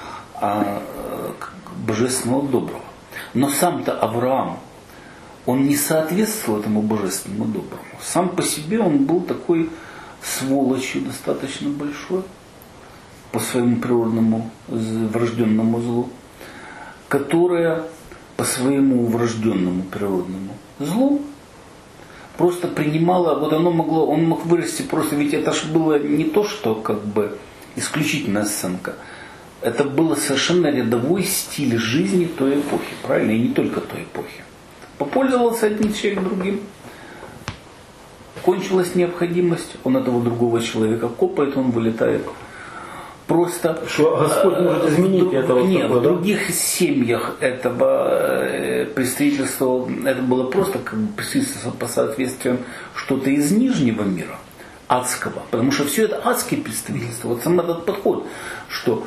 божественного доброго. Но сам-то Авраам, он не соответствовал этому божественному доброму. Сам по себе он был такой сволочью достаточно большой, по своему природному врожденному злу, которая по своему врожденному природному злу просто принимала, вот он мог вырасти просто, ведь это же было не то, что как бы исключительная сценка, это было совершенно рядовой стиль жизни той эпохи, правильно, и не только той эпохи. Попользовался один человек другим, кончилась необходимость, он этого другого человека копает, он вылетает. Просто что Господь может изменить это. Нет, в других семьях этого представительства, это было просто как бы представительство по соответствию что-то из нижнего мира, адского. Потому что все это адские представительства. Вот сам этот подход, что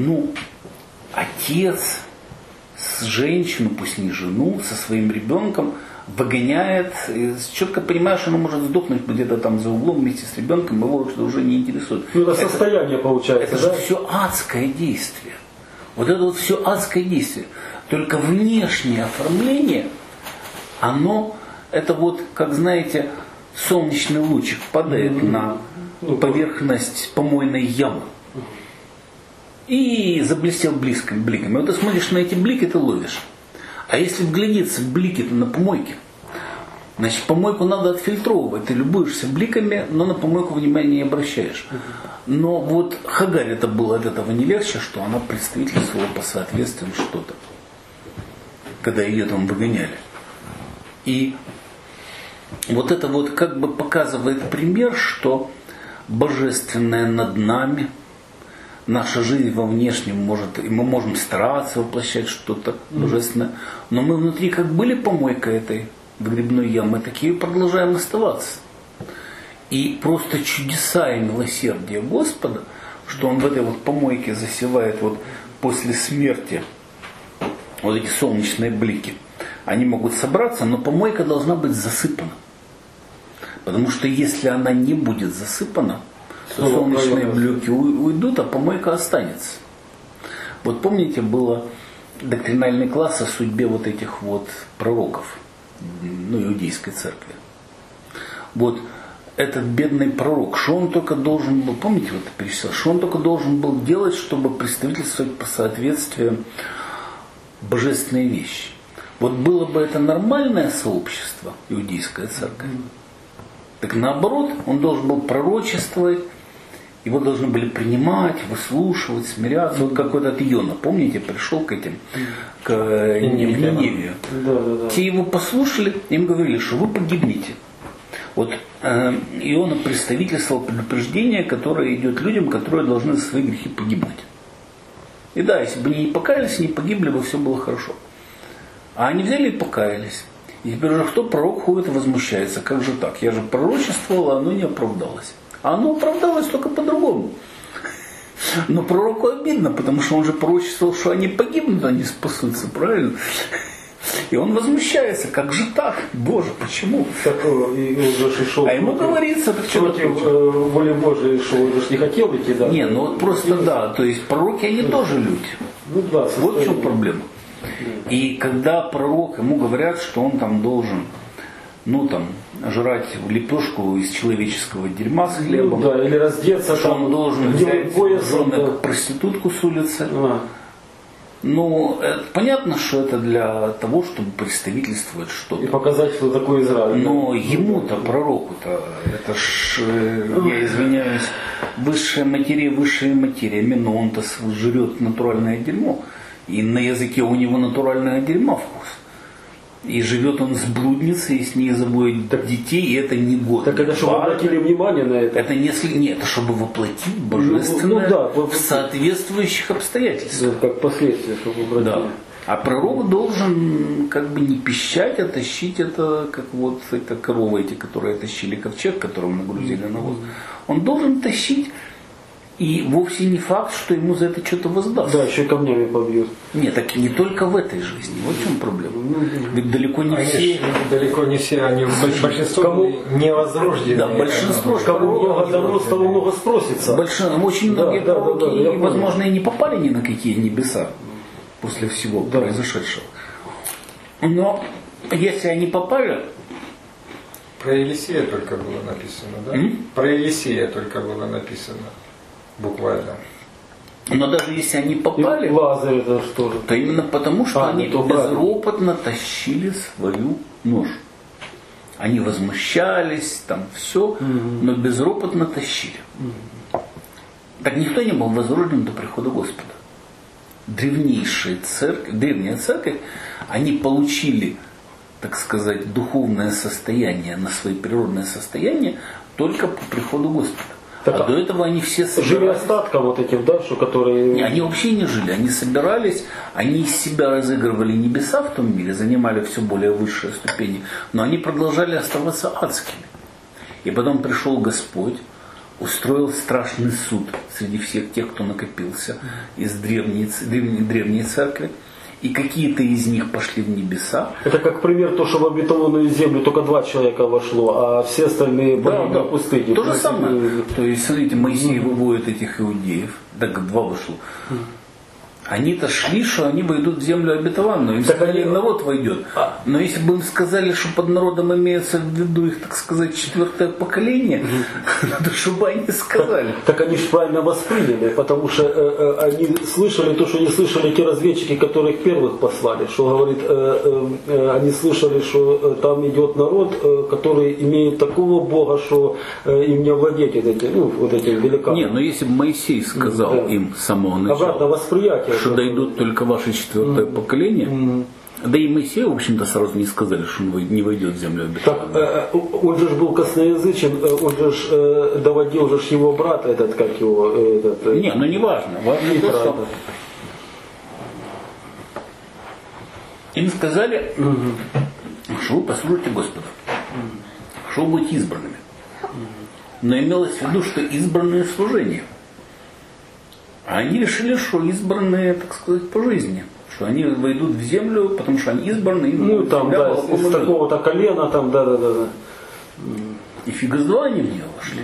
отец с женщиной, пусть не жену, со своим ребенком выгоняет, четко понимая, что он может сдохнуть где-то там за углом вместе с ребенком, его уже не интересует. Это состояние получается, это да? же все адское действие. Вот это вот все адское действие. Только внешнее оформление, это вот, как знаете, солнечный лучик падает на поверхность помойной ямы. И заблестел бликами. Вот ты смотришь на эти блики, ты ловишь. А если вглядеться в блики-то на помойке, значит, помойку надо отфильтровывать. Ты любуешься бликами, но на помойку внимания не обращаешь. Но вот Хагарь это было от этого не легче, что она представительствовала по соответствиям что-то, когда ее там выгоняли. И вот это вот как бы показывает пример, что божественное над нами, наша жизнь во внешнем может, и мы можем стараться воплощать что-то божественное, но мы внутри как были помойкой этой выгребной ямы, такие продолжаем оставаться. И просто чудеса и милосердие Господа, что Он в этой вот помойке засевает вот после смерти вот эти солнечные блики, они могут собраться, но помойка должна быть засыпана. Потому что если она не будет засыпана, то солнечные блики уйдут, а помойка останется. Вот помните, было доктринальный класс о судьбе вот этих вот пророков, иудейской церкви. Вот этот бедный пророк, что он только должен был, помните, вот перечислял, что он только должен был делать, чтобы представительствовать по соответствию божественные вещи. Вот было бы это нормальное сообщество, иудейская церковь, так наоборот, он должен был пророчествовать, его должны были принимать, выслушивать, смиряться. Вот как этот Иона, помните, пришел к Ниневию. Да. Те его послушали, им говорили, что вы погибнете. Вот Иона представительствовал предупреждение, которое идет людям, которые должны за свои грехи погибнуть. И да, если бы они не покаялись, не погибли бы, все было хорошо. А они взяли и покаялись. И теперь уже кто пророк ходит и возмущается, как же так? Я же пророчествовал, а оно не оправдалось. А оно оправдалось только по-другому. Но пророку обидно, потому что он же пророчествовал, что они погибнут, они спасутся, правильно? И он возмущается, как же так? Боже, почему? А ему говорится, так что против воли Божией, что он же не хотел идти, да? Не, вот просто да, то есть пророки, они тоже люди. Вот в чем проблема. И когда пророк, ему говорят, что он там должен, жрать лепешку из человеческого дерьма с хлебом, или раздеться, что он должен взять жену проститутку с улицы. Понятно, что это для того, чтобы представительствовать что-то. И показать, что такое Израиль. Но ему-то, пророку-то, это ж, я извиняюсь, высшая материя, но он-то жрет натуральное дерьмо. И на языке у него натуральное дерьмо вкус. И живет он с блудницей, и с ней заводит детей, и это не год. Так это чтобы обратили внимание на это? Это это чтобы воплотить божественное в соответствующих обстоятельствах. Как последствия, чтобы обратили. Да. А пророк должен как бы не пищать, а тащить это, как вот это коровы эти, которые тащили ковчег, которым нагрузили навоз. Он должен тащить И вовсе не факт, что ему за это что-то воздаст. Да, еще и камнями побьют. Нет, так не только в этой жизни. Вот в чем проблема. Ведь далеко не все. Они большинство кому не возрождены. Да, большинство. Кому много дано, с того много спросится. Очень многие пророки, возможно, и не попали ни на какие небеса после всего произошедшего. Но если они попали... Про Елисея только было написано, да? Про Елисея только было написано. Буквально. Но даже если они попали, Лазарь, это что же? то именно потому, что они безропотно тащили свою ношу. Они возмущались, там все, но безропотно тащили. Так никто не был возрожден до прихода Господа. Древняя церковь, они получили, так сказать, духовное состояние на свои природное состояние только по приходу Господа. А до этого они все собирались. Жили остатком вот этим, да, что которые... Они вообще не жили, они собирались, они из себя разыгрывали небеса в том мире, занимали все более высшие ступени, но они продолжали оставаться адскими. И потом пришел Господь, устроил страшный суд среди всех тех, кто накопился из древней церкви. И какие-то из них пошли в небеса. Это как пример то, что в обетованную землю только 2 человека вошло, а все остальные погибли в пустыне. То же самое. То есть, смотрите, Моисей выводит этих иудеев, так 2 вошло. Они-то шли, что они войдут в землю обетованную. Им сказали, народ войдет. Но если бы им сказали, что под народом имеется в виду их, так сказать, 4-е поколение, то что бы они сказали? Так они же правильно восприняли, потому что они слышали то, что не слышали те разведчики, которых первых послали. Что говорит, они слышали, что там идет народ, который имеет такого Бога, что им не овладеть этим великаном. Не, но если бы Моисей сказал им с самого начала. Обратно восприятие. Что дойдут только ваши 4-е поколение. Да и Моисею, в общем-то, сразу не сказали, что он не войдет в землю обетованную. Он же был косноязычен, он же доводил же его брата, этот, как его... Не, ну не важно. Важно то, что... Им сказали, что вы послужите Господу, что вы будете избранными. Но имелось в виду, что избранные в служении. А они решили, что избранные, так сказать, по жизни. Что они войдут в землю, потому что они избранные. Ну, там, да, из такого-то колена, там, да. И фига с два они в нее вошли.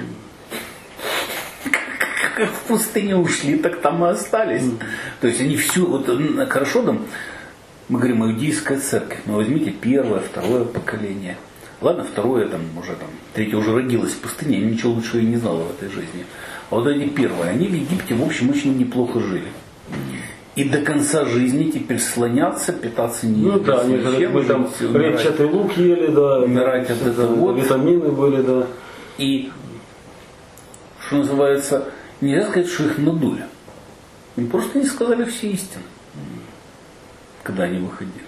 Как в пустыне ушли, так там и остались. То есть они всю, вот хорошо там, мы говорим, иудейская церковь, но возьмите 1-е, 2-е поколение. Ладно, 2-е, там, уже там, 3-е уже родилось в пустыне, я ничего лучше и не знала в этой жизни. А вот эти 1-е, они в Египте, в общем, очень неплохо жили. И до конца жизни теперь слоняться, питаться не Ну да, мы там репчатый лук ели, да. Умирать от этого. Витамины были, да. И, что называется, нельзя сказать, что их надули. Им просто не сказали все истины, когда они выходили.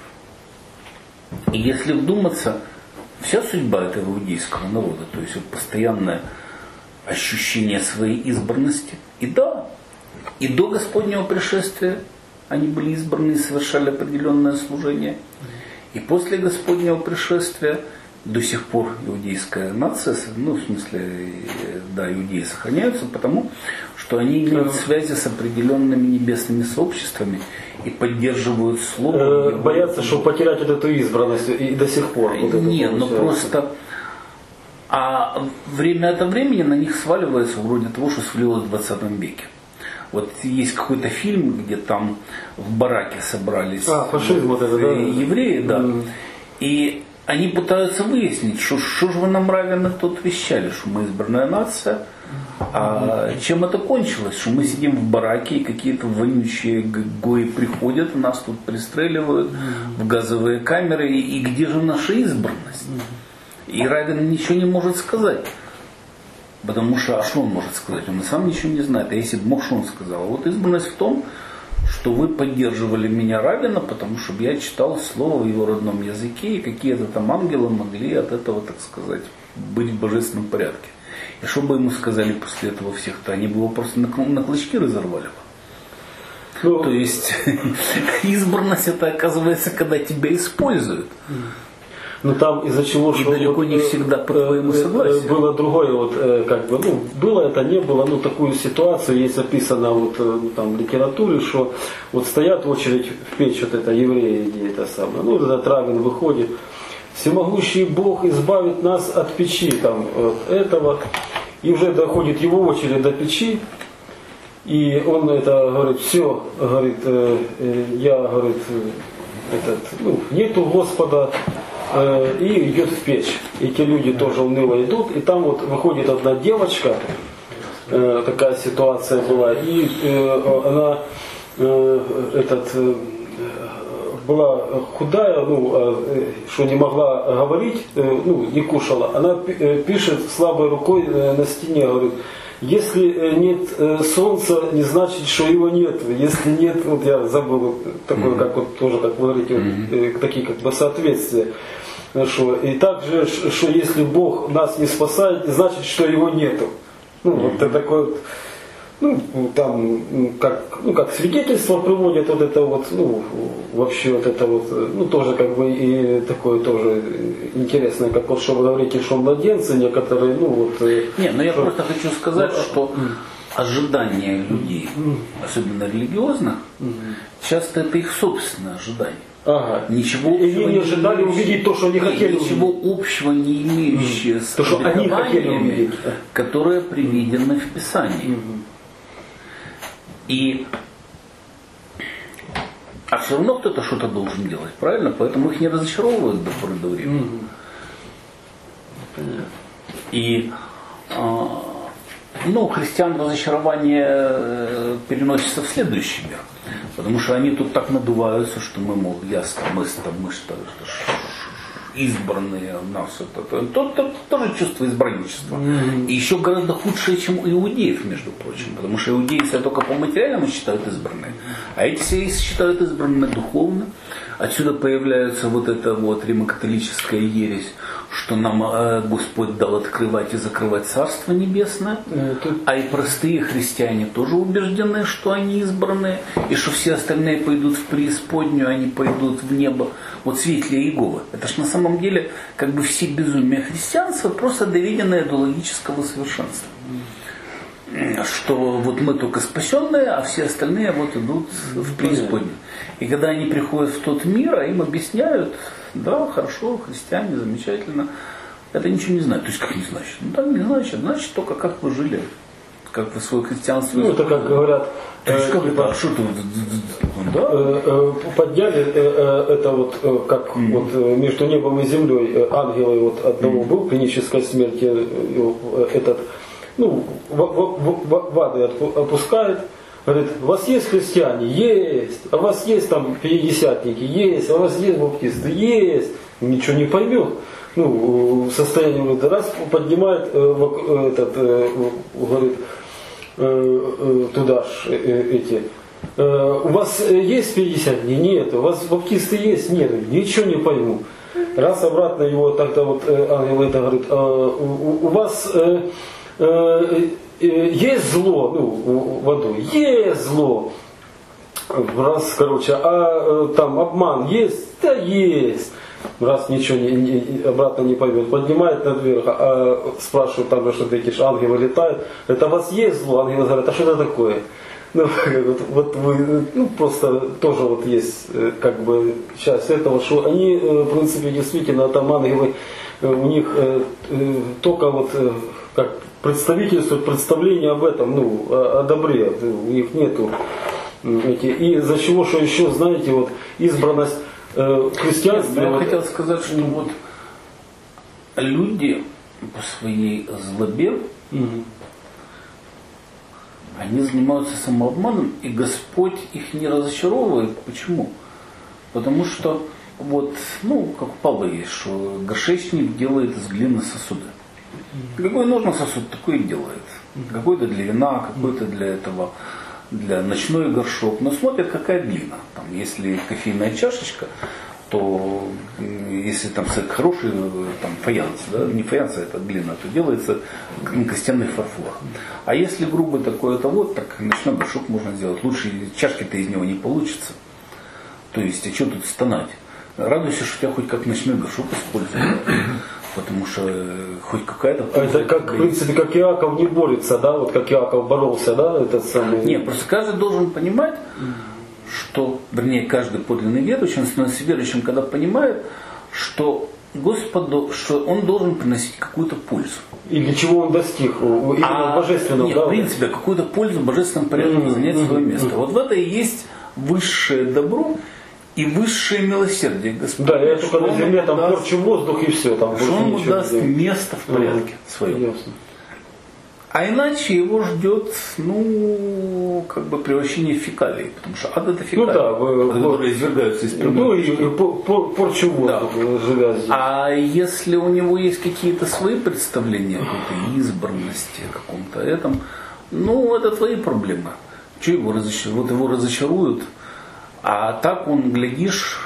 И если вдуматься, вся судьба этого иудейского народа, то есть вот постоянное ощущение своей избранности. И да, и до Господнего пришествия они были избраны и совершали определенное служение. И после Господнего пришествия до сих пор иудейская нация, ну в смысле, да, иудеи сохраняются, потому что они имеют связи с определенными небесными сообществами и поддерживают слово. Боятся, что потерять вот эту избранность и до сих пор. Вот нет, но просто... А время от времени на них сваливается вроде того, что свалилось в 20 веке. Вот есть какой-то фильм, где там в бараке собрались фашизм вот это, да? евреи, да. И они пытаются выяснить, что же вы нам равенно тут вещали, что мы избранная нация. А чем это кончилось? Что мы сидим в бараке, и какие-то вонючие гои приходят, нас тут пристреливают в газовые камеры. И где же наша избранность? И Равин ничего не может сказать. Потому что, а что он может сказать? Он и сам ничего не знает. А если бы мог, что он сказал? Вот избранность в том, что вы поддерживали меня, Равина, потому что я читал слово в его родном языке, и какие-то там ангелы могли от этого, так сказать, быть в божественном порядке. И что бы ему сказали после этого всех-то? Они бы его просто на клочки разорвали бы. То есть избранность это оказывается, когда тебя используют. Но там из-за чего, что далеко вот, не всегда по твоему согласию. Было другое, вот, как бы, ну, было это, не было, ну, такую ситуацию есть описано вот, там, в литературе, что вот стоят в очередь в печь вот это евреи, где это самое, ну, этот раввин выходит, всемогущий Бог избавит нас от печи, там, от этого, и уже доходит его очередь до печи, и он это говорит, все, говорит, я, говорит, нету Господа, и идет в печь. И те люди тоже уныло идут, и там вот выходит одна девочка, такая ситуация была, и она была худая, ну, что не могла говорить, ну, не кушала. Она пишет слабой рукой на стене, говорит, если нет солнца, не значит, что его нет. Если нет, вот я забыл, такое, как вот тоже, как вы говорите, вот, такие как бы соответствия. Что, и также, что если Бог нас не спасает, значит, что его нету. Ну, вот это такое, ну, там, как свидетельство приводят вот это вот, ну, вообще вот это вот, ну, тоже как бы и такое тоже интересное, как вот что вы говорите, что младенцы некоторые, ну, вот. Не, но я просто хочу сказать, что ожидания людей, особенно религиозных, часто это их собственное ожидание. Ага. Ничего общего не ожидали увидеть то, что они хотели. Ничего общего не имеющее с обетованиями, которые приведены в Писании. А все равно кто-то что-то должен делать, правильно? Поэтому их не разочаровывают до поры до времени. И у христиан разочарование переносится в следующий мир. Потому что они тут так надуваются, что мы, мол, мы что избранные у нас. Это тоже чувство избранничества. И еще гораздо худшее, чем у иудеев, между прочим. Потому что иудеи себя только по материальному считают избранные. А эти себя считают избранными духовно. Отсюда появляется вот эта вот римокатолическая ересь, что нам Господь дал открывать и закрывать Царство Небесное, а и простые христиане тоже убеждены, что они избранные, и что все остальные пойдут в преисподнюю, они пойдут в небо. Вот свидетели Иеговы. Это ж на самом деле как бы все безумия христианства, просто доведенное до логического совершенства. Что вот мы только спасенные, а все остальные вот идут в преисподнюю. И когда они приходят в тот мир, а им объясняют, да, хорошо, христиане, замечательно, это ничего не значит. То есть как не значит? Ну так не значит, значит только как вы жили, как вы свое христианство... Ну это как говорят, подняли это вот как вот между небом и землей ангелы вот одного был клинической смерти этот, ну, в ады опускает, говорит, у вас есть христиане? Есть. А у вас есть там пятидесятники? Есть. А у вас есть баптисты? Есть. Ничего не поймет. Ну, состояние раз поднимает говорит, туда ж эти. У вас есть пятидесятники? Нет. У вас баптисты есть? Нет. Ничего не пойму. Раз обратно его тогда вот ангел это говорит, у вас есть зло, ну, в аду, есть зло. Раз, короче, а там обман есть? Да есть. Раз ничего обратно не поймет, поднимает наверх, спрашивают там, что эти ангелы летают, это у вас есть зло? Ангелы говорят, а что это такое? Ну, вот вы, ну, просто тоже вот есть, как бы, часть этого, что они, в принципе, действительно, там ангелы, у них только вот, как представительствует представление об этом, ну, о добре, у них нету эти. И за чего, что еще, знаете, вот избранность христианства. Я хотел сказать, что вот люди по своей злобе, они занимаются самообманом, и Господь их не разочаровывает. Почему? Потому что вот, ну, как у Павла есть, что горшечник делает из глины сосуды. Какой нужно сосуд, такой и делает. Какой-то для вина, какой-то для этого, для ночной горшок. Но смотрят, какая глина. Там, если кофейная чашечка, то если там хороший там, фаянс, да, не фаянс, а это глина, то делается костяный фарфор. А если грубый такой, это вот, так ночной горшок можно сделать. Лучше чашки-то из него не получится. То есть, а что тут стонать? радуйся, что у тебя хоть как ночной горшок используют. Потому что хоть какая-то... Это как, в принципе, как Иаков не борется, да? Вот как Иаков боролся, да? Этот самый... Нет, просто каждый должен понимать, что, вернее, каждый подлинный верующий, он становится верующим, когда понимает, что Господу, что он должен приносить какую-то пользу. И для чего он достиг? Именно божественного, нет, да? в принципе, какую-то пользу божественным порядком занять свое место. Вот в это и есть высшее добро и высшее милосердие Господа. Да, я только на земле там порчу воздух и все. Там что он ему даст место в порядке своем. Ясно. А иначе его ждет, как бы превращение в фекалии, потому что ад это фекалии, которые извергаются из природы. Ну и порчу воздух, живя здесь. А если у него есть какие-то свои представления о какой-то избранности, о каком-то этом, это твои проблемы. Что его разочаруют? Вот его разочаруют, а так он, глядишь,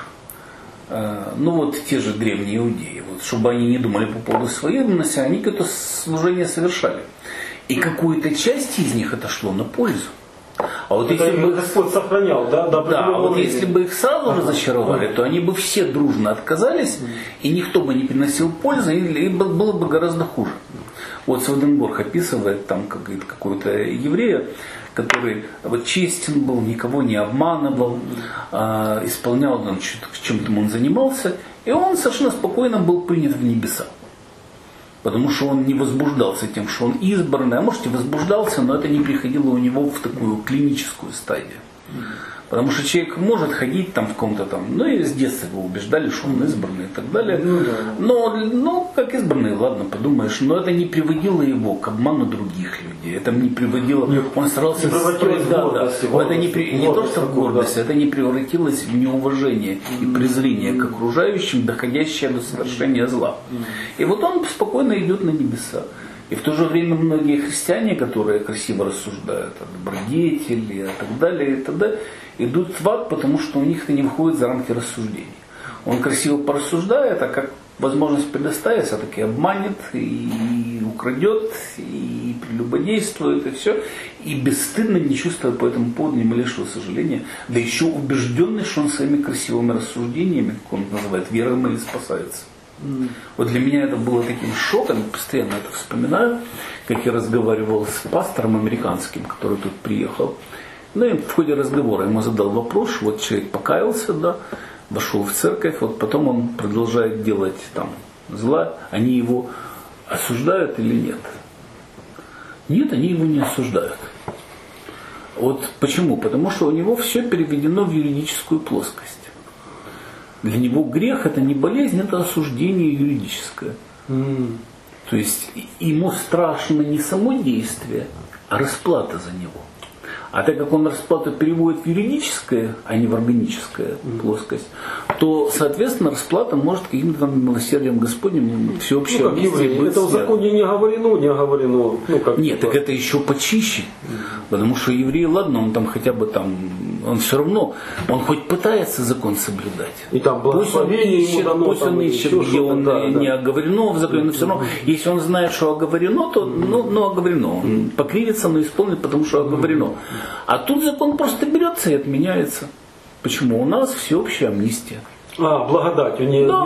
те же древние иудеи, чтобы они не думали по поводу своей избранности, они какое-то служение совершали. И какую-то часть из них это шло на пользу. А вот это если бы Господь сохранял, да? А вот если бы их сразу разочаровали, то они бы все дружно отказались, и никто бы не приносил пользы, и было бы гораздо хуже. Вот Сведенборг описывает там какого-то еврея, который честен был, никого не обманывал, исполнял чем-то он занимался, и он совершенно спокойно был принят в небеса. Потому что он не возбуждался тем, что он избранный, а может и возбуждался, но это не приходило у него в такую клиническую стадию. Потому что человек может ходить там в каком-то там, и с детства его убеждали, что он избранный и так далее. Но как избранный, ладно, подумаешь, но это не приводило его к обману других людей. Это не приводило, он старался это не то, что в гордость, это не превратилось в неуважение и презрение к окружающим, доходящее до совершения зла. И вот он спокойно идет на небеса. И в то же время многие христиане, которые красиво рассуждают о добродетели, и так далее, идут в ад, потому что у них это не выходит за рамки рассуждений. Он красиво порассуждает, а как возможность предоставится, так и обманет, и украдет, и прелюбодействует, и все. И бесстыдно, не чувствуя по этому поводу ни малейшего сожаления, да еще убежденный, что он своими красивыми рассуждениями, как он называет, верой моей спасается. Вот для меня это было таким шоком, постоянно это вспоминаю, как я разговаривал с пастором американским, который тут приехал. И в ходе разговора ему задал вопрос, вот человек покаялся, вошел в церковь, потом он продолжает делать там зла, они его осуждают или нет? Нет, они его не осуждают. Вот почему? Потому что у него все переведено в юридическую плоскость. Для него грех это не болезнь, это осуждение юридическое. То есть ему страшно не само действие, а расплата за него. А так как он расплату переводит в юридическое, а не в органическое плоскость, то, соответственно, расплата может каким-то милосердием Господним всеобщее быть. Это в законе не оговорено. Нет, так это еще почище. Потому что еврей, ладно, он там хотя бы он все равно, он хоть пытается закон соблюдать. И там благословение ему дано. Пусть он ищет, где он не оговорено в законе, но все равно, если он знает, что оговорено, то оговорено. Он покривится, но исполнит, потому что оговорено. А тут закон просто берется и отменяется. Почему? У нас всеобщая амнистия. Благодать.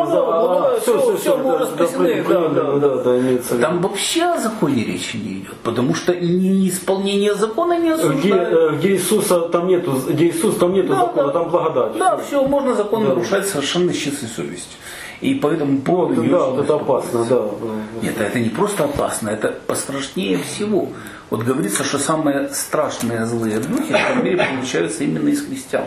Все было спасены. Там вообще о законе речи не идет. Потому что неисполнение закона не осуждает. Где Иисус там нету закона, там благодать. Да, все, можно закон нарушать совершенно с чистой совестью. И по этому поводу это опасно, Нет, это не просто опасно, это пострашнее всего. Вот говорится, что самые страшные злые духи в мире получаются именно из христиан.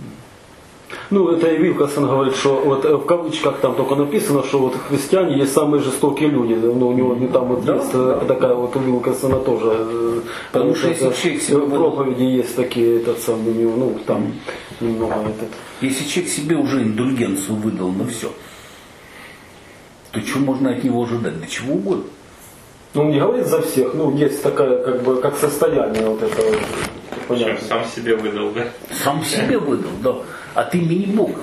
Это и Вилкасон говорит, что в кавычках там только написано, что христиане есть самые жестокие люди. У него там есть такая у Вилкасона тоже. Потому что если человек себе в проповеди есть такие, там немного Если человек себе уже индульгенцию выдал на все, то что можно от него ожидать? До чего угодно. Он не говорит за всех, есть такая, как состояние это. Понятно. Сам себе выдал, да? Сам себе выдал, да. От имени Бога.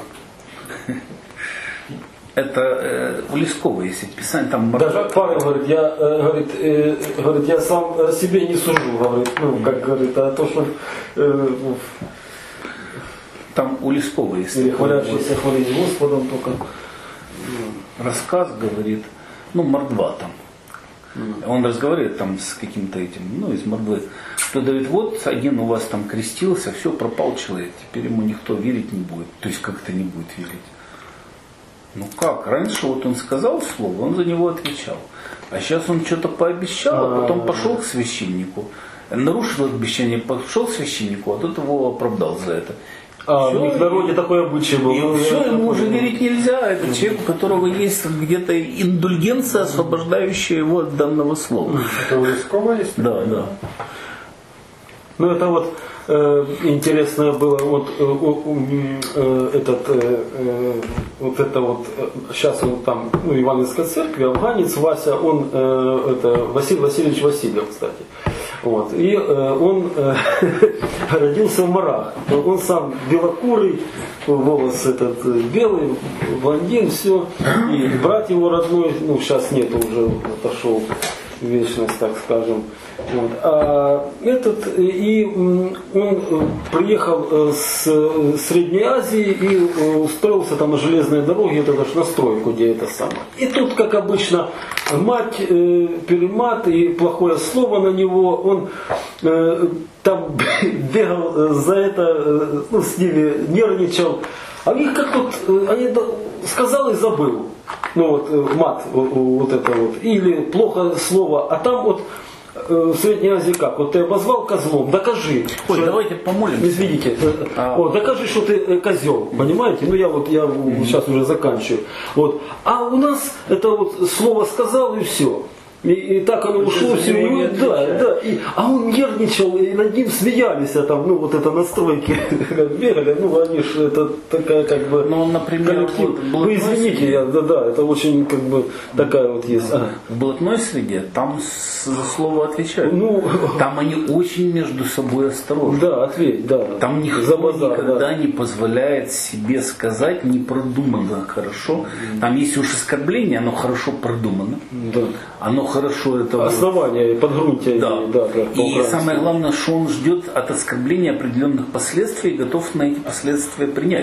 Это в Лесково есть писание, там даже Павел говорит, я сам себе не сужу, говорит, как говорит, а то, что там у Лескова есть. Или хвалящийся хвалить Господом только. Рассказ говорит, мордва там. Он разговаривает там с каким-то этим, из мордвы. Что говорит, вот один у вас там крестился, все, пропал человек, теперь ему никто верить не будет. То есть как-то не будет верить. Как? Раньше вот он сказал слово, он за него отвечал. А сейчас он что-то пообещал, а потом пошел к священнику. Нарушил обещание, пошел к священнику, а тот его оправдал за это. В народе такой обычай был. И все, ему уже верить нельзя. Это человек, у которого есть где-то индульгенция, освобождающая его от данного слова. Это у Лескова есть? Да. Это вот интересно было, сейчас он там, Ивановской церкви, афганец Вася, он, Василий Васильевич Васильев, кстати. И он родился в Марах. Он сам белокурый, волос этот белый, блондин, все. И брат его родной, сейчас нет, уже отошел в вечность, так скажем. Он приехал с Средней Азии и устроился там на железной дороге, это на стройку, где это самое. И тут, как обычно, мать, перемат и плохое слово на него, он там бегал за это, с ними нервничал. А их как тут, они сказал и забыл. Мат, или плохо слово, а там в Средней Азии как? Ты обозвал козлом, докажи. Давайте помолимся. Извините, докажи, что ты козел, понимаете? Я сейчас уже заканчиваю. А у нас это слово сказал и все. И так оно ушло все, а он нервничал, и над ним смеялись, это на стройке бегали, они же это такая например, извините, это очень такая есть. В блатной среде там за слово отвечают. Там они очень между собой осторожны. Да, ответь, да. Там никто никогда не позволяет себе сказать непродуманно хорошо. Там есть уж оскорбление, оно хорошо продумано. Да. Оно хорошо это основание, подгрунтие. Да. И самое главное, что он ждет от оскорбления определенных последствий и готов на эти последствия принять.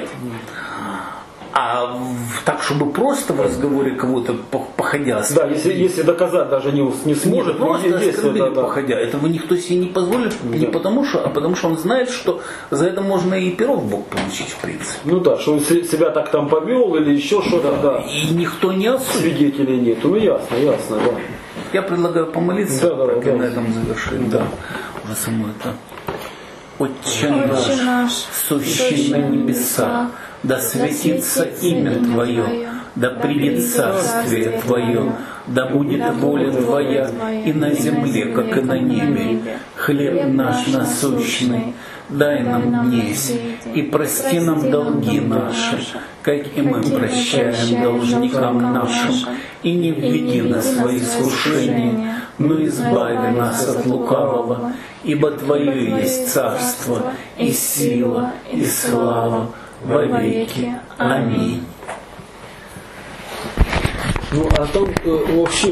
А так, чтобы просто в разговоре кого-то походя... Да, если доказать даже не сможет. Просто оскорбили походя. Этого никто себе не позволит, не потому что, а потому что он знает, что за это можно и перо в бок получить, в принципе. Что он себя так там повел или еще что-то. И никто не осудит. Свидетелей нет. Ясно, да. Я предлагаю помолиться, как на этом завершить. Да. Уже само это. Отче наш, сущий на небесах, да светится имя Твое, да придет царствие Твое, да будет воля Твоя и на земле, как и на небе. Хлеб наш насущный дай нам днесь, и прости нам долги наши, как и мы прощаем должникам нашим, и не введи нас в свои искушения, но избави нас от лукавого, ибо Твое есть царство, и сила, и слава во веки. Аминь. А там вообще